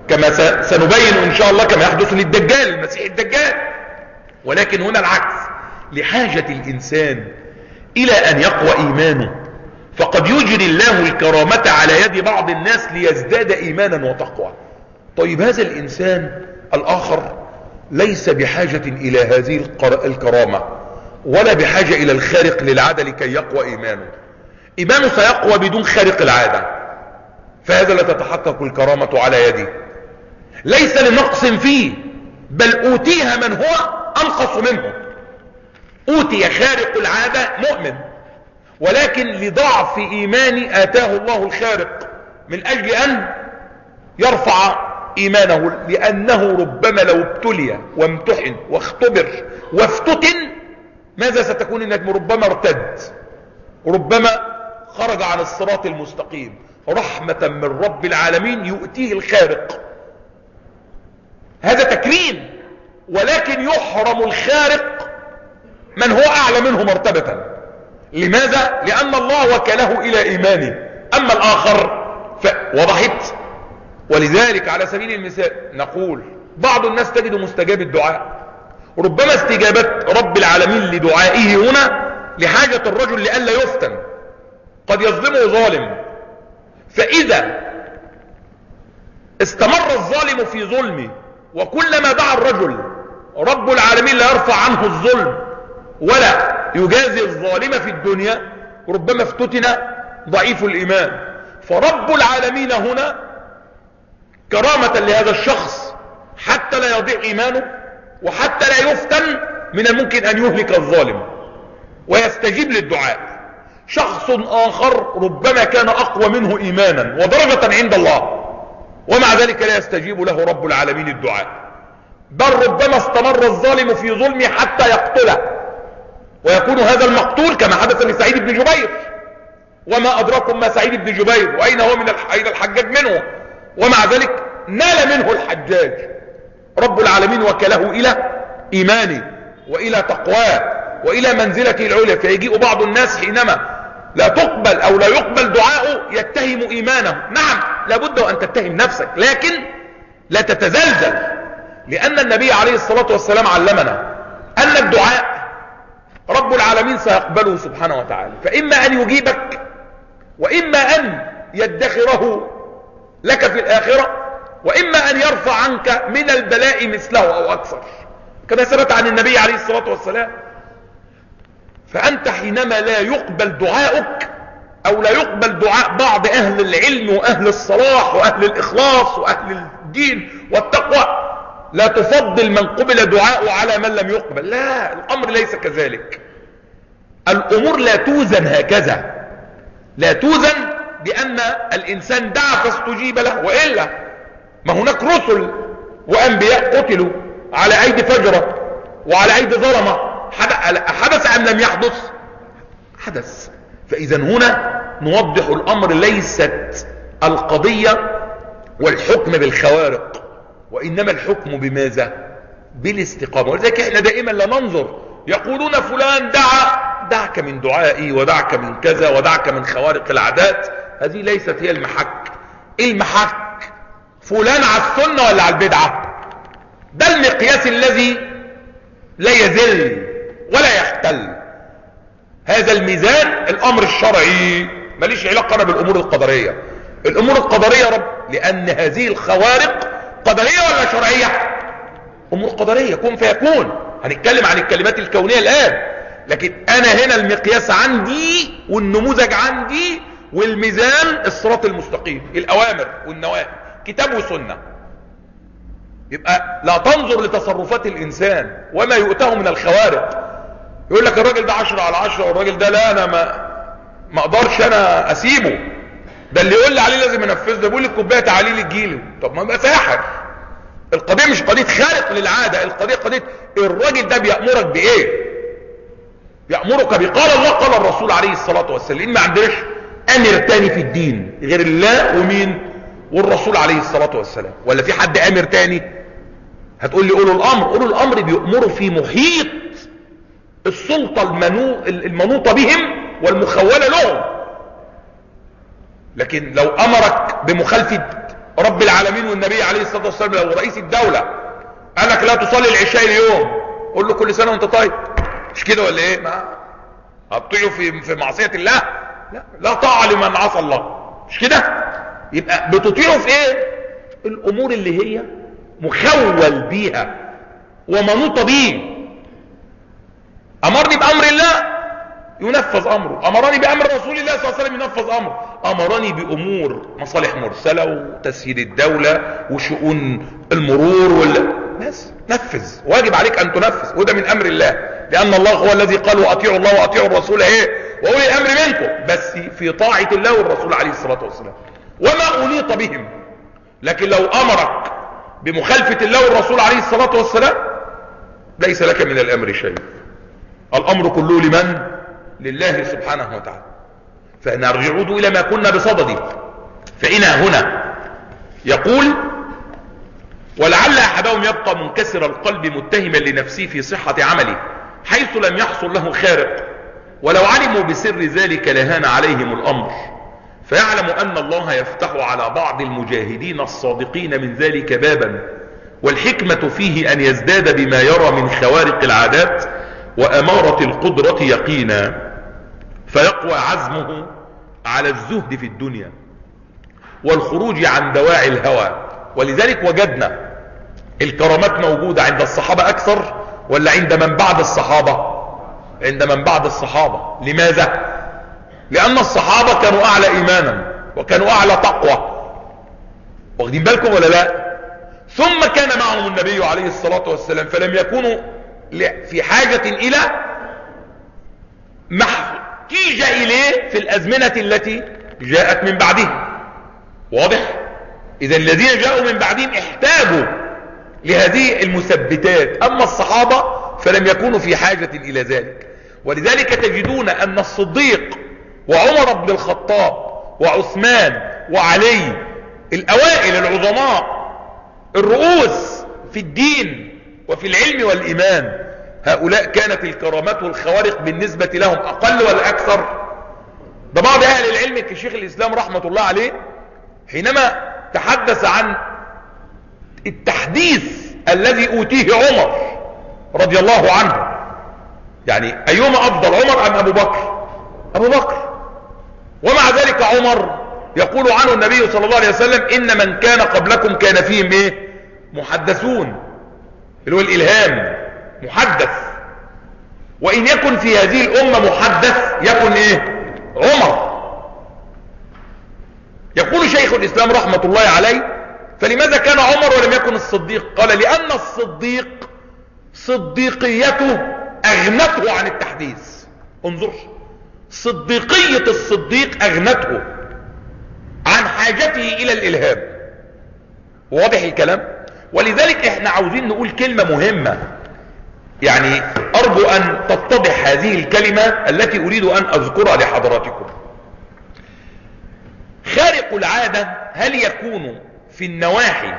كما سنبين ان شاء الله كما يحدث للدجال المسيح الدجال. ولكن هنا العكس، لحاجة الانسان الى ان يقوى ايمانه، فقد يجري الله الكرامة على يد بعض الناس ليزداد ايمانا وتقوى. طيب هذا الانسان الاخر ليس بحاجة الى هذه الكرامة ولا بحاجة الى الخارق للعادة لكي يقوى ايمانه. ايمانه سيقوى بدون خارق العادة، فهذا لا تتحقق الكرامة على يده، ليس لنقص فيه، بل اوتيها من هو انقص منه. اوتي خارق العادة مؤمن، ولكن لضعف ايمان اتاه الله الخارق من اجل ان يرفع ايمانه، لانه ربما لو ابتلي وامتحن واختبر وافتتن ماذا ستكون النتيجة؟ ربما ارتد، ربما خرج عن الصراط المستقيم. رحمة من رب العالمين يؤتيه الخارق، هذا تكريم، ولكن يحرم الخارق من هو اعلى منه مرتبة. لماذا؟ لان الله وكله الى ايمانه، اما الاخر فوضحت. ولذلك على سبيل المثال نقول بعض الناس تجد مستجاب الدعاء، ربما استجابة رب العالمين لدعائه هنا لحاجة الرجل لئلا يفتن، قد يظلمه ظالم، فاذا استمر الظالم في ظلمه وكلما دعا الرجل رب العالمين لا يرفع عنه الظلم ولا يجازي الظالم في الدنيا، ربما افتتن ضعيف الايمان. فرب العالمين هنا كرامة لهذا الشخص حتى لا يضيع ايمانه وحتى لا يفتن، من الممكن ان يهلك الظالم ويستجيب للدعاء. شخص اخر ربما كان اقوى منه ايمانا ودرجة عند الله، ومع ذلك لا يستجيب له رب العالمين الدعاء، بل ربما استمر الظالم في ظلمه حتى يقتله، ويكون هذا المقتول كما حدث لسعيد بن جبير. وما ادراكم ما سعيد بن جبير، واين هو من اين الحجاج منه، ومع ذلك نال منه الحجاج. رب العالمين وكله الى ايمانه والى تقواه والى منزلته العليا. فيجيء بعض الناس حينما لا تقبل او لا يقبل دعاؤه يتهم ايمانه. نعم لابد ان تتهم نفسك، لكن لا تتزلزل، لان النبي عليه الصلاة والسلام علمنا ان الدعاء رب العالمين سيقبله سبحانه وتعالى، فاما ان يجيبك واما ان يدخره لك في الاخرة، واما ان يرفع عنك من البلاء مثله او اكثر، كما ثبت عن النبي عليه الصلاة والسلام. فانت حينما لا يقبل دعاؤك او لا يقبل دعاء بعض اهل العلم واهل الصلاح واهل الاخلاص واهل الدين والتقوى، لا تفضل من قبل دعاؤه على من لم يقبل. لا، الامر ليس كذلك. الامور لا توزن هكذا، لا توزن بان الانسان دعا فاستجيب له، والا ما هناك رسل وانبياء قتلوا على ايدي فجرة وعلى ايدي ظلمة. حدث ام لم يحدث؟ حدث. فاذا هنا نوضح الامر، ليست القضية والحكم بالخوارق، وانما الحكم بماذا؟ بالاستقامة. ولذلك احنا دائما لا ننظر يقولون فلان دعك من دعائي ودعك من كذا ودعك من خوارق العادات. هذه ليست هي المحك. المحك فلان على السنة ولا على البدعة، ده المقياس الذي لا يزل ولا يختل. هذا الميزان الامر الشرعي، ماليش علاقة انا بالامور القدرية. الامور القدرية رب، لان هذه الخوارق قدرية ولا شرعية؟ امور قدرية، كن فيكون. هنتكلم عن الكلمات الكونية الان، لكن انا هنا المقياس عندي والنموذج عندي والميزان الصراط المستقيم، الاوامر والنواهي، كتاب وسنة. يبقى لا تنظر لتصرفات الانسان وما يؤتاه من الخوارق. يقول لك الراجل ده 10/10 والراجل ده لا، انا ما اقدرش انا اسيبه، ده اللي يقول لي عليه لازم انفذه، ده بيقول لي الكوبايه تعالي لي تجيلي. طب ما يبقى ساحر. القضيه مش قضيه خارق للعاده، القضيه قضيه الراجل ده بيامرك بايه؟ يامرك بقال الله قال الرسول عليه الصلاه والسلام. ما عندناش امر تاني في الدين غير الله ومين؟ والرسول عليه الصلاه والسلام. ولا في حد امر تاني؟ هتقول لي اولو الامر. اولو الامر بيأمروا في محيط السلطه المنوطه بهم والمخوله لهم. لكن لو امرك بمخالفه رب العالمين والنبي عليه الصلاة والسلام لو رئيس الدولة قال لك لا تصلي العشاء اليوم، قول له كل سنة وانت طيب. مش كده ولا ايه؟ ما هتطيعوا في معصية الله؟ لا طاعة لمن عصى الله، مش كده؟ يبقى بتطيعوا في ايه؟ الامور اللي هي مخول بيها ومنوط به. امرني بامر الله ينفذ امره، امرني بامر رسول الله صلى الله عليه وسلم ينفذ امره، امرني بامور مصالح مرسله وتسيير الدوله وشؤون المرور بس نفذ، واجب عليك ان تنفذ، وده من امر الله، لان الله هو الذي قال واطيعوا الله واطيعوا الرسول واولي الامر منكم، بس في طاعه الله والرسول عليه الصلاه والسلام وما انيط بهم. لكن لو امرك بمخالفه الله والرسول عليه الصلاه والسلام ليس لك من الامر شيء، الامر كله لمن؟ لله سبحانه وتعالى. فنرجع الى ما كنا بصدده. فإنا هنا يقول ولعل احدهم يبقى منكسر القلب متهما لنفسه في صحة عمله حيث لم يحصل له خارق، ولو علموا بسر ذلك لهان عليهم الامر، فيعلم ان الله يفتح على بعض المجاهدين الصادقين من ذلك بابا، والحكمة فيه ان يزداد بما يرى من خوارق العادات وامارة القدرة يقينا، فيقوى عزمه على الزهد في الدنيا والخروج عن دواعي الهوى. ولذلك وجدنا الكرامات موجودة عند الصحابة اكثر ولا عند من بعد الصحابة؟ عند من بعد الصحابة. لماذا؟ لان الصحابة كانوا اعلى ايمانا وكانوا اعلى تقوى، واخدين بالكم ولا لا؟ ثم كان معهم النبي عليه الصلاة والسلام، فلم يكونوا في حاجة الى ما احتيج اليه في الازمنة التي جاءت من بعدهم. واضح؟ اذا الذين جاءوا من بعدهم احتاجوا لهذه المثبتات، اما الصحابة فلم يكونوا في حاجة الى ذلك. ولذلك تجدون ان الصديق وعمر بن الخطاب وعثمان وعلي الاوائل العظماء الرؤوس في الدين وفي العلم والايمان، هؤلاء كانت الكرامات والخوارق بالنسبة لهم اقل ولا اكثر؟ ده بعض اهل العلم كشيخ الاسلام رحمة الله عليه حينما تحدث عن التحديث الذي اوتيه عمر رضي الله عنه، يعني ايهما افضل، عمر ام ابو بكر؟ ابو بكر. ومع ذلك عمر يقول عنه النبي صلى الله عليه وسلم ان من كان قبلكم كان فيهم ايه؟ محدثون، اللي هو الالهام، محدث. وان يكن في هذه الامة محدث يكن ايه؟ عمر. يقول شيخ الاسلام رحمة الله عليه فلماذا كان عمر ولم يكن الصديق؟ قال لان الصديق صديقيته اغنته عن التحديث. انظر، صديقية الصديق اغنته عن حاجته الى الالهام. واضح الكلام؟ ولذلك احنا عاوزين نقول كلمة مهمة، يعني ارجو ان تتضح هذه الكلمة التي اريد ان اذكرها لحضراتكم. خارق العادة هل يكون في النواحي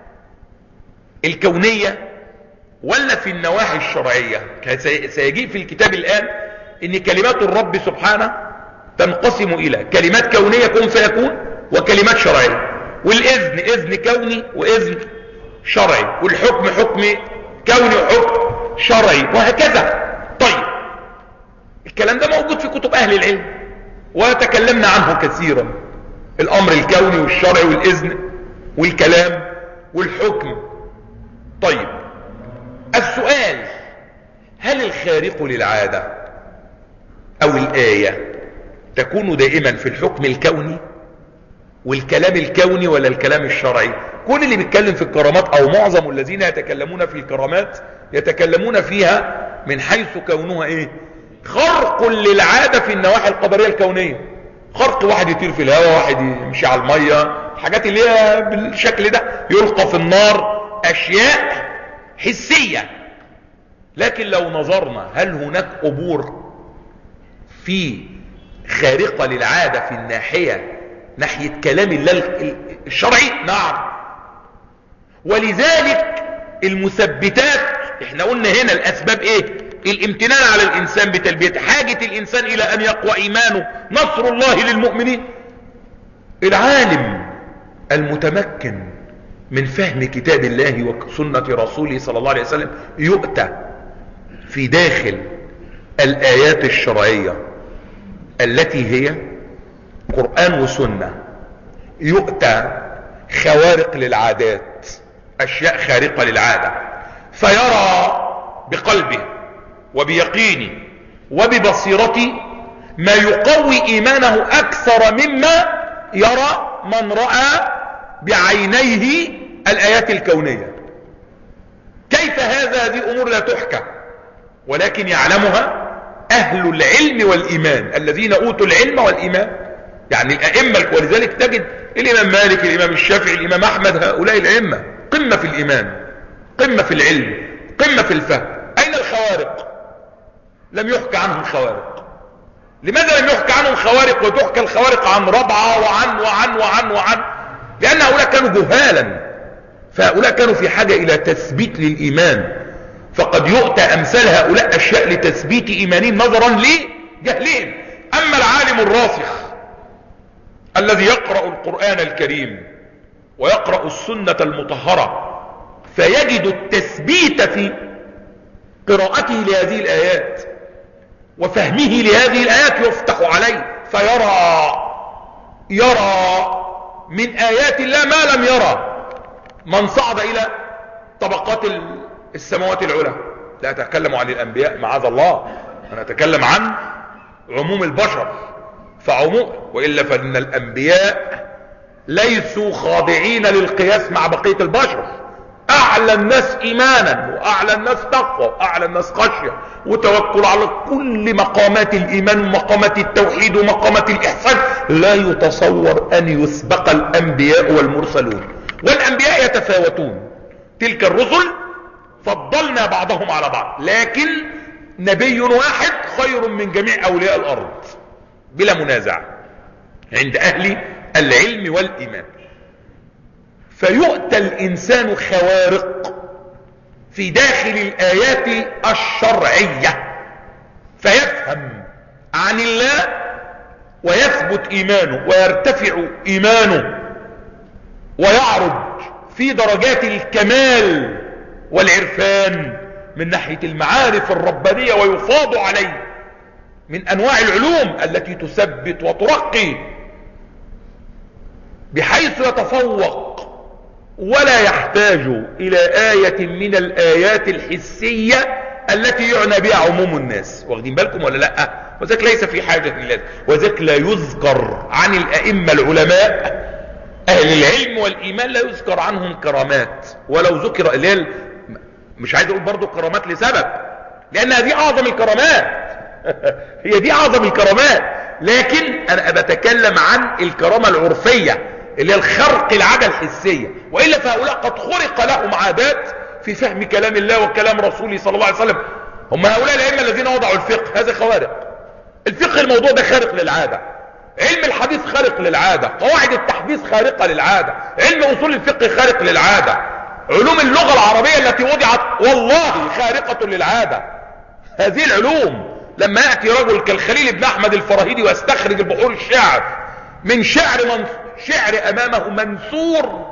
الكونية ولا في النواحي الشرعية؟ سيجيء في الكتاب الآن ان كلمات الرب سبحانه تنقسم الى كلمات كونية كن فيكون وكلمات شرعية، والاذن اذن كوني واذن شرعي، والحكم حكم كوني وحكم شرعي، وهكذا. طيب الكلام ده موجود في كتب اهل العلم وتكلمنا عنه كثيرا، الامر الكوني والشرعي والاذن والكلام والحكم. طيب السؤال، هل الخارق للعادة او الآية تكون دائما في الحكم الكوني والكلام الكوني ولا الكلام الشرعي؟ كل اللي بيتكلم في الكرامات او معظم الذين يتكلمون في الكرامات يتكلمون فيها من حيث كونها ايه؟ خرق للعادة في النواحي القدرية الكونية، خرق واحد يطير في الهواء، واحد يمشي على المية، حاجات اللي هي بالشكل ده، يلقى في النار، اشياء حسية. لكن لو نظرنا هل هناك امور في خارقة للعادة في الناحية ناحية كلام الله الشرعي؟ نعم. ولذلك المثبتات، احنا قلنا هنا الاسباب ايه؟ الامتنان على الانسان بتلبية حاجة الانسان الى ان يقوى ايمانه، نصر الله للمؤمنين. العالم المتمكن من فهم كتاب الله وسنة رسوله صلى الله عليه وسلم يؤتى في داخل الآيات الشرعية التي هي قرآن وسنة، يؤتى خوارق للعادات، أشياء خارقة للعادة، فيرى بقلبه وبيقينه وببصيرته ما يقوي إيمانه أكثر مما يرى من رأى بعينيه الآيات الكونية. كيف هذا؟ هذه أمور لا تحكى، ولكن يعلمها أهل العلم والإيمان الذين أوتوا العلم والإيمان، يعني الأئمة. ولذلك تجد الإمام مالك، الإمام الشافعي، الإمام أحمد، هؤلاء الأئمة قمة في الإيمان، قمة في العلم، قمة في الفهم. أين الخوارق؟ لم يحكى عنهم خوارق. لماذا لم يحكى عنهم خوارق وتحكى الخوارق عن ربعة وعن؟ لأن هؤلاء كانوا جهالا، فهؤلاء كانوا في حاجة إلى تثبيت للإيمان، فقد يؤتى أمثال هؤلاء أشياء لتثبيت إيمانهم نظرا لجهلهم. أما العالم الراسخ الذي يقرأ القرآن الكريم ويقرأ السنة المطهرة فيجد التثبيت في قراءته لهذه الآيات وفهمه لهذه الآيات، يفتح عليه يرى من آيات الله ما لم يرى من صعد إلى طبقات السماوات العلى. لا أتكلم عن الأنبياء معاذ الله، أنا أتكلم عن عموم البشر، وإلا فإن الأنبياء ليسوا خاضعين للقياس مع بقية البشر. أعلى الناس إيمانا وأعلى الناس تقوى وأعلى الناس خشية وتوكل على كل مقامات الإيمان ومقامات التوحيد ومقامات الإحسان، لا يتصور أن يسبق الأنبياء والمرسلون. والأنبياء يتفاوتون، تلك الرسل فضلنا بعضهم على بعض، لكن نبي واحد خير من جميع أولياء الأرض بلا منازع عند أهل العلم والإيمان. فيؤتى الإنسان خوارق في داخل الآيات الشرعية فيفهم عن الله ويثبت إيمانه ويرتفع إيمانه ويعرج في درجات الكمال والعرفان من ناحية المعارف الربانية، ويفاض عليه من أنواع العلوم التي تثبت وترقي بحيث يتفوق ولا يحتاج إلى آية من الآيات الحسية التي يعنى بها عموم الناس. واخدين بالكم ولا لا؟ وذلك ليس في حاجة لله، وذلك لا يذكر عن الأئمة العلماء أهل العلم والإيمان لا يذكر عنهم كرامات، ولو ذكر الليل مش عايز أقول برضو كرامات لسبب، لأن هذه أعظم الكرامات هي دي أعظم الكرامات، لكن أنا بتكلم عن الكرامة العرفية اللي هي الخرق العادة الحسية. وإلا فهؤلاء قد خرق لهم عادات في فهم كلام الله وكلام رسوله صلى الله عليه وسلم. هم هؤلاء الأئمة الذين وضعوا الفقه، هذا خوارق. الفقه الموضوع ده خارق للعادة، علم الحديث خارق للعادة، قواعد التحديث خارقة للعادة، علم أصول الفقه خارق للعادة، علوم اللغة العربية التي وضعت والله خارقة للعادة. هذه العلوم لما يأتي رجل كالخليل بن أحمد الفراهيدي ويستخرج البحور الشعر من شعر أمامه منثور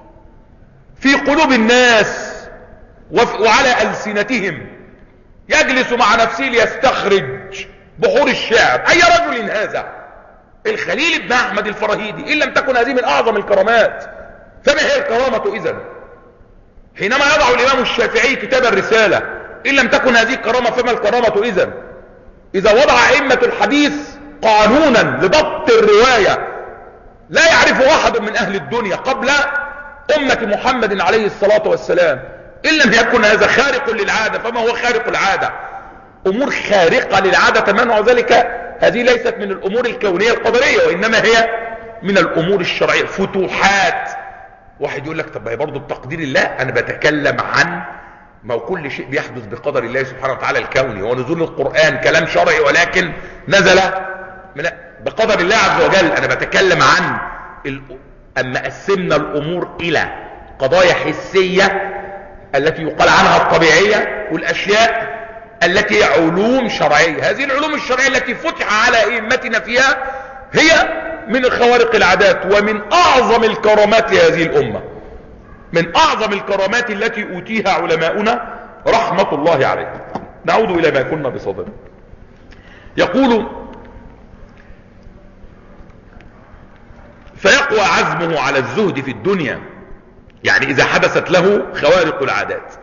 في قلوب الناس وعلى ألسنتهم، يجلس مع نفسه ليستخرج بحور الشعر. أي رجل هذا؟ الخليل بن أحمد الفراهيدي. إن لم تكن هذه من أعظم الكرامات فما هي الكرامة إذن؟ حينما يضع الإمام الشافعي كتاب الرسالة، إن لم تكن هذه الكرامة فما الكرامة إذن؟ إذا وضع أئمة الحديث قانونا لضبط الرواية لا يعرف أحد من أهل الدنيا قبل أمة محمد عليه الصلاة والسلام، إن لم يكن هذا خارق للعادة فما هو خارق العادة؟ أمور خارقة للعادة تمنع ذلك. هذه ليست من الأمور الكونية القدرية، وإنما هي من الأمور الشرعية، فتوحات. واحد يقول لك طب هي برضه بتقدير الله. أنا بتكلم عن ما كل شيء بيحدث بقدر الله سبحانه وتعالى الكوني، ونزول القرآن كلام شرعي ولكن نزل بقدر الله عز وجل. أنا بتكلم عن أما قسمنا الأمور إلى قضايا حسية التي يقال عنها الطبيعية، والأشياء التي هي علوم شرعية. هذه العلوم الشرعية التي فتح على أئمتنا فيها هي من خوارق العادات ومن اعظم الكرامات لهذه الامة، من اعظم الكرامات التي اوتيها علماؤنا رحمة الله عليهم. نعود الى ما كنا بصدد. يقول: فيقوى عزمه على الزهد في الدنيا، يعني اذا حدثت له خوارق العادات،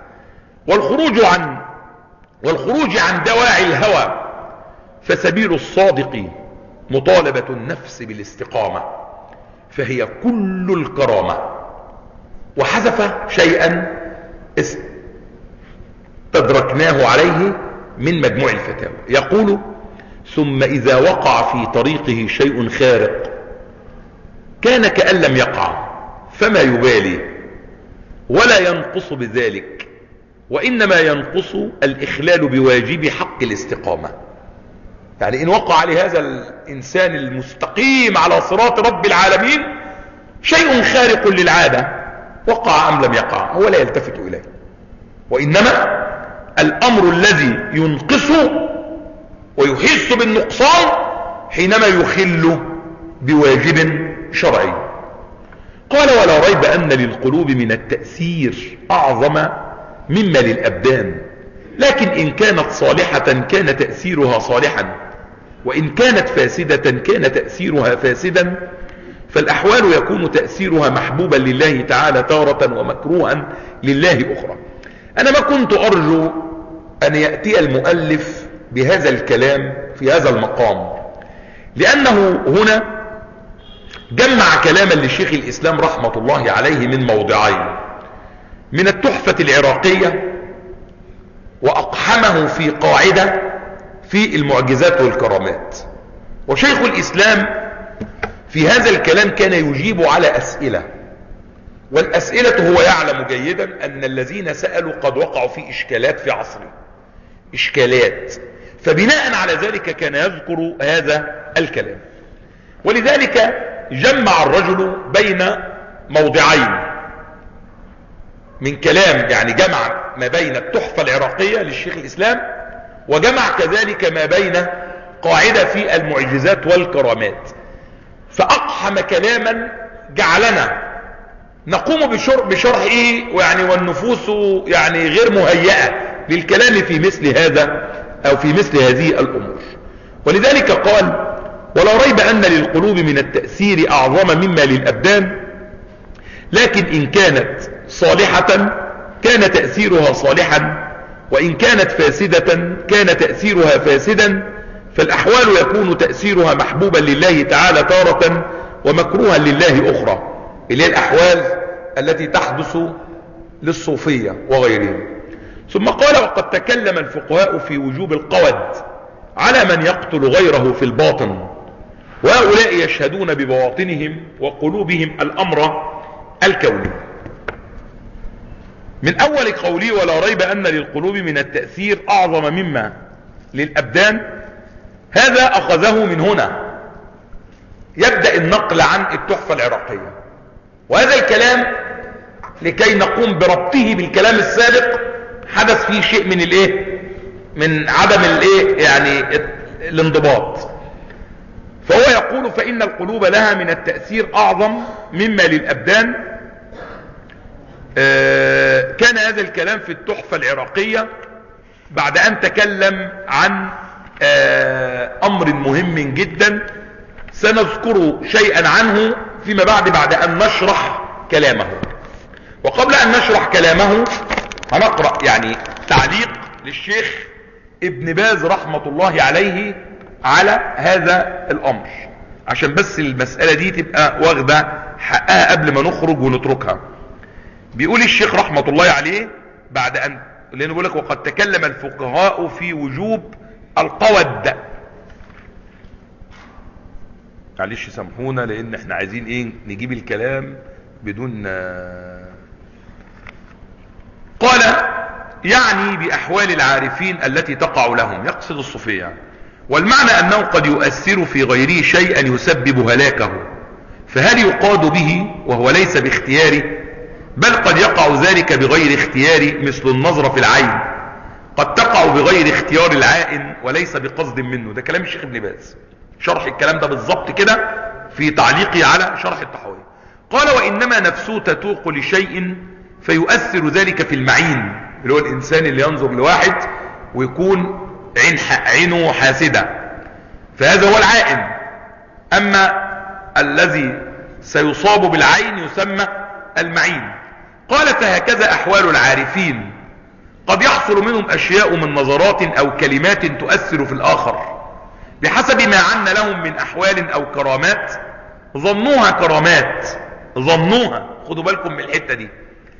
والخروج عن دواعي الهوى، فسبيل الصادق مطالبة النفس بالاستقامة، فهي كل الكرامة. وحذف شيئا استدركناه عليه من مجموع الفتاوى. يقول: ثم إذا وقع في طريقه شيء خارق كان كأن لم يقع، فما يبالي ولا ينقص بذلك، وإنما ينقص الإخلال بواجب حق الاستقامة. يعني إن وقع على هذا الإنسان المستقيم على صراط رب العالمين شيء خارق للعادة، وقع أم لم يقع، هو لا يلتفت إليه، وإنما الأمر الذي ينقصه ويحس بالنقصان حينما يخل بواجب شرعي. قال: ولا ريب أن للقلوب من التأثير أعظم مما للأبدان، لكن إن كانت صالحة كان تأثيرها صالحا، وإن كانت فاسدة كان تأثيرها فاسدا، فالأحوال يكون تأثيرها محبوبا لله تعالى تارة ومكروها لله أخرى. أنا ما كنت أرجو أن يأتي المؤلف بهذا الكلام في هذا المقام، لأنه هنا جمع كلاما للشيخ الإسلام رحمة الله عليه من موضعين، من التحفة العراقية، وأقحمه في قاعدة في المعجزات والكرامات. وشيخ الإسلام في هذا الكلام كان يجيب على أسئلة، والأسئلة هو يعلم جيدا أن الذين سألوا قد وقعوا في إشكالات في عصره، إشكالات، فبناء على ذلك كان يذكر هذا الكلام. ولذلك جمع الرجل بين موضعين من كلام، يعني جمع ما بين التحفة العراقية للشيخ الإسلام، وجمع كذلك ما بين قاعدة في المعجزات والكرامات، فأقحم كلاما جعلنا نقوم بشرحه، ويعني والنفوس يعني غير مهيئة للكلام في مثل هذا أو في مثل هذه الأمور. ولذلك قال: ولا ريب أن للقلوب من التأثير أعظم مما للأبدان، لكن إن كانت صالحة كان تأثيرها صالحا، وإن كانت فاسدة كان تأثيرها فاسدا، فالأحوال يكون تأثيرها محبوبا لله تعالى تارة ومكروها لله أخرى، اللي هي الأحوال التي تحدث للصوفية وغيرهم. ثم قال: وقد تكلم الفقهاء في وجوب القود على من يقتل غيره في الباطن، وهؤلاء يشهدون ببواطنهم وقلوبهم الأمر الكوني. من أول قوله: ولا ريب أن للقلوب من التأثير أعظم مما للأبدان، هذا أخذه من هنا، يبدأ النقل عن التحفة العراقية، وهذا الكلام لكي نقوم بربطه بالكلام السابق حدث فيه شيء من من عدم يعني الانضباط. فهو يقول: فإن القلوب لها من التأثير أعظم مما للأبدان. كان هذا الكلام في التحفة العراقية بعد أن تكلم عن أمر مهم جدا سنذكر شيئا عنه فيما بعد أن نشرح كلامه. وقبل أن نشرح كلامه هنقرأ يعني تعليق للشيخ ابن باز رحمة الله عليه على هذا الأمر، عشان بس المسألة دي تبقى واخدة حقها قبل ما نخرج ونتركها. بيقول الشيخ رحمة الله عليه بعد أن لأنه بيقول لك: وقد تكلم الفقهاء في وجوب القود. معلش سامحونا، لأن احنا عايزين نجيب الكلام بدون. قال: يعني بأحوال العارفين التي تقع لهم، يقصد الصوفية، والمعنى أنه قد يؤثر في غيره شيئا يسبب هلاكه، فهل يقاد به وهو ليس باختياره؟ بل قد يقع ذلك بغير اختيار، مثل النظر في العين قد تقع بغير اختيار العائن وليس بقصد منه. ده كلام الشيخ ابن باز، شرح الكلام ده بالظبط كده في تعليقه على شرح الطحاوي. قال وإنما نفسه تتوق لشيء فيؤثر ذلك في المعين، اللي هو الإنسان اللي ينظر لواحد ويكون عينه حاسدة، فهذا هو العائن. أما الذي سيصاب بالعين يسمى المعين. قال فهكذا أحوال العارفين، قد يحصل منهم أشياء من نظرات أو كلمات تؤثر في الآخر بحسب ما عن لهم من أحوال أو كرامات، ظنوها كرامات، ظنوها، خدوا بالكم من الحتة دي،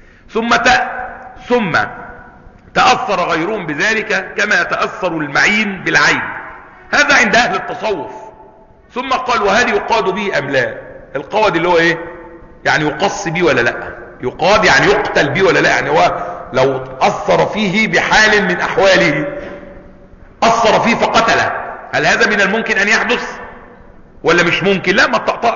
ثم تأثر غيرهم بذلك كما يتأثر المعين بالعين. هذا عند أهل التصوف. ثم قال وهل يقاد به أم لا؟ القواد اللي هو ايه؟ يعني يقص به ولا لا؟ يقاد يعني يقتل به ولا لا؟ يعني هو لو أثر فيه بحال من أحواله، أثر فيه فقتله، هل هذا من الممكن أن يحدث ولا مش ممكن؟ لا،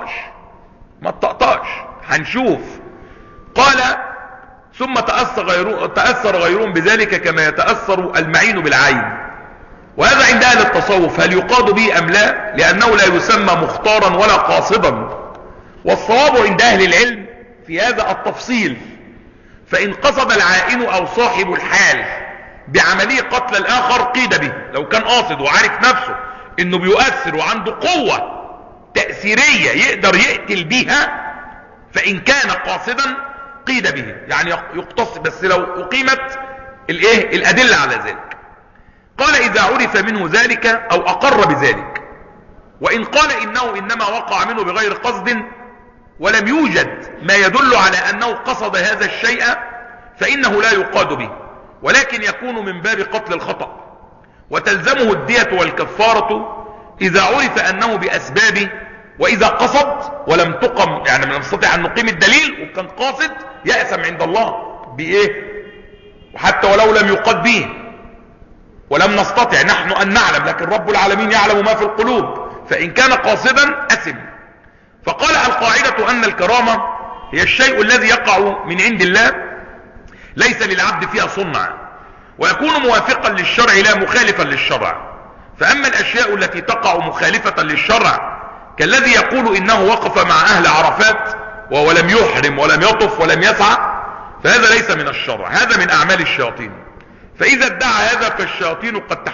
ما تطقطقش، هنشوف. قال ثم تأثر غيرهم بذلك كما يتأثر المعين بالعين. وهذا عند أهل التصوف. هل يقاد به أم لا؟ لأنه لا يسمى مختارا ولا قاصدا. والصواب عند أهل العلم في هذا التفصيل. فإن قصد العائن أو صاحب الحال بعملية قتل الآخر قيد به، لو كان قاصد وعارف نفسه إنه بيؤثر وعنده قوة تأثيرية يقدر يقتل بها، فإن كان قاصدا قيد به، يعني يقتص، بس لو أقيمت الأدلة على ذلك. قال إذا عرف منه ذلك أو أقر بذلك. وإن قال إنه إنما وقع منه بغير قصد ولم يوجد ما يدل على أنه قصد هذا الشيء فإنه لا يقاد به، ولكن يكون من باب قتل الخطأ، وتلزمه الدية والكفارة إذا عرف أنه بأسبابه. وإذا قصد ولم تقم، يعني لم نستطيع أن نقيم الدليل وكان قاصد، يأثم عند الله بإيه؟ وحتى ولو لم يقاد به ولم نستطع نحن أن نعلم، لكن رب العالمين يعلم ما في القلوب، فإن كان قاصدا أثم. فقال القاعدة أن الكرامة هي الشيء الذي يقع من عند الله ليس للعبد فيها صنع، ويكون موافقا للشرع لا مخالفا للشرع. فأما الأشياء التي تقع مخالفة للشرع كالذي يقول إنه وقف مع أهل عرفات وهو لم يحرم ولم يطف ولم يسعى، فهذا ليس من الشرع، هذا من أعمال الشياطين. فإذا ادعى هذا فالشياطين قد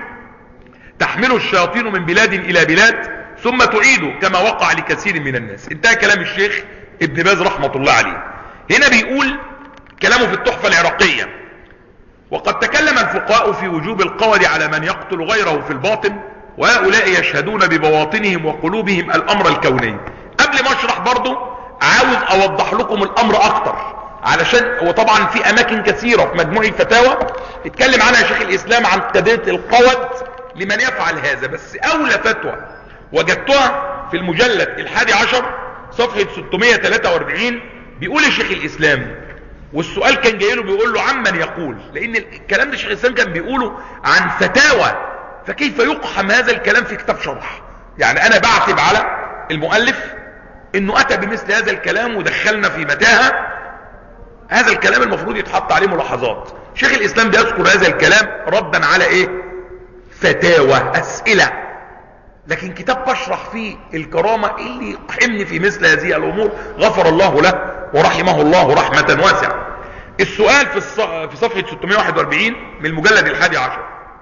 تحمله الشياطين من بلاد إلى بلاد ثم تعيده كما وقع لكثير من الناس. انتهى كلام الشيخ ابن باز رحمة الله عليه. هنا بيقول كلامه في التحفة العراقية: وقد تكلم الفقهاء في وجوب القود على من يقتل غيره في الباطن، وهؤلاء يشهدون ببواطنهم وقلوبهم الأمر الكوني. قبل ما اشرح برضو عاوز اوضح لكم الأمر اكتر، علشان وطبعا في اماكن كثيرة في مجموع الفتاوى اتكلم عنها شيخ الاسلام عن قضية القود لمن يفعل هذا. بس اولى فتوى وجدتها في المجلد 11 صفحة 643 بيقول الشيخ الاسلام، والسؤال كان جاي له بيقول له عمن يقول، لان الكلام ده شيخ الاسلام كان بيقوله عن فتاوى، فكيف يقحم هذا الكلام في كتاب شرح؟ يعني انا بعتب على المؤلف انه اتى بمثل هذا الكلام ودخلنا في متاهة. هذا الكلام المفروض يتحط عليه ملاحظات. شيخ الاسلام بيذكر هذا الكلام ردا على ايه؟ فتاوى، اسئلة. لكن كتاب بشرح فيه الكرامة اللي يقحمني في مثل هذه الامور غفر الله له ورحمه الله رحمة واسعة. السؤال في صفحة 641 من المجلد 11: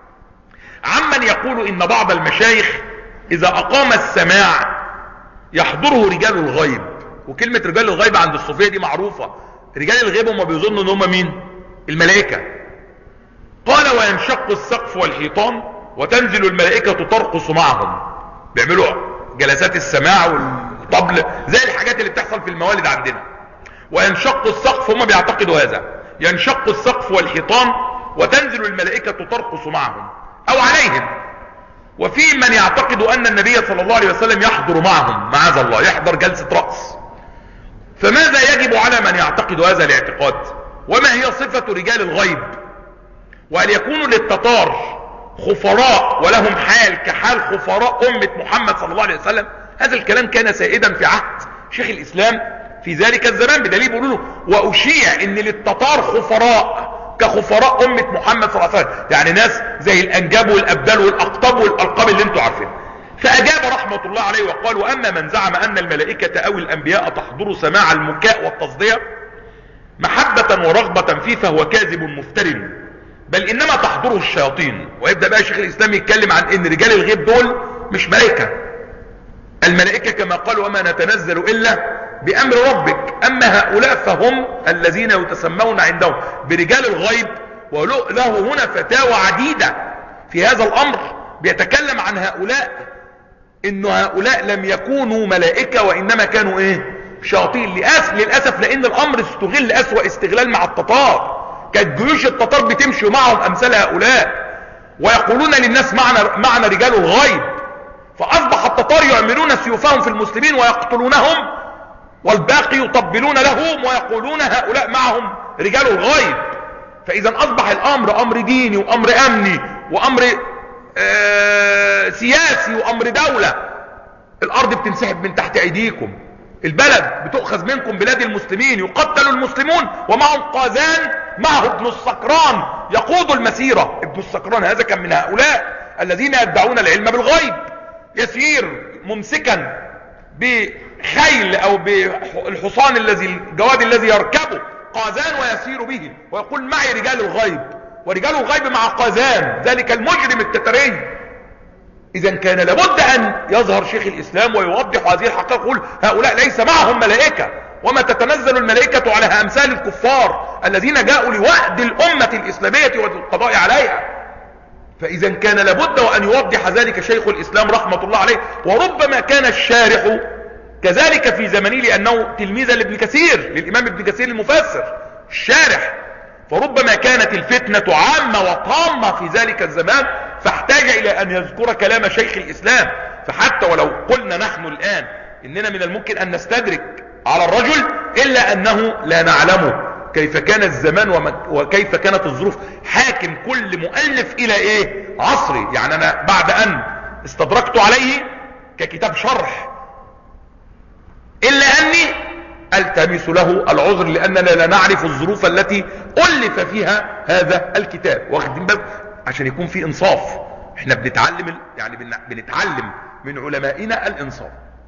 عمن يقول ان بعض المشايخ اذا اقام السماع يحضره رجال الغيب. وكلمة رجال الغيب عند الصوفية دي معروفة، رجال الغيب هم بيظنوا ان هم مين؟ الملائكة. قال وينشق السقف والحيطان وتنزل الملائكة ترقص معهم، بيعملوا جلسات السماع والطبل زي الحاجات اللي بتحصل في الموالد عندنا. وينشق السقف، هم بيعتقدوا هذا، ينشق السقف والحيطان وتنزل الملائكة ترقص معهم او عليهم. وفي من يعتقد ان النبي صلى الله عليه وسلم يحضر معهم، معاذ الله يحضر جلسة رأس. فماذا يجب على من يعتقد هذا الاعتقاد؟ وما هي صفة رجال الغيب؟ وهل يكون للتتار خفراء ولهم حال كحال خفراء أمة محمد صلى الله عليه وسلم؟ هذا الكلام كان سائدا في عهد شيخ الإسلام في ذلك الزمان، بدليل بيقولوا له وأشيع ان للتتار خفراء كخفراء أمة محمد صلى الله عليه وسلم، يعني ناس زي الأنجاب والأبدال والأقطاب والألقاب اللي انتوا عارفين. فأجاب رحمة الله عليه وقال: وأما من زعم أن الملائكة أو الأنبياء تحضر سماع البكاء والتصدية محبة ورغبة فيه فهو كاذب مفتر، بل إنما تحضره الشياطين. ويبدأ بقى شيخ الإسلام يتكلم عن إن رجال الغيب دول مش ملائكة. الملائكة كما قال: وما نتنزل إلا بأمر ربك. أما هؤلاء فهم الذين يتسمون عندهم برجال الغيب. وله هنا فتاوى عديدة في هذا الأمر بيتكلم عن هؤلاء، إن هؤلاء لم يكونوا ملائكة وإنما كانوا شياطين. للأسف لأن الأمر استغل أسوأ استغلال مع التتار. كانت جيوش التتار بتمشي معهم أمثال هؤلاء ويقولون للناس معنا رجال الغيب، فأصبح التتار يعملون سيوفهم في المسلمين ويقتلونهم، والباقي يطبلون لهم ويقولون هؤلاء معهم رجال الغيب. فإذا أصبح الأمر أمر ديني وأمر أمني وأمر سياسي وأمر دولة. الأرض بتنسحب من تحت أيديكم، البلد بتؤخذ منكم، بلاد المسلمين يقتل المسلمون ومعهم قازان معه ابن السكران يقود المسيرة. ابن السكران هذا كان من هؤلاء الذين يدعون العلم بالغيب، يسير ممسكا بخيل أو بالحصان الجواد الذي يركبه قازان ويسير به ويقول: معي رجال الغيب، ورجال الغيب مع قازان ذلك المجرم التتري. إذا كان لابد أن يظهر شيخ الإسلام ويوضح هذه الحقيقة، يقول: هؤلاء ليس معهم ملائكة، وما تتنزل الملائكة على أمثال الكفار الذين جاءوا لوحد الأمة الإسلامية والقضاء عليها. فإذا كان لابد وأن يوضح ذلك شيخ الإسلام رحمة الله عليه. وربما كان الشارح كذلك في زمنه، لأنه تلميذا لابن كثير، للإمام ابن كثير المفسر الشارح، فربما كانت الفتنة عامة وطامة في ذلك الزمان، فاحتاج إلى أن يذكر كلام شيخ الإسلام. فحتى ولو قلنا نحن الآن إننا من الممكن أن نستدرك على الرجل، إلا أنه لا نعلمه كيف كان الزمان وكيف كانت الظروف. حاكم كل مؤلف إلى عصري. يعني أنا بعد أن استدركت عليه ككتاب شرح، إلا أني التمس له العذر لأننا لا نعرف الظروف التي ألف فيها هذا الكتاب. واخدين بالكم عشان يكون في إنصاف. احنا بنتعلم بنتعلم من علمائنا الإنصاف.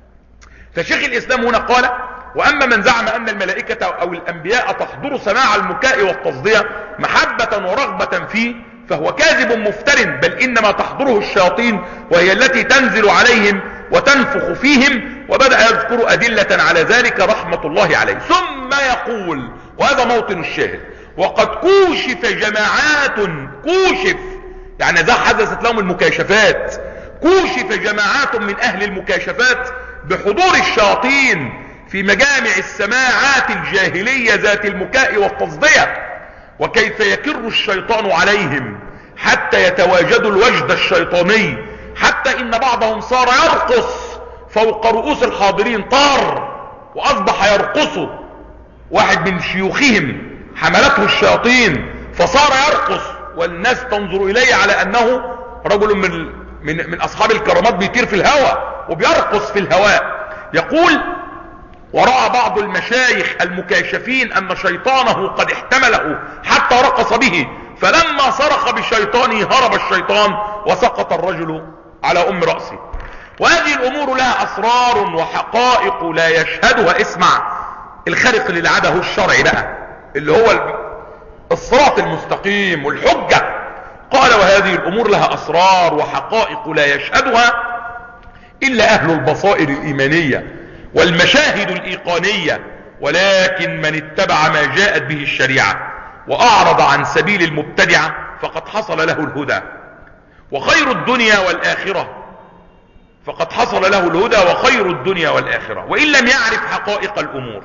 فشيخ الإسلام هنا قال: وأما من زعم أن الملائكة أو الأنبياء تحضر سماع البكاء والتصدية محبة ورغبة فيه فهو كاذب مفتر، بل إنما تحضره الشياطين وهي التي تنزل عليهم وتنفخ فيهم. وبدأ يذكر أدلة على ذلك رحمة الله عليه. ثم يقول، وهذا موطن الشاهد: وقد كوشف جماعات، كوشف يعني ذا حدثت لهم المكاشفات، كوشف جماعات من أهل المكاشفات بحضور الشياطين في مجامع السماعات الجاهلية ذات المكاء والتصدية، وكيف يكر الشيطان عليهم حتى يتواجدوا الوجد الشيطاني، حتى إن بعضهم صار يرقص فوق رؤوس الحاضرين، طار وأصبح يرقص. واحد من شيوخهم حملته الشياطين فصار يرقص، والناس تنظر إليه على أنه رجل من أصحاب الكرامات، بيطير في الهواء وبيرقص في الهواء. يقول: ورأى بعض المشايخ المكاشفين أن شيطانه قد احتمله حتى رقص به، فلما صرخ بشيطانه هرب الشيطان وسقط الرجل على أم رأسه. وهذه الأمور لها أسرار وحقائق لا يشهدها. اسمع الخارق للعادة هو الشرع بقى، اللي هو الصراط المستقيم والحجة. قال: وهذه الأمور لها أسرار وحقائق لا يشهدها إلا أهل البصائر الإيمانية والمشاهد الإيقانية، ولكن من اتبع ما جاءت به الشريعة وأعرض عن سبيل المبتدعة فقد حصل له الهدى وخير الدنيا والآخرة، فقد حصل له الهدى وخير الدنيا والآخرة. وإن لم يعرف حقائق الأمور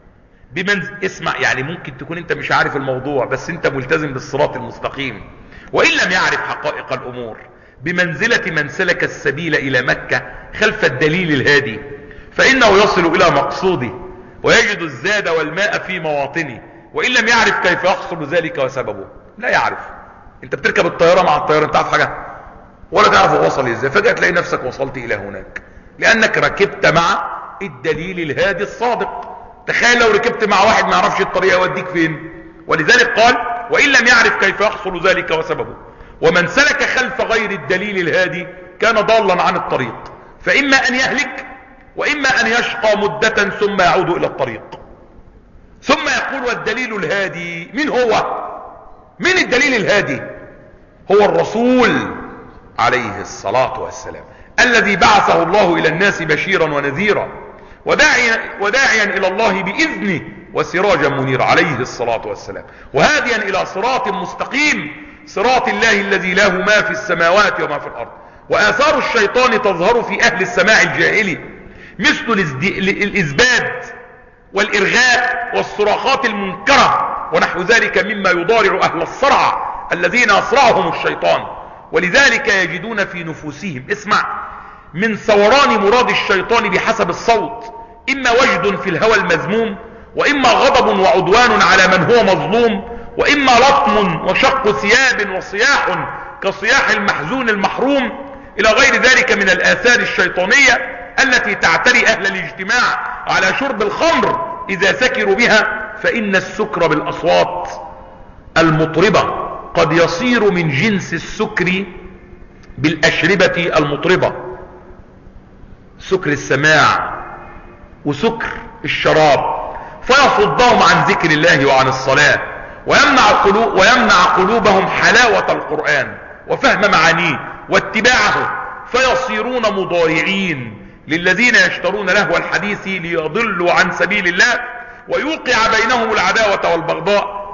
اسمع، يعني ممكن تكون انت مش عارف الموضوع بس انت ملتزم بالصراط المستقيم. وإن لم يعرف حقائق الأمور بمنزلة من سلك السبيل إلى مكة خلف الدليل الهادي، فإنه يصل إلى مقصوده ويجد الزاد والماء في مواطنه. وإن لم يعرف كيف يحصل ذلك وسببه، لا يعرف. انت بتركب الطيارة مع الطيارة، انت عارف حاجة ولا تعرف وصل ازاي، فجأة تلاقي نفسك وصلت إلى هناك لأنك ركبت مع الدليل الهادي الصادق. تخيل لو ركبت مع واحد ما يعرفش الطريق يوديك فين. ولذلك قال: وإن لم يعرف كيف يحصل ذلك وسببه، ومن سلك خلف غير الدليل الهادي كان ضالا عن الطريق. فإما أن يهلك وإما أن يشقى مدة ثم يعود إلى الطريق. ثم يقول والدليل الهادي. من هو؟ من الدليل الهادي؟ هو الرسول عليه الصلاة والسلام الذي بعثه الله إلى الناس بشيرا ونذيرا وداعيا إلى الله بإذنه وسراجا منيرا عليه الصلاة والسلام، وهاديا إلى صراط مستقيم، صراط الله الذي له ما في السماوات وما في الأرض. وآثار الشيطان تظهر في أهل السماع الجاهلي مثل الإزباد والإرغاء والصراخات المنكرة ونحو ذلك مما يضارع أهل الصرع الذين أصرعهم الشيطان. ولذلك يجدون في نفوسهم، اسمع، من ثوران مراد الشيطان بحسب الصوت، إما وجد في الهوى المذموم، وإما غضب وعدوان على من هو مظلوم، وإما لطم وشق ثياب وصياح كصياح المحزون المحروم، إلى غير ذلك من الآثار الشيطانية التي تعتري أهل الاجتماع على شرب الخمر إذا سكروا بها. فإن السكر بالأصوات المطربة قد يصير من جنس السكر بالأشربة المطربة، سكر السماع وسكر الشراب، فيصدهم عن ذكر الله وعن الصلاة، ويمنع قلوبهم حلاوة القرآن وفهم معانيه واتباعه، فيصيرون مضارعين للذين يشترون لهو الحديث ليضلوا عن سبيل الله، ويوقع بينهم العداوة والبغضاء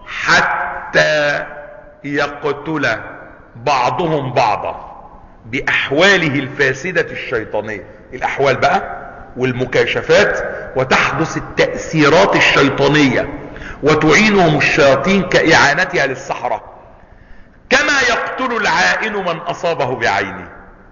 حتى يقتل بعضهم بعضا بأحواله الفاسدة الشيطانية. الأحوال بقى والمكاشفات، وتحدث التأثيرات الشيطانية وتعينهم الشياطين كإعانتها للسحرة، كما يقتل العائن من أصابه بعينه.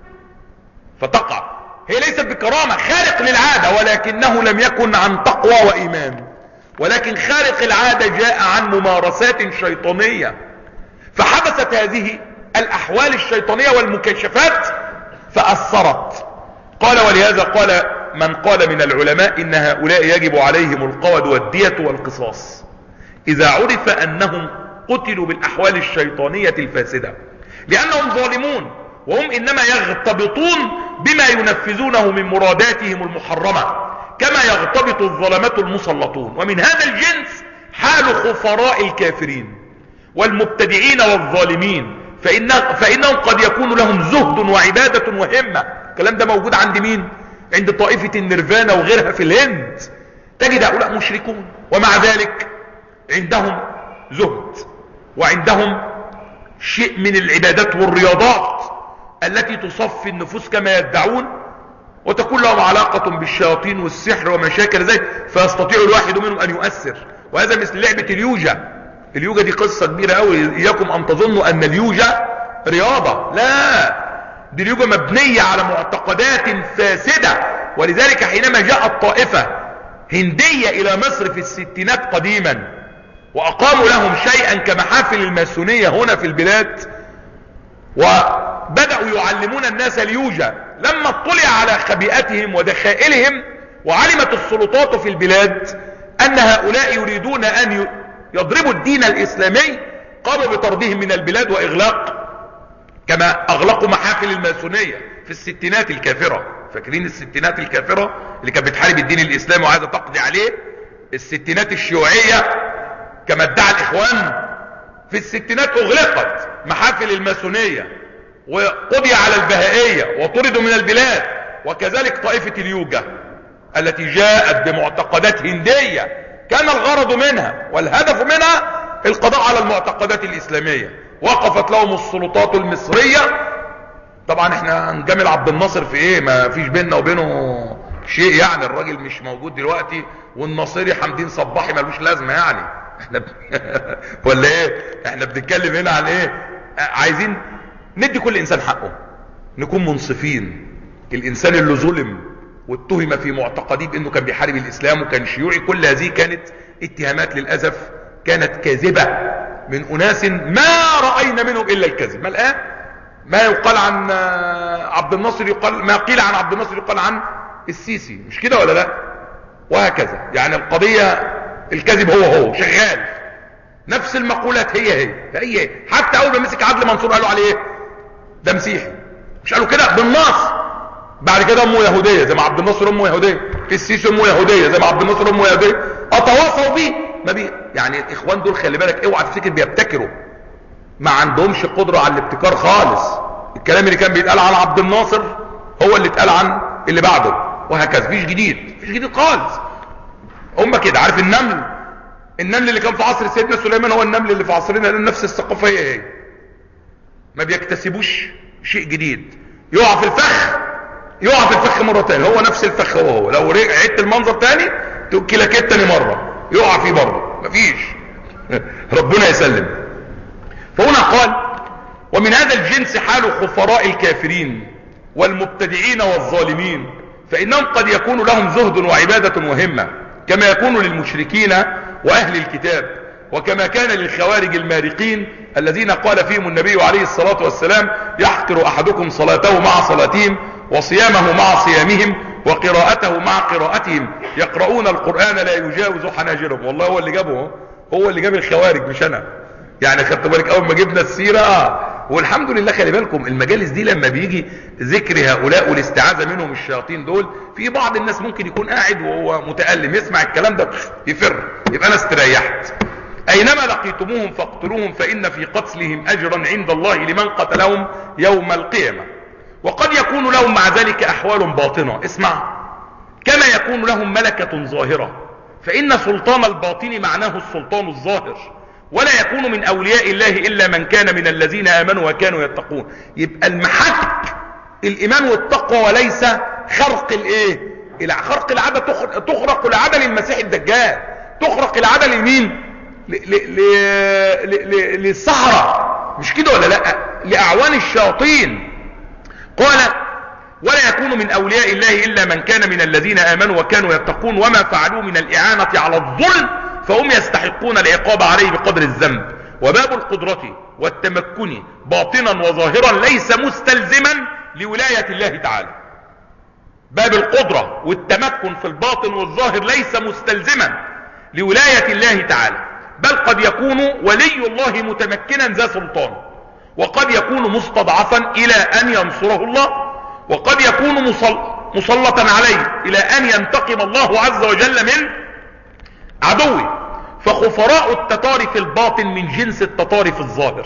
فتقع، هي ليست بكرامة، خارق للعادة، ولكنه لم يكن عن تقوى وإيمان، ولكن خارق العادة جاء عن ممارسات شيطانية، فحدثت هذه الأحوال الشيطانية والمكاشفات فأثرت. قال ولهذا قال من قال من العلماء إن هؤلاء يجب عليهم القود والدية والقصاص إذا عرف أنهم قتلوا بالأحوال الشيطانية الفاسدة، لأنهم ظالمون وهم إنما يغتبطون بما ينفذونه من مراداتهم المحرمة، كما يغتبط الظلمة المسلطون. ومن هذا الجنس حال خفراء الكافرين والمبتدعين والظالمين، فإنهم قد يكون لهم زهد وعبادة وهمة. الكلام ده موجود عند مين؟ عند طائفة النيرفانا وغيرها في الهند. تجد هؤلاء مشركون ومع ذلك عندهم زهد وعندهم شيء من العبادات والرياضات التي تصفي النفوس كما يدعون، وتكون لهم علاقة بالشياطين والسحر ومشاكل ذلك، فيستطيع الواحد منهم أن يؤثر. وهذا مثل لعبة اليوجا. اليوجا دي قصة كبيرة قوي، إياكم أن تظنوا أن اليوجا رياضة، لا، دي اليوجا مبنية على معتقدات فاسدة. ولذلك حينما جاءت طائفة هندية إلى مصر في الستينات قديما وأقاموا لهم شيئا كمحافل الماسونية هنا في البلاد، وبدأوا يعلمون الناس اليوجا، لما اطلع على خبيئتهم ودخائلهم وعلمت السلطات في البلاد أن هؤلاء يريدون أن يضربوا الدين الإسلامي، قاموا بطردهم من البلاد وإغلاق، كما أغلقوا محافل الماسونية في الستينات الكافرة. فاكرين الستينات الكافرة اللي كانت بتحارب الدين الإسلامي وعايزة تقضي عليه؟ الستينات الشيوعية كما ادعى الإخوان، في الستينات أغلقت محافل الماسونية وقضي على البهائية وطردوا من البلاد. وكذلك طائفة اليوجا التي جاءت بمعتقدات هندية كان الغرض منها والهدف منها القضاء على المعتقدات الإسلامية. وقفت لهم السلطات المصرية. طبعا احنا هنجامل عبد الناصر في ايه؟ ما فيش بيننا وبينه شيء يعني، الراجل مش موجود دلوقتي، والناصري حمدين صباحي ملوش لازمة يعني. احنا ولا ايه؟ احنا بنتكلم هنا عن ايه؟ عايزين ندي كل انسان حقه، نكون منصفين. الانسان اللي ظلم واتهم في معتقديه بانه كان بيحارب الاسلام وكان شيوعي، كل هذه كانت اتهامات للاسف كانت كاذبة من اناس ما رأينا منهم الا الكذب. ما الان ما يقال عن عبد الناصر يقال، ما قيل عن عبد الناصر يقال عن السيسي، مش كده ولا لا؟ وهكذا يعني القضية الكذب هو شغال، نفس المقولات هي. حتى اول ما مسك عدل منصور قالوا عليه ايه؟ ده مسيحي، مش قالوا كده بالنص؟ بعد كده امه يهودية زي ما عبد الناصر امه يهودية، السيسي امه يهودية زي ما عبد الناصر امه يهودية، اتواصوا بيه ما بي يعني الاخوان دول خلي بالك اوعى تفتكر بيبتكروا، ما عندهمش قدرة على الابتكار خالص. الكلام اللي كان بيتقال عن عبد الناصر هو اللي اتقال عن اللي بعده وهكذا، مفيش جديد خالص. هم كده عارف النمل اللي كان في عصر سيدنا سليمان هو النمل اللي في عصرنا، لان نفس الثقافة هي ما بيكتسبوش شيء جديد. يقع في الفخ مرة تاني، هو نفس الفخ هو لو عدت المنظر تاني كلاكيت تاني مرة يقع فيه برضه، مفيش. ربنا يسلم. فهنا قال ومن هذا الجنس حال خفراء الكافرين والمبتدعين والظالمين، فإنهم قد يكون لهم زهد وعبادة وهمة كما يكون للمشركين وأهل الكتاب، وكما كان للخوارج المارقين الذين قال فيهم النبي عليه الصلاة والسلام يحقر أحدكم صلاته مع صلاتهم وصيامه مع صيامهم وقراءته مع قراءتهم، يقرؤون القرآن لا يجاوز حناجرهم. والله هو اللي جابه، هو اللي جاب الخوارج مش أنا. يعني خدت بالك اول ما جبنا السيرة والحمد لله. خلي بالكم المجالس دي لما بيجي ذكر هؤلاء والاستعاذة منهم الشياطين دول، في بعض الناس ممكن يكون قاعد وهو متألم يسمع الكلام ده يفر، يبقى انا استريحت. اينما لقيتموهم فاقتلوهم فان في قتلهم اجرا عند الله لمن قتلهم يوم القيامة. وقد يكون لهم مع ذلك احوال باطنة، اسمع، كما يكون لهم ملكة ظاهرة، فان سلطان الباطن معناه السلطان الظاهر، ولا يكون من اولياء الله الا من كان من الذين امنوا وكانوا يتقون. يبقى المحك الايمان والتقوى وليس خرق خرق العادة. تخرق العادة للمسيح الدجال، تخرق العادة لمين؟ للسحرة، مش كده ولا لا؟ لاعوان الشياطين. قال ولا يكون من اولياء الله الا من كان من الذين امنوا وكانوا يتقون، وما فعلوا من الاعانة على الظلم فهم يستحقون العقاب عليه بقدر الذنب. وباب القدرة والتمكن باطنا وظاهرا ليس مستلزما لولاية الله تعالى. باب القدرة والتمكن في الباطن والظاهر ليس مستلزما لولاية الله تعالى، بل قد يكون ولي الله متمكنا ذا سلطان، وقد يكون مستضعفا الى ان ينصره الله، وقد يكون مسلطا عليه الى ان ينتقم الله عز وجل من عدوي. فخفراء التتار في الباطن من جنس التتار في الظاهر.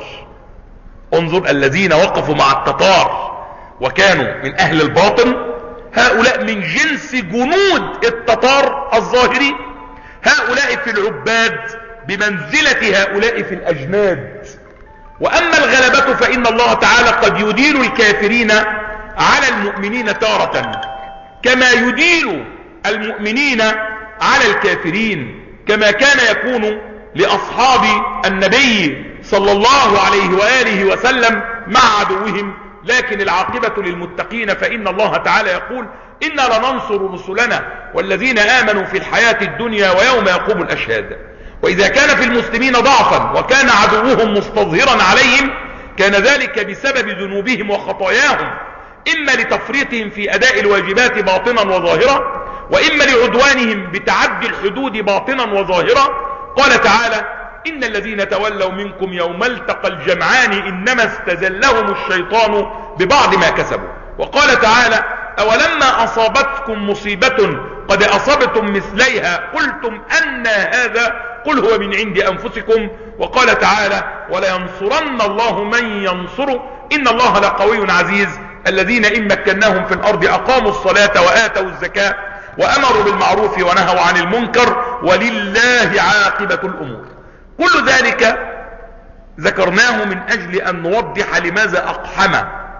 انظر الذين وقفوا مع التتار وكانوا من اهل الباطن، هؤلاء من جنس جنود التتار الظاهري. هؤلاء في العباد بمنزلة هؤلاء في الاجناد. واما الغلبة فان الله تعالى قد يديل الكافرين على المؤمنين تارة، كما يديل المؤمنين على الكافرين، كما كان يكون لأصحاب النبي صلى الله عليه وآله وسلم مع عدوهم. لكن العاقبة للمتقين، فإن الله تعالى يقول إنا لننصر رسلنا والذين آمنوا في الحياة الدنيا ويوم يقوم الأشهاد. وإذا كان في المسلمين ضعفا وكان عدوهم مستظهرا عليهم، كان ذلك بسبب ذنوبهم وخطاياهم، إما لتفريطهم في أداء الواجبات باطنا وظاهرا، وإما لعدوانهم بتعدي الحدود باطنا وظاهرا. قال تعالى إن الذين تولوا منكم يوم التقى الجمعان إنما استزلهم الشيطان ببعض ما كسبوا. وقال تعالى أولما أصابتكم مصيبة قد أصبتم مثليها قلتم أن هذا قل هو من عند أنفسكم. وقال تعالى ولينصرن الله من ينصره إن الله لقوي عزيز. الذين إن مكناهم في الأرض أقاموا الصلاة وآتوا الزكاة وأمروا بالمعروف ونهوا عن المنكر ولله عاقبة الأمور. كل ذلك ذكرناه من أجل أن نوضح لماذا أقحم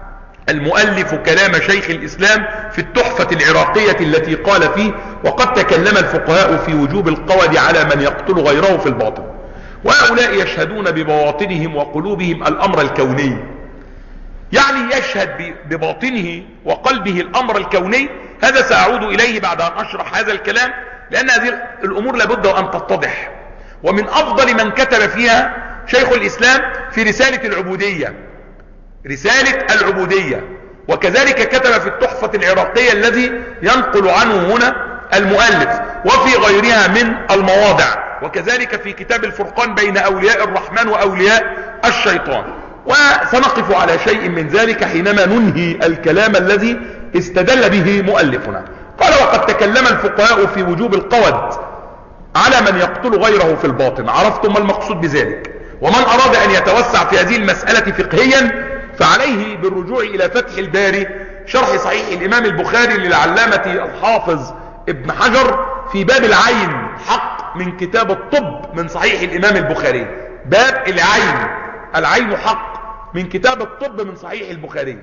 المؤلف كلام شيخ الإسلام في التحفة العراقية التي قال فيه وقد تكلم الفقهاء في وجوب القود على من يقتل غيره في الباطن، وهؤلاء يشهدون ببواطنهم وقلوبهم الأمر الكوني، يعني يشهد بباطنه وقلبه الأمر الكوني. هذا سأعود إليه بعد أن أشرح هذا الكلام، لأن هذه الأمور لابد أن تتضح. ومن أفضل من كتب فيها شيخ الإسلام في رسالة العبودية، وكذلك كتب في التحفة العراقية الذي ينقل عنه هنا المؤلف، وفي غيرها من المواضع، وكذلك في كتاب الفرقان بين أولياء الرحمن وأولياء الشيطان. وسنقف على شيء من ذلك حينما ننهي الكلام الذي استدل به مؤلفنا. قال: وقد تكلم الفقهاء في وجوب القود على من يقتل غيره في الباطن. عرفتم ما المقصود بذلك؟ ومن أراد أن يتوسع في هذه المسألة فقهيا فعليه بالرجوع إلى فتح الباري شرح صحيح الإمام البخاري للعلامة الحافظ ابن حجر في باب العين حق من كتاب الطب من صحيح الإمام البخاري. باب العين حق من كتاب الطب من صحيح البخاري.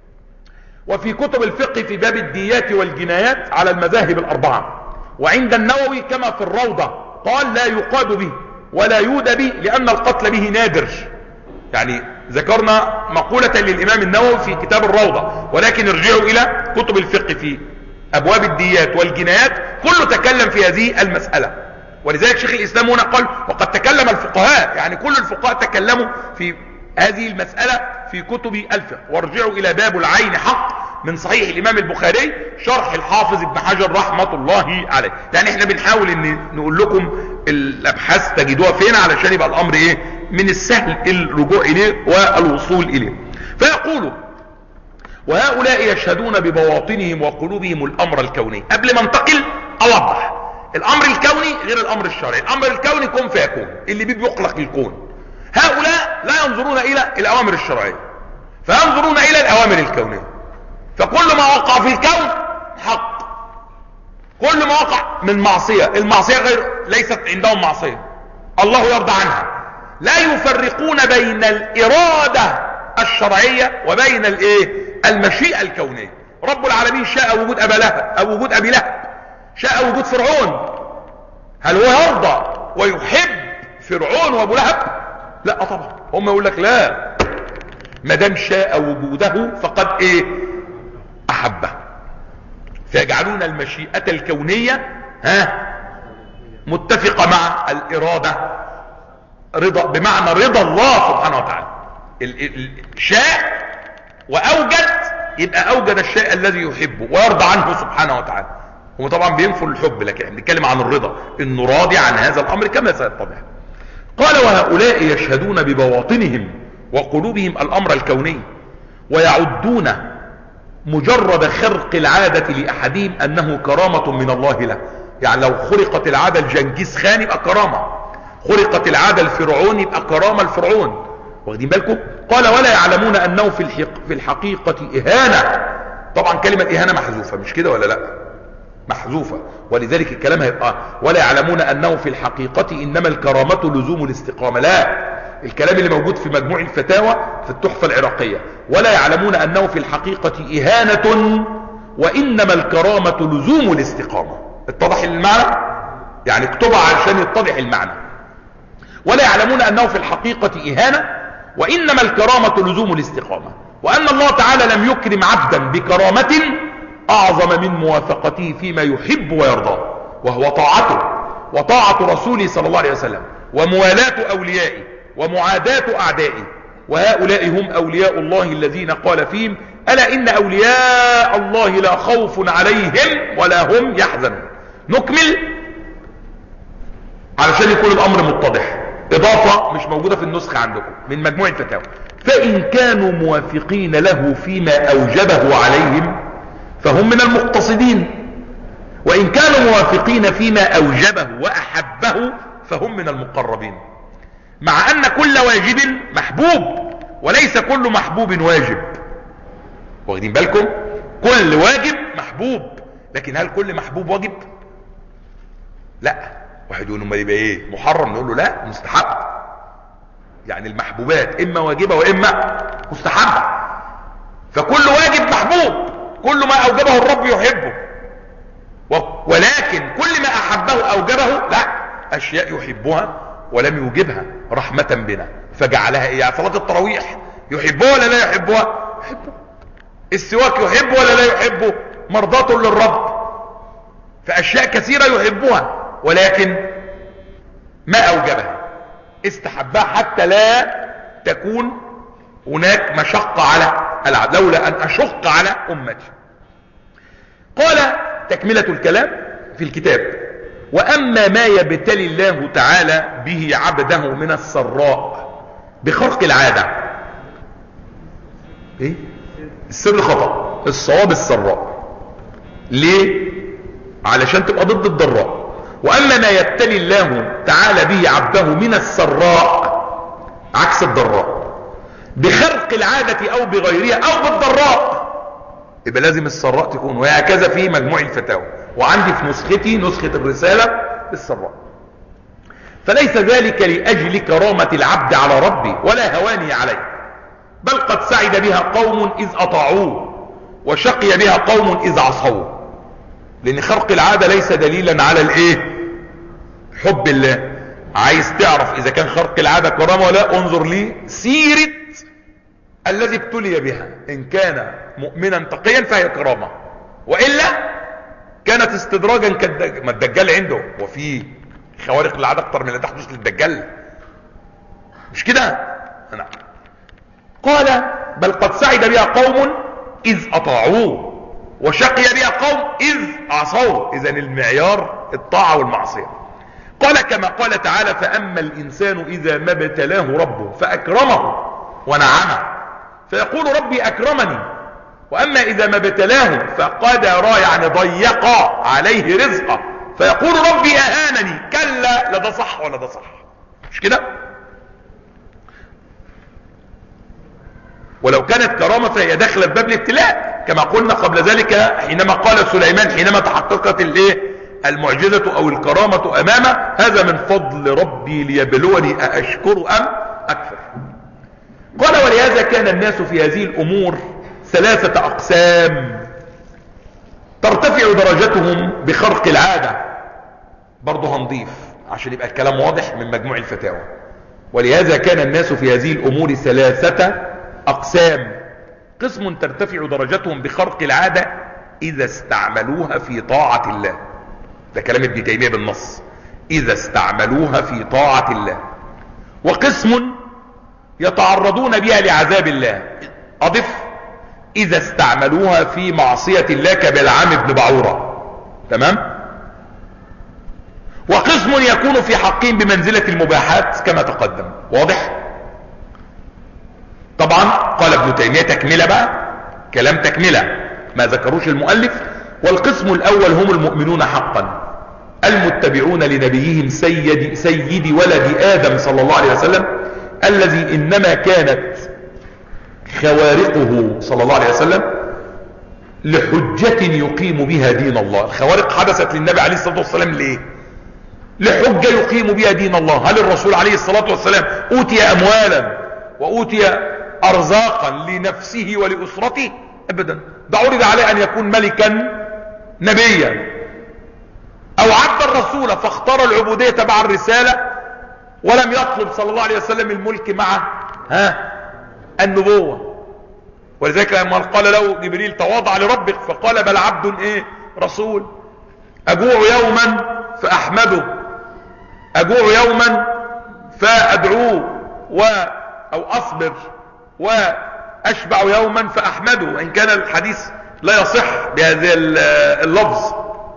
وفي كتب الفقه في باب الديات والجنايات على المذاهب الأربعة. وعند النووي كما في الروضة قال: لا يقاد به ولا يودى به لأن القتل به نادر. يعني ذكرنا مقولة للإمام النووي في كتاب الروضة، ولكن ارجعوا إلى كتب الفقه في أبواب الديات والجنايات كله تكلم في هذه المسألة. ولذلك شيخ الإسلام هنا قال: وقد تكلم الفقهاء، يعني كل الفقهاء تكلموا في هذه المسألة في كتب الفقه. وارجعوا إلى باب العين حق من صحيح الإمام البخاري شرح الحافظ ابن حجر رحمة الله عليه. يعني احنا بنحاول ان نقول لكم الأبحاث تجدوها فين علشان يبقى الأمر من السهل الرجوع إليه والوصول إليه. فيقولوا: وهؤلاء يشهدون ببواطنهم وقلوبهم الأمر الكوني. قبل ما انتقل أوضح: الأمر الكوني غير الأمر الشرعي. الأمر الكوني كن فيكون، اللي بيخلق الكون. هؤلاء لا ينظرون إلى الأوامر الشرعية، فينظرون إلى الأوامر الكونية. فكل ما وقع في الكون حق، كل ما وقع من معصية، المعصية ليست عندهم معصية، الله يرضى عنها. لا يفرقون بين الإرادة الشرعية وبين المشيئة الكونية. رب العالمين شاء وجود أبي لهب، شاء وجود فرعون. هل هو يرضى ويحب فرعون وابو لهب؟ لا طبعا. هم يقول لك لا، ما دام شاء وجوده فقد احبه. فيجعلون المشيئة الكونية متفقة مع الإرادة، رضا بمعنى رضا الله سبحانه وتعالى. شاء وأوجد، يبقى أوجد الشيء الذي يحبه ويرضى عنه سبحانه وتعالى. هم طبعا بينفوا الحب، لكن بنتكلم عن الرضا، انه راضي عن هذا الأمر كما سيتضح. قال: وهؤلاء يشهدون ببواطنهم وقلوبهم الأمر الكوني، ويعدون مجرد خرق العادة لأحدهم أنه كرامة من الله له. يعني لو خرقت العادة لجنكيز خان يبقى كرامة، خرقت العادة الفرعون يبقى كرامة الفرعون. واخدين بالكم؟ قال: ولا يعلمون أنه في الحقيقة إهانة. طبعا كلمة إهانة محذوفة، مش كده ولا لا؟ محذوفة، ولذلك الكلام هيبقى: ولا يعلمون أنه في الحقيقة إنما الكرامة لزوم الاستقامة. لا، الكلام اللي موجود في مجموع الفتاوى في التحفة العراقية: ولا يعلمون أنه في الحقيقة إهانة وإنما الكرامة لزوم الاستقامة. اتضح المعنى؟ يعني اكتبها عشان يتضح المعنى. ولا يعلمون أنه في الحقيقة إهانة وإنما الكرامة لزوم الاستقامة، وأن الله تعالى لم يكرم عبدا بكرامة أعظم من موافقته فيما يحب ويرضى، وهو طاعته وطاعة رسوله صلى الله عليه وسلم، وموالاة أوليائه ومعاداة أعدائه. وهؤلاء هم أولياء الله الذين قال فيهم: ألا إن أولياء الله لا خوف عليهم ولا هم يحزنون. نكمل علشان يكون الأمر متضح. إضافة مش موجودة في النسخة عندكم من مجموع الفتاوى: فإن كانوا موافقين له فيما أوجبه عليهم فهم من المقتصدين، وإن كانوا موافقين فيما أوجبه وأحبه فهم من المقربين. مع أن كل واجب محبوب وليس كل محبوب واجب. واخدين بالكم؟ كل واجب محبوب، لكن هل كل محبوب واجب؟ لا. واحد يقول: امال يبقى محرم؟ نقول له: لا، مستحب. يعني المحبوبات اما واجبة واما مستحبة. فكل واجب محبوب، كل ما اوجبه الرب يحبه، ولكن كل ما احبه اوجبه لا، اشياء يحبها ولم يوجبها رحمة بنا فجعلها يعني صلاة التراويح يحبها ولا لا يحبها؟ يحبه. السواك يحبه ولا لا يحبه؟ مرضاة للرب. فاشياء كثيرة يحبها ولكن ما اوجبها، استحبها حتى لا تكون هناك مشقة على العبد، لولا ان اشق على امتي. قال تكملة الكلام في الكتاب: واما ما يبتلي الله تعالى به عبده من السراء بخرق العادة. السر خطأ. الصواب السراء. ليه؟ علشان تبقى ضد الضراء. واما ما يبتلي الله تعالى به عبده من السراء عكس الضراء بخرق العادة او بغيرها او بالضراء، يبقى لازم السراء تكون. وهكذا في مجموع الفتاوى، وعندي في نسختي نسخة الرسالة السراء. فليس ذلك لأجل كرامة العبد على ربي ولا هواني عليه، بل قد سعد بها قوم إذ أطاعوه وشقي بها قوم إذ عصوه. لأن خرق العادة ليس دليلا على الايه؟ حب الله. عايز تعرف إذا كان خرق العادة كرامة ولا، انظر لي سيرة الذي ابتلي بها. إن كان مؤمنا تقيا فهي كرامة، وإلا كانت استدراجا كالدجال. ما الدجال عنده وفي خوارق العادة اكتر من اللي تحدث للدجال، مش كده؟ نعم. قال بل قد سعد بها قوم إذ أطاعوه وشقي بها قوم إذ عصوه. إذن المعيار الطاعة والمعصية. قال كما قال تعالى فأما الإنسان إذا ما ابتلاه ربه فأكرمه ونعمه فيقول ربي أكرمني، وأما إذا ما ابتلاه فقدر يعني ضيق عليه رزقه فيقول ربي أهانني. كلا، لا ده صح ولا ده صح، مش كده؟ ولو كانت كرامة فهي داخله في باب الابتلاء كما قلنا قبل ذلك، حينما قال سليمان حينما تحققت المعجزة او الكرامة امامه هذا من فضل ربي ليبلوني أأشكر ام اكفر. قال ولهذا كان الناس في هذه الامور ثلاثة اقسام ترتفع درجتهم بخرق العادة. برضه هنضيف عشان يبقى الكلام واضح من مجموع الفتاوى. ولهذا كان الناس في هذه الامور ثلاثة اقسام: قسم ترتفع درجتهم بخرق العادة اذا استعملوها في طاعة الله. ده كلام ابن تيمية بالنص، اذا استعملوها في طاعة الله. وقسم يتعرضون بها لعذاب الله، اضف اذا استعملوها في معصية الله كبلعام بن بعورة. تمام. وقسم يكون في حقهم بمنزلة المباحات كما تقدم. واضح؟ طبعا قال ابن تيمية تكملة بقى، كلام تكملة ما ذكروش المؤلف. والقسم الاول هم المؤمنون حقا المتبعون لنبيهم سيد ولد آدم صلى الله عليه وسلم، الذي انما كانت خوارقه صلى الله عليه وسلم لحجة يقيم بها دين الله. الخوارق حدثت للنبي عليه الصلاة والسلام ليه؟ لحجة يقيم بها دين الله. هل الرسول عليه الصلاة والسلام اوتي اموالا واوتي ارزاقا لنفسه ولأسرته؟ ابدا. ده عرض عليه ان يكون ملكا نبيا او عبدا رسولا فاختار العبودية مع الرسالة، ولم يطلب صلى الله عليه وسلم الملك مع النبوة. ولذلك لما قال له جبريل تواضع لربك فقال بل عبد رسول. اجوع يوما فاحمده، اجوع يوما فادعوه او اصبر، واشبع يوما فاحمده، وان كان الحديث لا يصح بهذا اللفظ.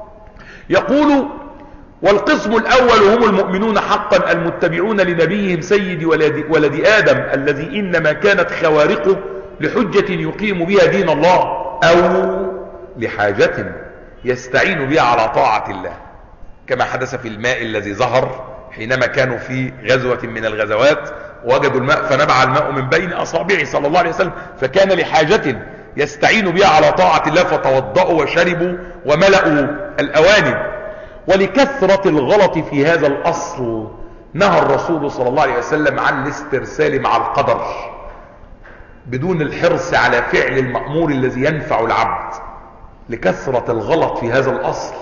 يقول والقسم الاول هم المؤمنون حقا المتبعون لنبيهم سيد ولد آدم، الذي انما كانت خوارقه لحجة يقيم بها دين الله او لحاجة يستعين بها على طاعة الله، كما حدث في الماء الذي ظهر حينما كانوا في غزوة من الغزوات وجدوا الماء فنبع الماء من بين اصابعه صلى الله عليه وسلم، فكان لحاجة يستعين بها على طاعة الله فتوضأوا وشربوا وملأوا الأواني. ولكثرة الغلط في هذا الأصل نهى الرسول صلى الله عليه وسلم عن الاسترسال مع القدر بدون الحرص على فعل المأمور الذي ينفع العبد. لكثرة الغلط في هذا الأصل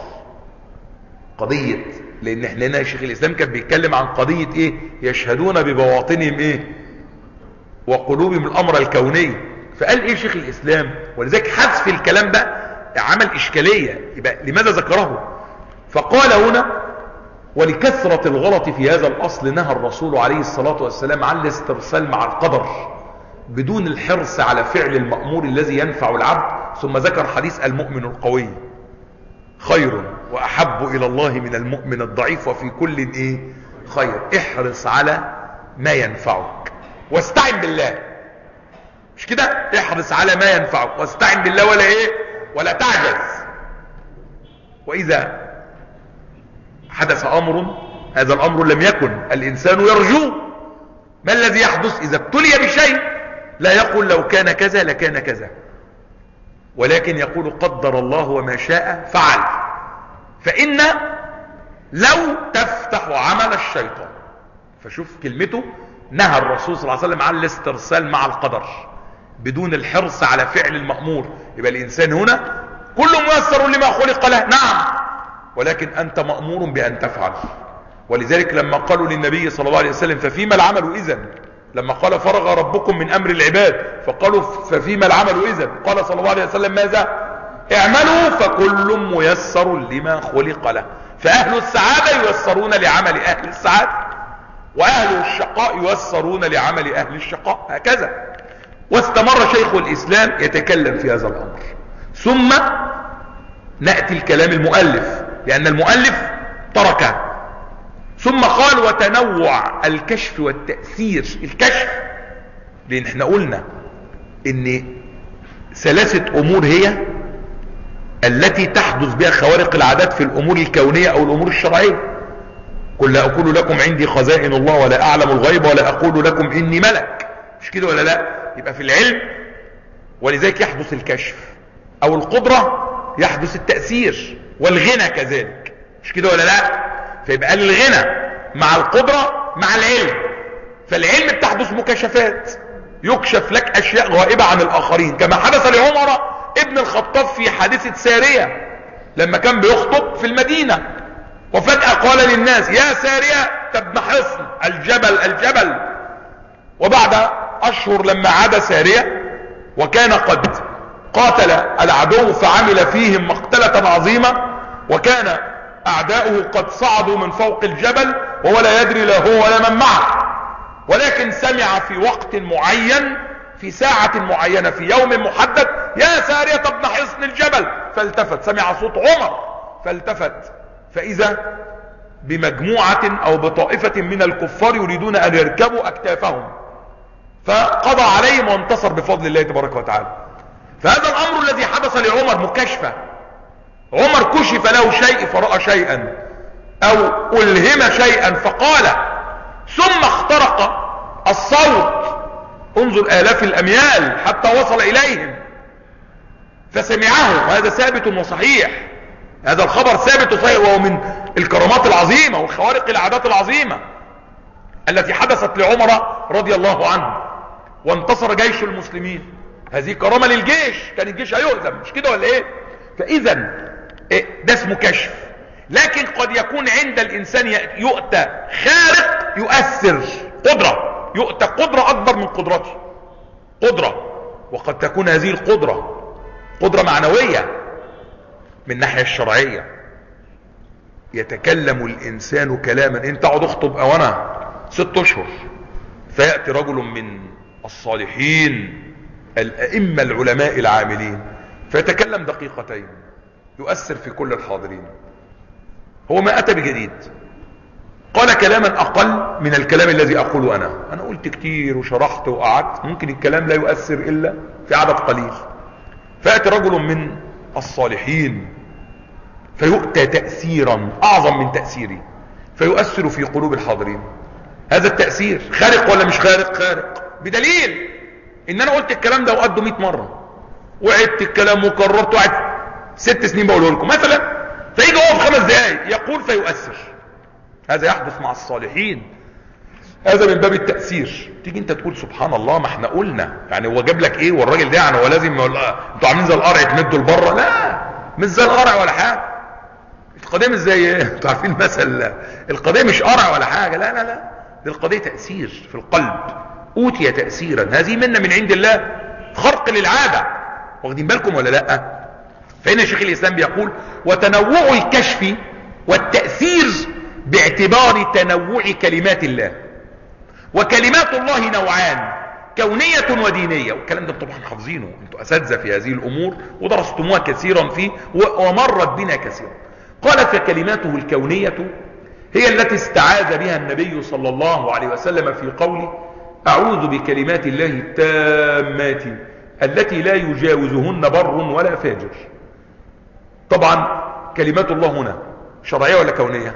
قضية، لأن احنا هنا شيخ الإسلام كان بيتكلم عن قضية يشهدون ببواطنهم وقلوبهم الأمر الكوني. فقال شيخ الإسلام؟ ولذلك حذف الكلام ده عمل إشكالية، يبقى لماذا ذكره؟ فقال هنا ولكثرة الغلط في هذا الأصل نهى الرسول عليه الصلاة والسلام عن الاسترسال مع القدر بدون الحرص على فعل المأمور الذي ينفع العبد. ثم ذكر حديث المؤمن القوي خير وأحب إلى الله من المؤمن الضعيف وفي كل خير. احرص على ما ينفعك واستعن بالله. مش كده؟ احرص على ما ينفعك واستعن بالله ولا ايه؟ ولا تعجز. واذا حدث امر، هذا الامر لم يكن الانسان يرجوه، ما الذي يحدث اذا ابتلي بشيء؟ لا يقول لو كان كذا لكان كذا، ولكن يقول قدر الله وما شاء فعل. فإن لو تفتح عمل الشيطان. فشوف كلمته، نهى الرسول صلى الله عليه وسلم عن الاسترسال مع القدر بدون الحرص على فعل المأمور. يبقى الإنسان هنا كل ميسر لما خلق له، نعم، ولكن أنت مأمور بأن تفعل. ولذلك لما قالوا للنبي صلى الله عليه وسلم ففيما العمل إذن، لما قال فرغ ربكم من أمر العباد فقالوا ففيما العمل إذن، قال صلى الله عليه وسلم ماذا؟ اعملوا فكل ميسر لما خلق له. فأهل السعادة ييسرون لعمل أهل السعادة، وأهل الشقاء ييسرون لعمل أهل الشقاء، هكذا. واستمر شيخ الإسلام يتكلم في هذا الأمر. ثم نأتي الكلام المؤلف، لأن المؤلف تركه. ثم قال وتنوع الكشف والتأثير. الكشف، لأن احنا قلنا ان ثلاثة امور هي التي تحدث بها خوارق العادات في الامور الكونية او الامور الشرعية. قل لا اقول لكم عندي خزائن الله ولا اعلم الغيب ولا اقول لكم اني ملك، مش كده ولا لا؟ يبقى في العلم، ولذلك يحدث الكشف. او القدرة يحدث التأثير، والغنى كذلك، مش كده ولا لا؟ فيبقى الغنى مع القدرة مع العلم. فالعلم بتحدث مكاشفات، يكشف لك اشياء غائبة عن الاخرين، كما حدث لعمر ابن الخطاب في حادثة سارية لما كان بيخطب في المدينة، وفجأة قال للناس يا سارية ابن حصن، الجبل. وبعد اشهر لما عاد سارية وكان قد قاتل العدو فعمل فيهم مقتلة عظيمة، وكان اعداؤه قد صعدوا من فوق الجبل وهو لا يدري لا هو ولا من معه، ولكن سمع في وقت معين في ساعة معينة في يوم محدد يا سارية ابن حصن الجبل، فالتفت، سمع صوت عمر فالتفت، فإذا بمجموعة او بطائفة من الكفار يريدون ان يركبوا اكتافهم، فقضى عليهم وانتصر بفضل الله تبارك وتعالى. فهذا الامر الذي حدث لعمر مكاشفة. عمر كشف له شيء فرأى شيئا او الهم شيئا فقال، ثم اخترق الصوت، انظر آلاف الاميال حتى وصل اليهم فسمعه. وهذا ثابت وصحيح، هذا الخبر ثابت وصحيح، وهو من الكرامات العظيمة والخوارق العادات العظيمة التي حدثت لعمر رضي الله عنه، وانتصر جيش المسلمين. هذه كرامة للجيش، كان الجيش هيهزم، مش كده ولا ايه؟ فاذا ده اسمه كشف. لكن قد يكون عند الانسان يؤتى خارق يؤثر، قدرة، يؤتى قدرة اكبر من قدرته، قدرة، وقد تكون هذه القدرة قدرة معنوية من الناحية الشرعية. يتكلم الانسان كلاما، انت اقعد اخطب او انا 6 اشهر، فيأتي رجل من الصالحين الائمة العلماء العاملين فيتكلم دقيقتين يؤثر في كل الحاضرين. هو ما اتى بجديد، قال كلاما اقل من الكلام الذي اقوله انا قلت كتير وشرحت وقعدت، ممكن الكلام لا يؤثر الا في عدد قليل. فيأتي رجل من الصالحين فيؤتى تأثيرا اعظم من تأثيري فيؤثر في قلوب الحاضرين. هذا التأثير خارق ولا مش خارق؟ خارق، بدليل ان انا قلت الكلام ده وقده 100 مرة، وعدت الكلام وكررته، وقعدت 6 سنين بقوله لكم مثلا، فيجي هو في 5 دقائق يقول فيؤثر. هذا يحدث مع الصالحين، هذا من باب التأثير. تيجي انت تقول سبحان الله، ما احنا قلنا، يعني هو جاب لك ايه؟ والراجل ده يعني هو لازم انتوا عاملين زي القرع تمدوا لبره؟ لا، مش زي القرع ولا حاجه. القضيه مش زي ايه؟ انتوا عارفين مثل القضيه مش قرع ولا حاجه، لا لا لا، دي القضيه تأثير في القلب، اوتي تأثيرا، هذه منه من عند الله، خرق للعاده. واخدين بالكم ولا لا؟ فإن شيخ الإسلام بيقول وتنوع الكشف والتأثير باعتبار تنوع كلمات الله. وكلمات الله نوعان، كونية ودينية، والكلام ده طبعا حافظينه، انتوا أساتذة في هذه الأمور ودرستموها كثيرا فيه ومرت بنا كثيرا. قال فكلماته الكونية هي التي استعاذ بها النبي صلى الله عليه وسلم في قوله أعوذ بكلمات الله التامات التي لا يجاوزهن بر ولا فاجر. طبعا كلمات الله هنا شرعية ولا كونية؟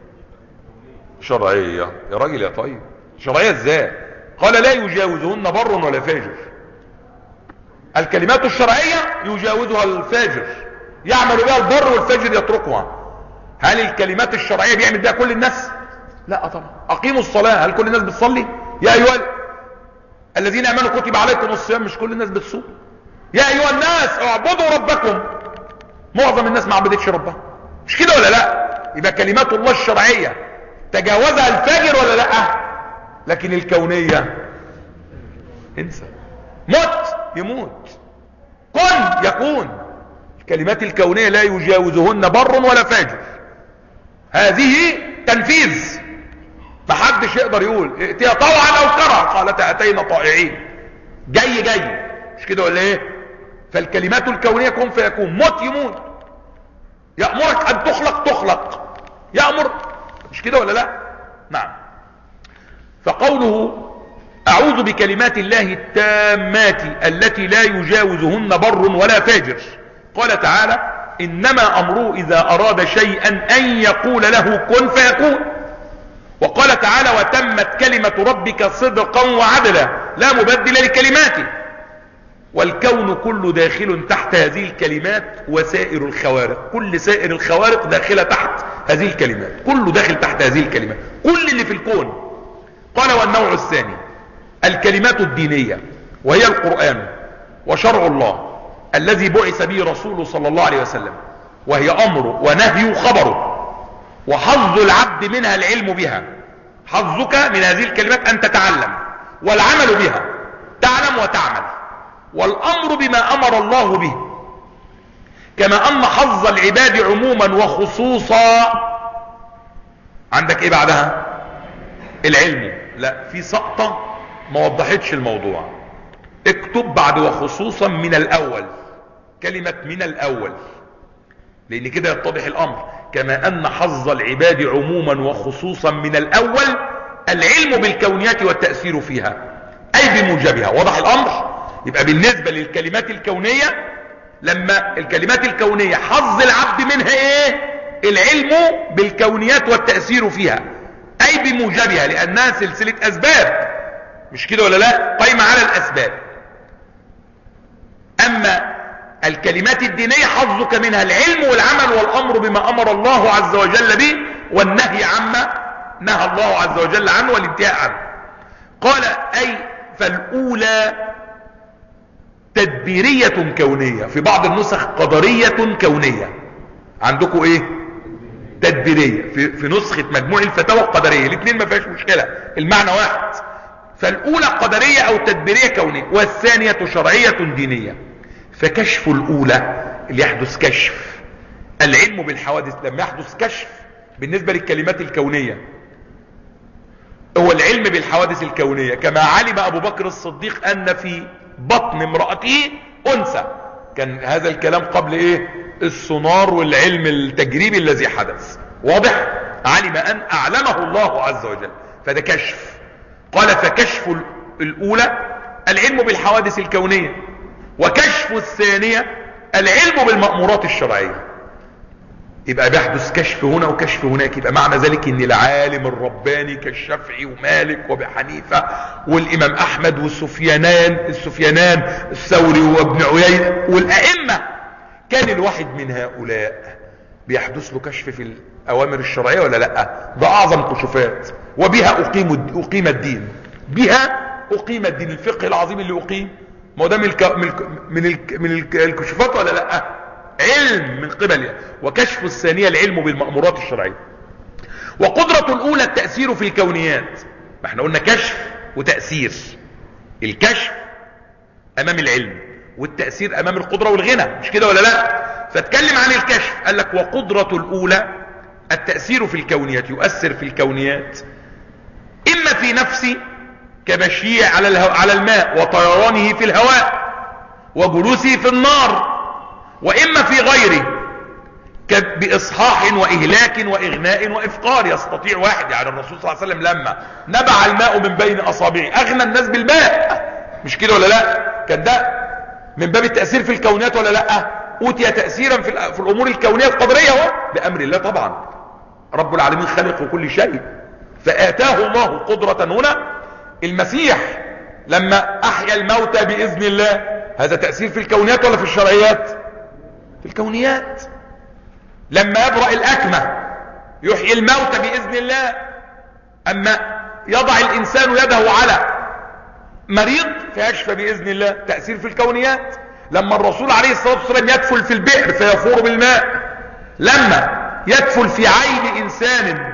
شرعية. يا راجل يا طيب، شرعية ازاي؟ قال لا يجاوزهن بر ولا فاجر. الكلمات الشرعية يجاوزها الفاجر، يعمل بها البر والفاجر يتركها. هل الكلمات الشرعية بيعمل بها كل الناس؟ لا طبعا. اقيموا الصلاة، هل كل الناس بتصلي؟ يا ايها الذين امنوا كتب عليكم الصيام، مش كل الناس بتصوم. يا ايها الناس اعبدوا ربكم، معظم الناس ما عبدتش ربها، مش كده ولا لا؟ يبقى كلمات الله الشرعية تجاوزها الفاجر ولا لا؟ لكن الكونية انسى، موت يموت، كن يكون. الكلمات الكونية لا يجاوزهن بر ولا فاجر، هذه تنفيذ، محدش يقدر يقول ائتيا طوعا او كرها، قالت اتينا طائعين، جاي مش كده ولا ايه؟ فالكلمات الكونية كن فيكون، موت يموت، يأمرك ان تخلق يأمر، مش كده ولا لا؟ نعم. فقوله اعوذ بكلمات الله التامات التي لا يجاوزهن بر ولا فاجر، قال تعالى انما امره اذا اراد شيئا ان يقول له كن فيكون. وقال تعالى وتمت كلمة ربك صدقا وعدلا لا مبدل لكلماته. والكون كله داخل تحت هذه الكلمات وسائر الخوارق، كل سائر الخوارق داخلة تحت هذه الكلمات، كله داخل تحت هذه الكلمات، كل اللي في الكون. قال والنوع الثاني الكلمات الدينية، وهي القرآن وشرع الله الذي بعث به رسوله صلى الله عليه وسلم، وهي أمره ونهيه وخبره، وحظ العبد منها العلم بها. حظك من هذه الكلمات أن تتعلم، والعمل بها، تعلم وتعمل، والأمر بما أمر الله به. كما أن حظ العباد عموما وخصوصا، عندك ايه بعدها؟ العلم. لا، في سقطة ما وضحتش الموضوع، اكتب بعد وخصوصا من الأول، كلمة من الأول، لأن كده يتضح الأمر. كما أن حظ العباد عموما وخصوصا من الأول العلم بالكونيات والتأثير فيها أي بموجبها. وضح الأمر؟ يبقى بالنسبة للكلمات الكونية، لما الكلمات الكونية حظ العبد منها ايه؟ العلم بالكونيات والتأثير فيها أي بموجبها، لأنها سلسلة أسباب، مش كده ولا لا؟ قايمة على الأسباب. أما الكلمات الدينية حظك منها العلم والعمل والأمر بما أمر الله عز وجل به، والنهي عما نهى الله عز وجل عنه والانتهاء عنه. قال أي فالأولى تدبيرية كونية، في بعض النسخ قدرية كونية. عندكم ايه؟ تدبيرية. في نسخة مجموع الفتاوى قدرية، الاثنين ما فيهاش مشكلة، المعنى واحد. فالأولى قدرية أو تدبيرية كونية، والثانية شرعية دينية. فكشف الأولى اللي يحدث كشف العلم بالحوادث، لما يحدث كشف بالنسبة للكلمات الكونية هو العلم بالحوادث الكونية. كما علم أبو بكر الصديق أن في بطن امرأته أنثى، كان هذا الكلام قبل ايه؟ السونار والعلم التجريبي الذي حدث. واضح؟ علم أن أعلمه الله عز وجل، فده كشف. قال فكشف الأولى العلم بالحوادث الكونية، وكشف الثانية العلم بالمأمورات الشرعية. يبقى بيحدث كشف هنا وكشف هناك. يبقى معنى ذلك ان العالم الرباني كالشافعي ومالك وابي حنيفة والامام احمد والسفيانان الثوري وابن عيينة والائمة، كان الواحد من هؤلاء بيحدث له كشف في الاوامر الشرعية ولا لا؟ ده اعظم كشوفات، وبها اقيم الدين، بها اقيم الدين. الفقه العظيم اللي اقيم، ما هو ده من الكشوفات ولا لا؟ علم من قبل. وكشف الثانية العلم بالمأمورات الشرعية. وقدرة الأولى التأثير في الكونيات. ما احنا قلنا كشف وتأثير، الكشف أمام العلم والتأثير أمام القدرة والغنى، مش كده ولا لا؟ فاتكلم عن الكشف، قال لك وقدرة الأولى التأثير في الكونيات، يؤثر في الكونيات إما في نفسي كمشيه على الماء وطيرانه في الهواء وجلوسه في النار، وإما في غيره بإصحاح وإهلاك وإغناء وإفقار. يستطيع واحد، يعني الرسول صلى الله عليه وسلم لما نبع الماء من بين أصابعه أغنى الناس بالماء، مش كده ولا لا؟ كان ده من باب التأثير في الكونيات ولا لا؟ أوتي تأثيرا في الأمور الكونية القدرية بأمر الله طبعا، رب العالمين خلق كل شيء، فآتاه الله قدرة. هنا المسيح لما أحيا الموتى بإذن الله، هذا تأثير في الكونيات ولا في الشرعيات؟ في الكونيات. لما يبرأ الأكمة يحيي الموتى بإذن الله. أما يضع الإنسان يده على مريض فيشفى بإذن الله، تأثير في الكونيات. لما الرسول عليه الصلاة والسلام يدفل في البئر فيفور بالماء، لما يدفل في عين إنسان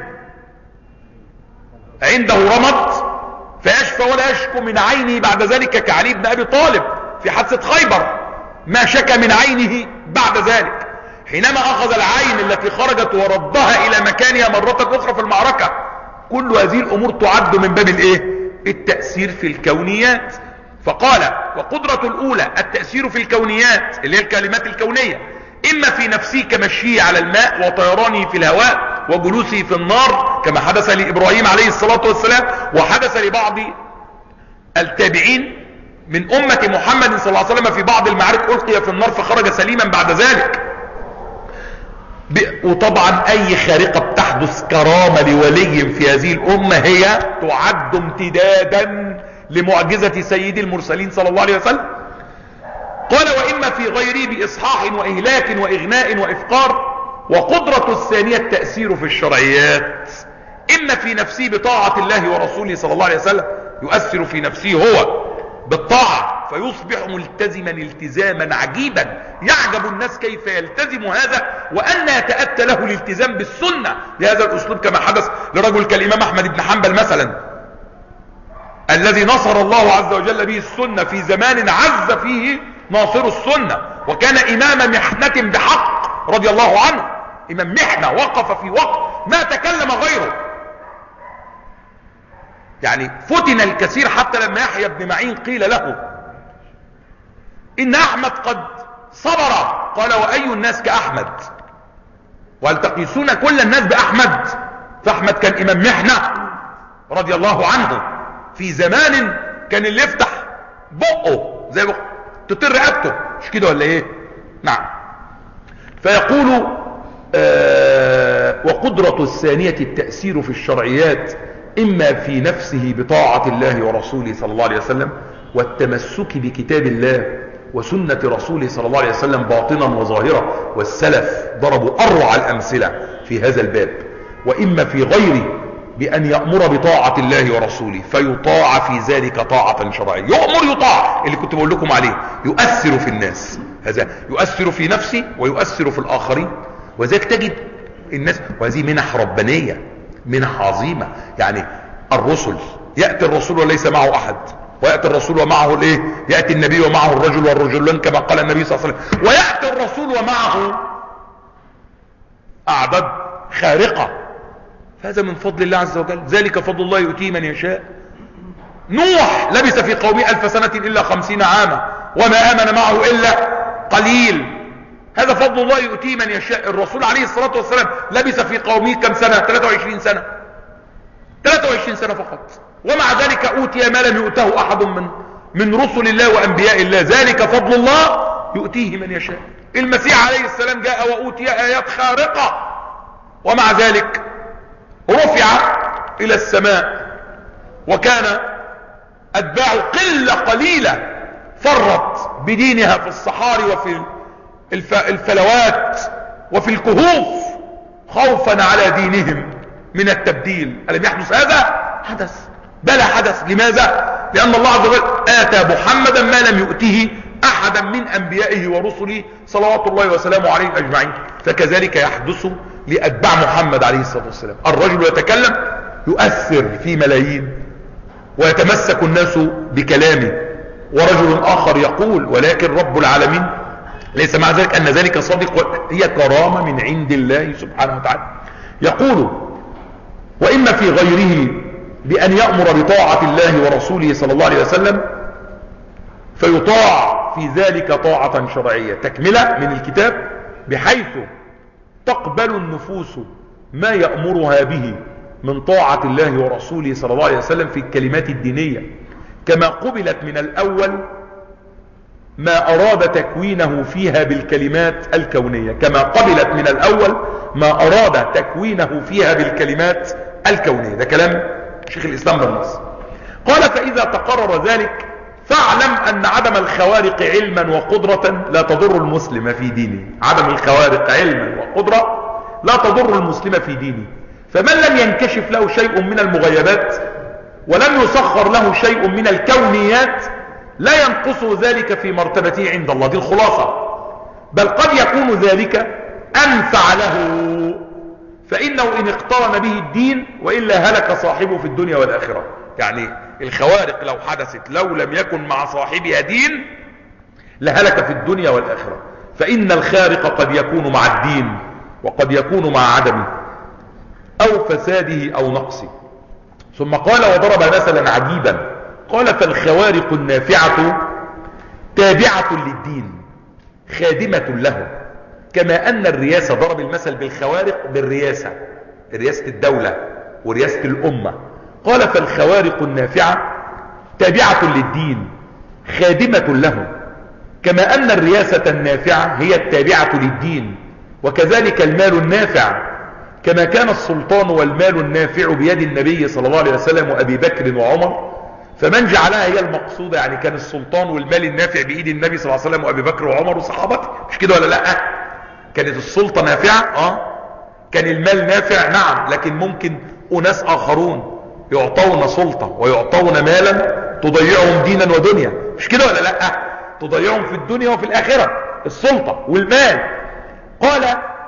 عنده رمض فيشفى ولا يشكو من عينه بعد ذلك، كعلي بن أبي طالب في حادثة خيبر ما شكى من عينه بعد ذلك، حينما أخذ العين التي خرجت وردها إلى مكانها مرة أخرى في المعركة. كل هذه الأمور تعد من باب التأثير في الكونيات. فقال وقدرة الأولى التأثير في الكونيات اللي هي الكلمات الكونية، إما في نفسه كمشيه على الماء وطيرانه في الهواء وجلوسه في النار كما حدث لإبراهيم عليه الصلاة والسلام، وحدث لبعض التابعين من أمة محمد صلى الله عليه وسلم في بعض المعارك ألقي في النار فخرج سليما بعد ذلك. وطبعا أي خارقة بتحدث كرامة لولي في هذه الأمة هي تعد امتدادا لمعجزة سيد المرسلين صلى الله عليه وسلم. قال وإما في غيره بإصحاح وإهلاك وإغناء وإفقار. وقدرة الثانية التأثير في الشرعيات، إما في نفسه بطاعة الله ورسوله صلى الله عليه وسلم، يؤثر في نفسه هو بالطاعة فيصبح ملتزما التزاما عجيبا يعجب الناس كيف يلتزم هذا وأن يتأتى له الالتزام بالسنة بهذا الأسلوب، كما حدث لرجل كالإمام أحمد بن حنبل مثلا، الذي نصر الله عز وجل به السنة في زمان عز فيه ناصر السنة، وكان إمام محنة بحق رضي الله عنه، إمام محنة وقف في وقت ما تكلم غيره. يعني فتن الكثير حتى لما يحيى بن معين قيل له إن أحمد قد صبر، قال وأي الناس كأحمد؟ وهل تقيسون كل الناس بأحمد؟ فأحمد كان إمام محنة رضي الله عنه في زمان كان اللي يفتح بقه زي بقه تطير رقبته، مش كده ولا ايه؟ نعم. فيقول وقدرة الثانية التأثير في الشرعيات، إما في نفسه بطاعة الله ورسوله صلى الله عليه وسلم والتمسك بكتاب الله وسنة رسوله صلى الله عليه وسلم باطنا وظاهرا، والسلف ضربوا أروع الأمثلة في هذا الباب. وإما في غيره بأن يأمر بطاعة الله ورسوله فيطاع في ذلك طاعة شرعية، يؤمر يطاع اللي كنت بقول لكم عليه، يؤثر في الناس، هذا يؤثر في نفسه ويؤثر في الآخرين. وذلك تجد الناس، وهذه منح ربانية، منح عظيمة. يعني الرسل يأتي الرسول وليس معه أحد، ويأتي الرسول ومعه الايه؟ يأتي النبي ومعه الرجل والرجلان كما قال النبي صلى الله عليه وسلم، ويأتي الرسول ومعه أعداد خارقة. هذا من فضل الله عز وجل، ذلك فضل الله يؤتيه من يشاء. نوح لبث في قومه 1000 سنة إلا 50 عاما وما آمن معه إلا قليل، هذا فضل الله يؤتيه من يشاء. الرسول عليه الصلاة والسلام لبث في قومه كم سنة؟ 23 سنة، 23 سنة فقط، ومع ذلك أوتي ما لم يؤته أحد من رسل الله وأنبياء الله، ذلك فضل الله يؤتيه من يشاء. المسيح عليه السلام جاء وأوتي آيات خارقة، ومع ذلك رفع إلى السماء، وكان أتباع قلة قليلة فرت بدينها في الصحاري وفي الفلوات وفي الكهوف خوفا على دينهم من التبديل. ألم يحدث هذا؟ حدث، بلى حدث. لماذا؟ لأن الله عز وجل آتى محمدا ما لم يؤته أحدا من أنبيائه ورسله صلوات الله وسلامه عليه أجمعين. فكذلك يحدث لأتباع محمد عليه الصلاة والسلام. الرجل يتكلم يؤثر في ملايين ويتمسك الناس بكلامه، ورجل آخر يقول ولكن رب العالمين ليس مع ذلك أن ذلك صادق، هي كرامة من عند الله سبحانه وتعالى. يقول وإما في غيره بأن يأمر بطاعة الله ورسوله صلى الله عليه وسلم فيطاع في ذلك طاعة شرعية، تكملة من الكتاب، بحيث تقبل النفوس ما يأمرها به من طاعة الله ورسوله صلى الله عليه وسلم في الكلمات الدينية، كما قبلت من الأول ما أراد تكوينه فيها بالكلمات الكونية، كما قبلت من الأول ما أراد تكوينه فيها بالكلمات الكونية. ده كلام شيخ الإسلام بالنص. قال: فإذا تقرر ذلك فاعلم أن عدم الخوارق علما وقدرة لا تضر المسلم في دينه. عدم الخوارق علما وقدرة لا تضر المسلم في دينه، فمن لم ينكشف له شيء من المغيبات ولم يسخر له شيء من الكونيات لا ينقص ذلك في مرتبته عند الله. دي الخلاصة. بل قد يكون ذلك أنفع له، فإنه إن اقترن به الدين وإلا هلك صاحبه في الدنيا والآخرة. يعني الخوارق لو حدثت لو لم يكن مع صاحبها دين لهلك في الدنيا والآخرة. فإن الخارق قد يكون مع الدين وقد يكون مع عدمه أو فساده أو نقصه. ثم قال وضرب مثلا عجيبا، قال: فالخوارق النافعة تابعة للدين خادمة له، كما أن الرياسة، ضرب المثل بالخوارق بالرياسة، رياسة الدولة ورياسة الأمة. قال: فالخوارق النافعة تابعة للدين خادمة له، كما أن الرياسة النافعة هي التابعة للدين، وكذلك المال النافع، كما كان السلطان والمال النافع بيد النبي صلى الله عليه وسلم وأبي بكر وعمر، فمن جعلها هي المقصودة. يعني كان السلطان والمال النافع بإيد النبي صلى الله عليه وسلم وأبي بكر وعمر وصحابته، مش كده ولا لا؟ كانت السلطة نافعة، كان المال نافع، نعم، لكن ممكن أناس آخرون يعطون سلطة ويعطون مالا تضيعهم دينا ودنيا، مش كده ولا لا؟ تضيعهم في الدنيا وفي الآخرة السلطة والمال. قال: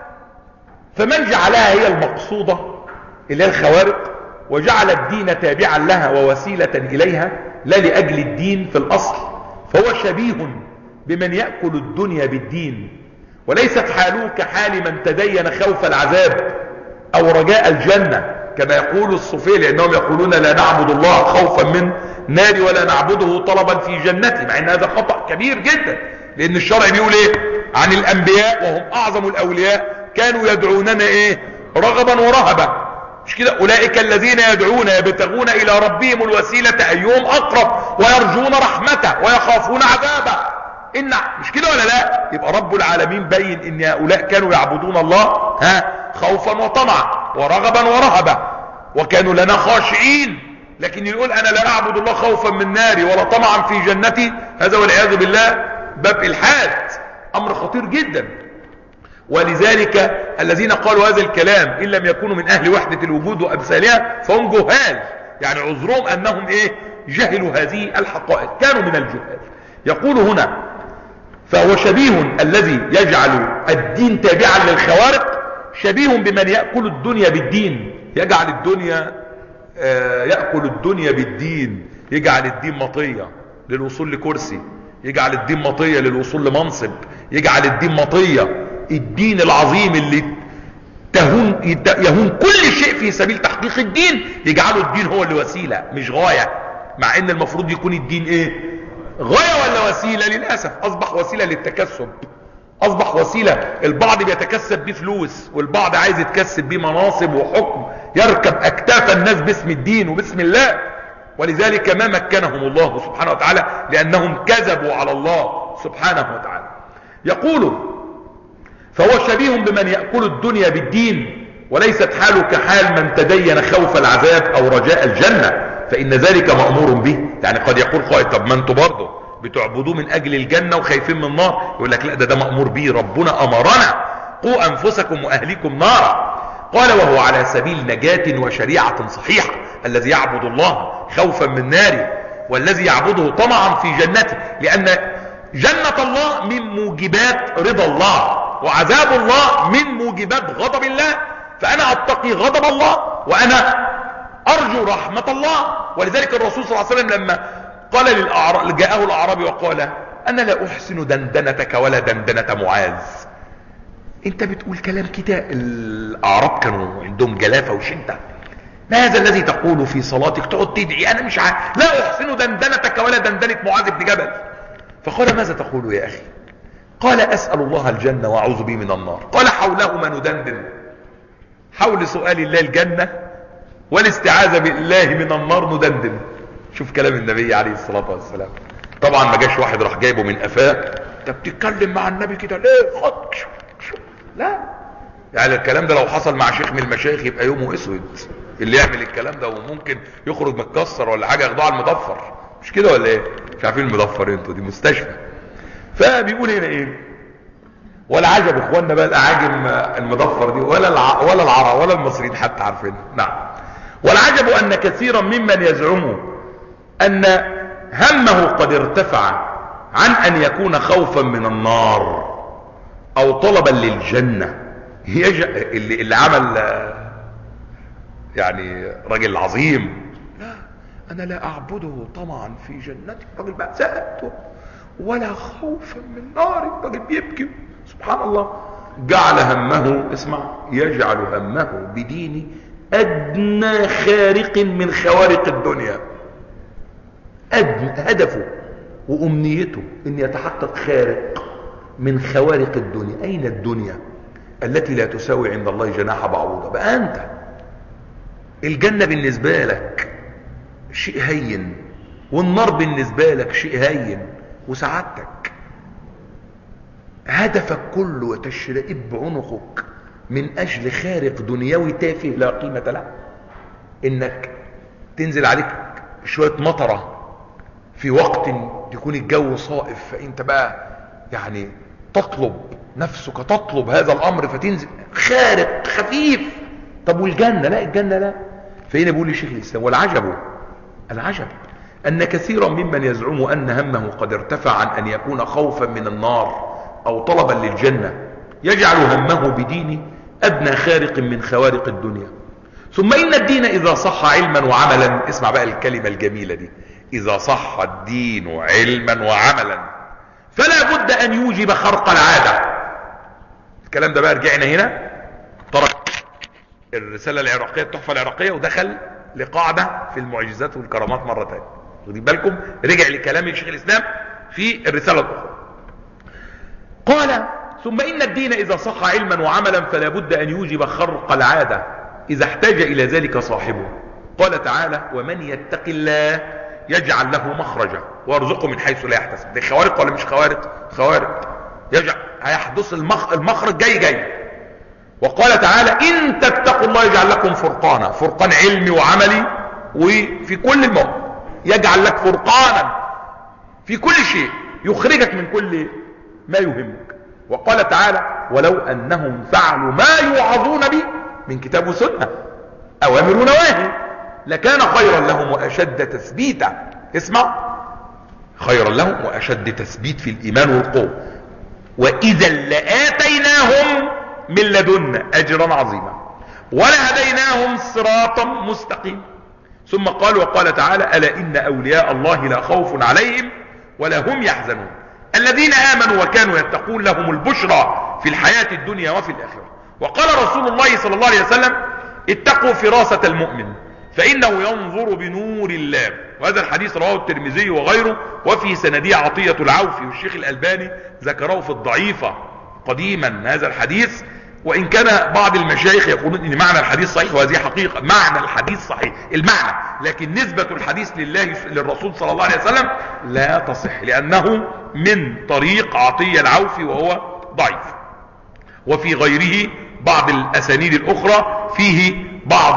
فمن جعلها هي المقصودة اللي هي الخوارق وجعل الدين تابعا لها ووسيلة إليها لا لأجل الدين في الأصل، فهو شبيه بمن يأكل الدنيا بالدين، وليست حاله كحال من تدين خوف العذاب أو رجاء الجنة، كما يقول الصوفية، لأنهم يقولون لا نعبد الله خوفا من نار ولا نعبده طلبا في جنته، مع أن هذا خطأ كبير جدا، لأن الشرع بيقول إيه عن الأنبياء وهم أعظم الأولياء؟ كانوا يدعوننا إيه؟ رغبا ورهبا، مش كده؟ أولئك الذين يدعون يبتغون إلى ربهم الوسيلة أيهم أقرب ويرجون رحمته ويخافون عذابه، مش كده ولا لا؟ يبقى رب العالمين بين ان هؤلاء كانوا يعبدون الله خوفا وطمعا ورغبا ورهبا، وكانوا لنا خاشعين. لكن يقول انا لا اعبد الله خوفا من ناري ولا طمعا في جنتي، هذا والعياذ بالله باب الحاد، امر خطير جدا. ولذلك الذين قالوا هذا الكلام ان لم يكونوا من اهل وحدة الوجود وامثالها فهم جهال، يعني عذرهم انهم جهلوا هذه الحقائق، كانوا من الجهال. يقول هنا: فهو شبيه الذي يجعل الدين تابعا للخوارق شبيه بمن يأكل الدنيا بالدين، يجعل الدنيا يأكل الدنيا بالدين، يجعل الدين مطية للوصول لكرسي، يجعل الدين مطية للوصول لمنصب، يجعل الدين مطية، الدين العظيم اللي يهون كل شيء في سبيل تحقيق الدين، يجعله الدين هو اللي وسيلة مش غاية، مع ان المفروض يكون الدين غاية ولا وسيلة؟ للأسف أصبح وسيلة للتكسب، أصبح وسيلة البعض بيتكسب بيه فلوس، والبعض عايز يتكسب بيه مناصب وحكم، يركب أكتاف الناس باسم الدين وباسم الله. ولذلك ما مكنهم الله سبحانه وتعالى، لأنهم كذبوا على الله سبحانه وتعالى. يقول: فهو شبيه بمن يأكل الدنيا بالدين، وليست حاله كحال من تدين خوف العذاب أو رجاء الجنة، فإن ذلك مأمور به. يعني قد يقول قائل: طب ما انتوا برضه بتعبدوه من أجل الجنة وخايفين من النار. يقول لك: لا، ده مأمور به، ربنا أمرنا قوا أنفسكم وأهليكم نارا. قال: وهو على سبيل نجاة وشريعة صحيحة، الذي يعبد الله خوفا من ناره والذي يعبده طمعا في جنته، لأن جنة الله من موجبات رضا الله، وعذاب الله من موجبات غضب الله، فأنا أتقي غضب الله وأنا أرجو رحمة الله. ولذلك الرسول صلى الله عليه وسلم لما قال جاءه الأعرابي وقال: أنا لا أحسن دندنتك ولا دندنة معاذ. أنت بتقول كلام كده، الأعراب كانوا عندهم جلافة وشدة، ما هذا الذي تقول في صلاتك؟ تقعد تدعي، أنا مش عارف، لا أحسن دندنتك ولا دندنة معاذ بن جبل. فقال: ماذا تقول يا أخي؟ قال أسأل الله الجنة وأعوذ به من النار. قال حولهما ندندن، حول سؤال الله الجنة والاستعاذة بالله من النار ندندن. شوف كلام النبي عليه الصلاة والسلام. طبعا ما جاش واحد راح جايبه من قفاه، انت بتتكلم مع النبي كده ليه؟ خد لا، يعني الكلام ده لو حصل مع شيخ من المشايخ يبقى يومه اسود اللي يعمل الكلام ده، وممكن يخرج متكسر ولا حاجه ياخدوه على المضفر، مش كده ولا ايه؟ مش عارفين المضفر انتوا؟ دي مستشفى. فبيقول هنا ايه؟ ولا عجب اخواننا بقى الاعاجم المضفر دي ولا العرب ولا المصريين حتى عارفين. نعم. والعجب ان كثيرا ممن يزعم ان همه قد ارتفع عن ان يكون خوفا من النار او طلبا للجنة، اللي عمل يعني راجل عظيم، لا انا لا اعبده طمعا في جنتي، راجل بقى سألته، ولا خوفا من نار، راجل بيبكي سبحان الله. جعل همه، اسمع، يجعل همه بدين ادنى خارق من خوارق الدنيا. هدفه وامنيته ان يتحقق خارق من خوارق الدنيا. اين الدنيا التي لا تساوي عند الله جناح بعوضة؟ بقى انت الجنة بالنسبة لك شيء هين، والنار بالنسبة لك شيء هين، وسعادتك هدفك كله وتشرئب عنقك من اجل خارق دنيوي تافه لا قيمة له، انك تنزل عليك شوية مطرة في وقت تكون الجو صائف، فانت بقى يعني تطلب، نفسك تطلب هذا الامر فتنزل خارق خفيف. طب والجنة؟ لا، الجنة لا. فهنا بيقول لي شيخ الاسلام العجب ان كثيرا ممن يزعم ان همه قد ارتفع عن ان يكون خوفا من النار او طلبا للجنة يجعل همه بدين ادنى خارق من خوارق الدنيا. ثم ان الدين اذا صح علما وعملا، اسمع بقى الكلمة الجميلة دي، اذا صح الدين علما وعملا فلا بد ان يوجب خرق العادة. الكلام ده بقى رجعنا هنا، ترك الرسالة العراقية التحفة العراقية ودخل لقاعدة في المعجزات والكرامات مرة تانية. واخدين بالكم؟ رجع لكلام الشيخ الاسلام في الرسالة الاخرى. قال ثم ان الدين اذا صح علما وعملا فلا بد ان يوجب خرق العادة اذا احتاج الى ذلك صاحبه. قال تعالى ومن يتق الله يجعل له مخرجا ويرزقه من حيث لا يحتسب. دي خوارق ولا مش خوارق؟ خوارق. يجعل هيحدث المخرج جاي. وقال تعالى ان تتقوا الله يجعل لكم فرقانا، فرقان علمي وعملي وفي كل الموضوع، يجعل لك فرقانا في كل شيء يخرجك من كل ما يهمك. وقال تعالى ولو انهم فعلوا ما يوعظون به من كتاب وسنة اوامر ونواهي لكان خيرا لهم واشد تثبيتا. اسمع، خيرا لهم واشد تثبيت في الايمان والقوة، واذا لآتيناهم من لدنا اجرا عظيما ولهديناهم صراطا مستقيما. ثم قال وقال تعالى الا ان اولياء الله لا خوف عليهم ولا هم يحزنون الذين امنوا وكانوا يتقون لهم البشرى في الحياة الدنيا وفي الاخرة. وقال رسول الله صلى الله عليه وسلم اتقوا فراسة المؤمن فانه ينظر بنور الله. وهذا الحديث رواه الترمذي وغيره، وفي سنده عطية العوفي، والشيخ الألباني ذكره في الضعيفة قديما هذا الحديث، وإن كان بعض المشايخ يقولون ان معنى الحديث صحيح، وهذه حقيقة معنى الحديث صحيح المعنى، لكن نسبة الحديث للرسول صلى الله عليه وسلم لا تصح لأنه من طريق عطية العوفي وهو ضعيف. وفي غيره بعض الأسانيد الأخرى فيه بعض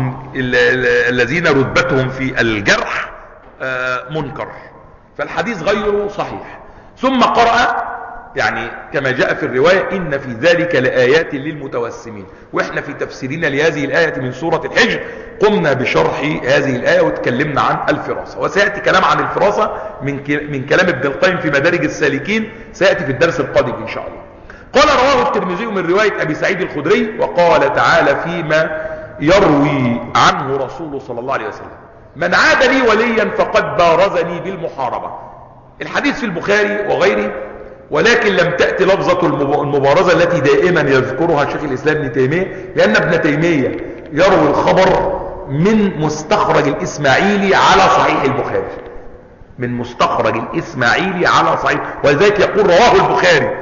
الذين رتبتهم في الجرح منكر، فالحديث غير صحيح. ثم قرأ يعني كما جاء في الرواية إن في ذلك لآيات للمتوسمين. وإحنا في تفسيرنا لهذه الآية من سورة الحجر قمنا بشرح هذه الآية وتكلمنا عن الفراسة، وسيأتي كلام عن الفراسة من كلام ابن القيم في مدارج السالكين، سيأتي في الدرس القادم إن شاء الله. قال رواه الترمذي من رواية أبي سعيد الخدري وقال تعالى فيما يروي عنه رسول صلى الله عليه وسلم من عاد لي وليا فقد بارزني بالمحاربة. الحديث في البخاري وغيره، ولكن لم تأتي لفظة المبارزة التي دائما يذكرها شيخ الإسلام ابن تيمية، لأن ابن تيمية يروي الخبر من مستخرج الإسماعيلي على صحيح البخاري، من مستخرج الإسماعيلي على صحيح، ولذلك يقول رواه البخاري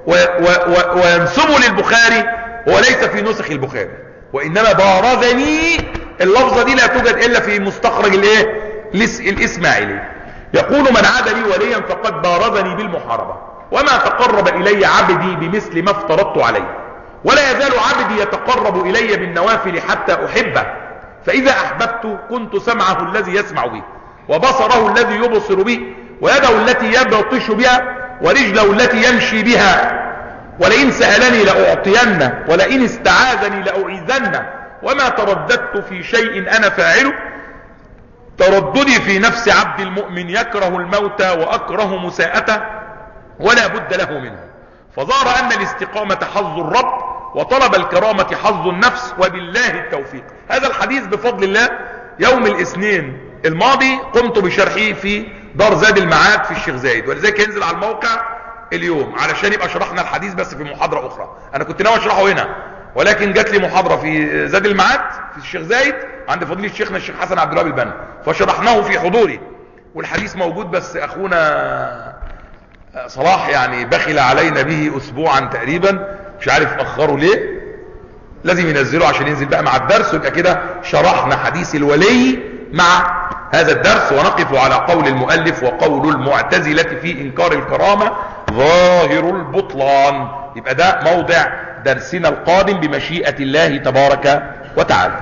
وينسبه للبخاري هو ليس في نسخ البخاري، وإنما بارزني. اللفظة دي لا توجد إلا في مستخرج الإسماعيلي. يقول من عاد لي وليا فقد بارزني بالمحاربة، وما تقرب إلي عبدي بمثل ما افترضت عليه، ولا يزال عبدي يتقرب إلي بالنوافل حتى أحبه، فإذا أحببت كنت سمعه الذي يسمع به، وبصره الذي يبصر به، ويده التي يبطش بها، ورجله التي يمشي بها، ولئن سألني لأعطينه، ولئن استعاذني لأعيذنه، وما ترددت في شيء أنا فاعله ترددي في نفس عبد المؤمن يكره الموت وأكره مساءته ولا بد له منه. فظهر أن الاستقامة حظ الرب، وطلب الكرامة حظ النفس، وبالله التوفيق. هذا الحديث بفضل الله يوم الاثنين الماضي قمت بشرحه في دار زاد المعاد في الشيخ زايد، ولذلك ينزل على الموقع اليوم علشان يبقى شرحنا الحديث بس في محاضرة أخرى. أنا كنت ناوي أشرحه هنا، ولكن جات لي محاضرة في زاد المعاد في الشيخ زايد عند فضيلة شيخنا الشيخ حسن عبد الوهاب البنا، فشرحناه في حضوري والحديث موجود. بس أخونا صلاح يعني بخل علينا به أسبوعا تقريبا، مش عارف أخره ليه، لازم ينزله عشان ينزل بقى مع الدرس، ويبقى كده شرحنا حديث الولي مع هذا الدرس، ونقف على قول المؤلف وقول المعتزلة في إنكار الكرامة ظاهر البطلان. يبقى ده موضع درسنا القادم بمشيئة الله تبارك وتعالى.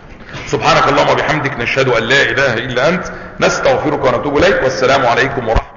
سبحانك اللهم وبحمدك، نشهد أن لا إله إلا أنت، نستغفرك ونتوب إليك، والسلام عليكم ورحمة الله.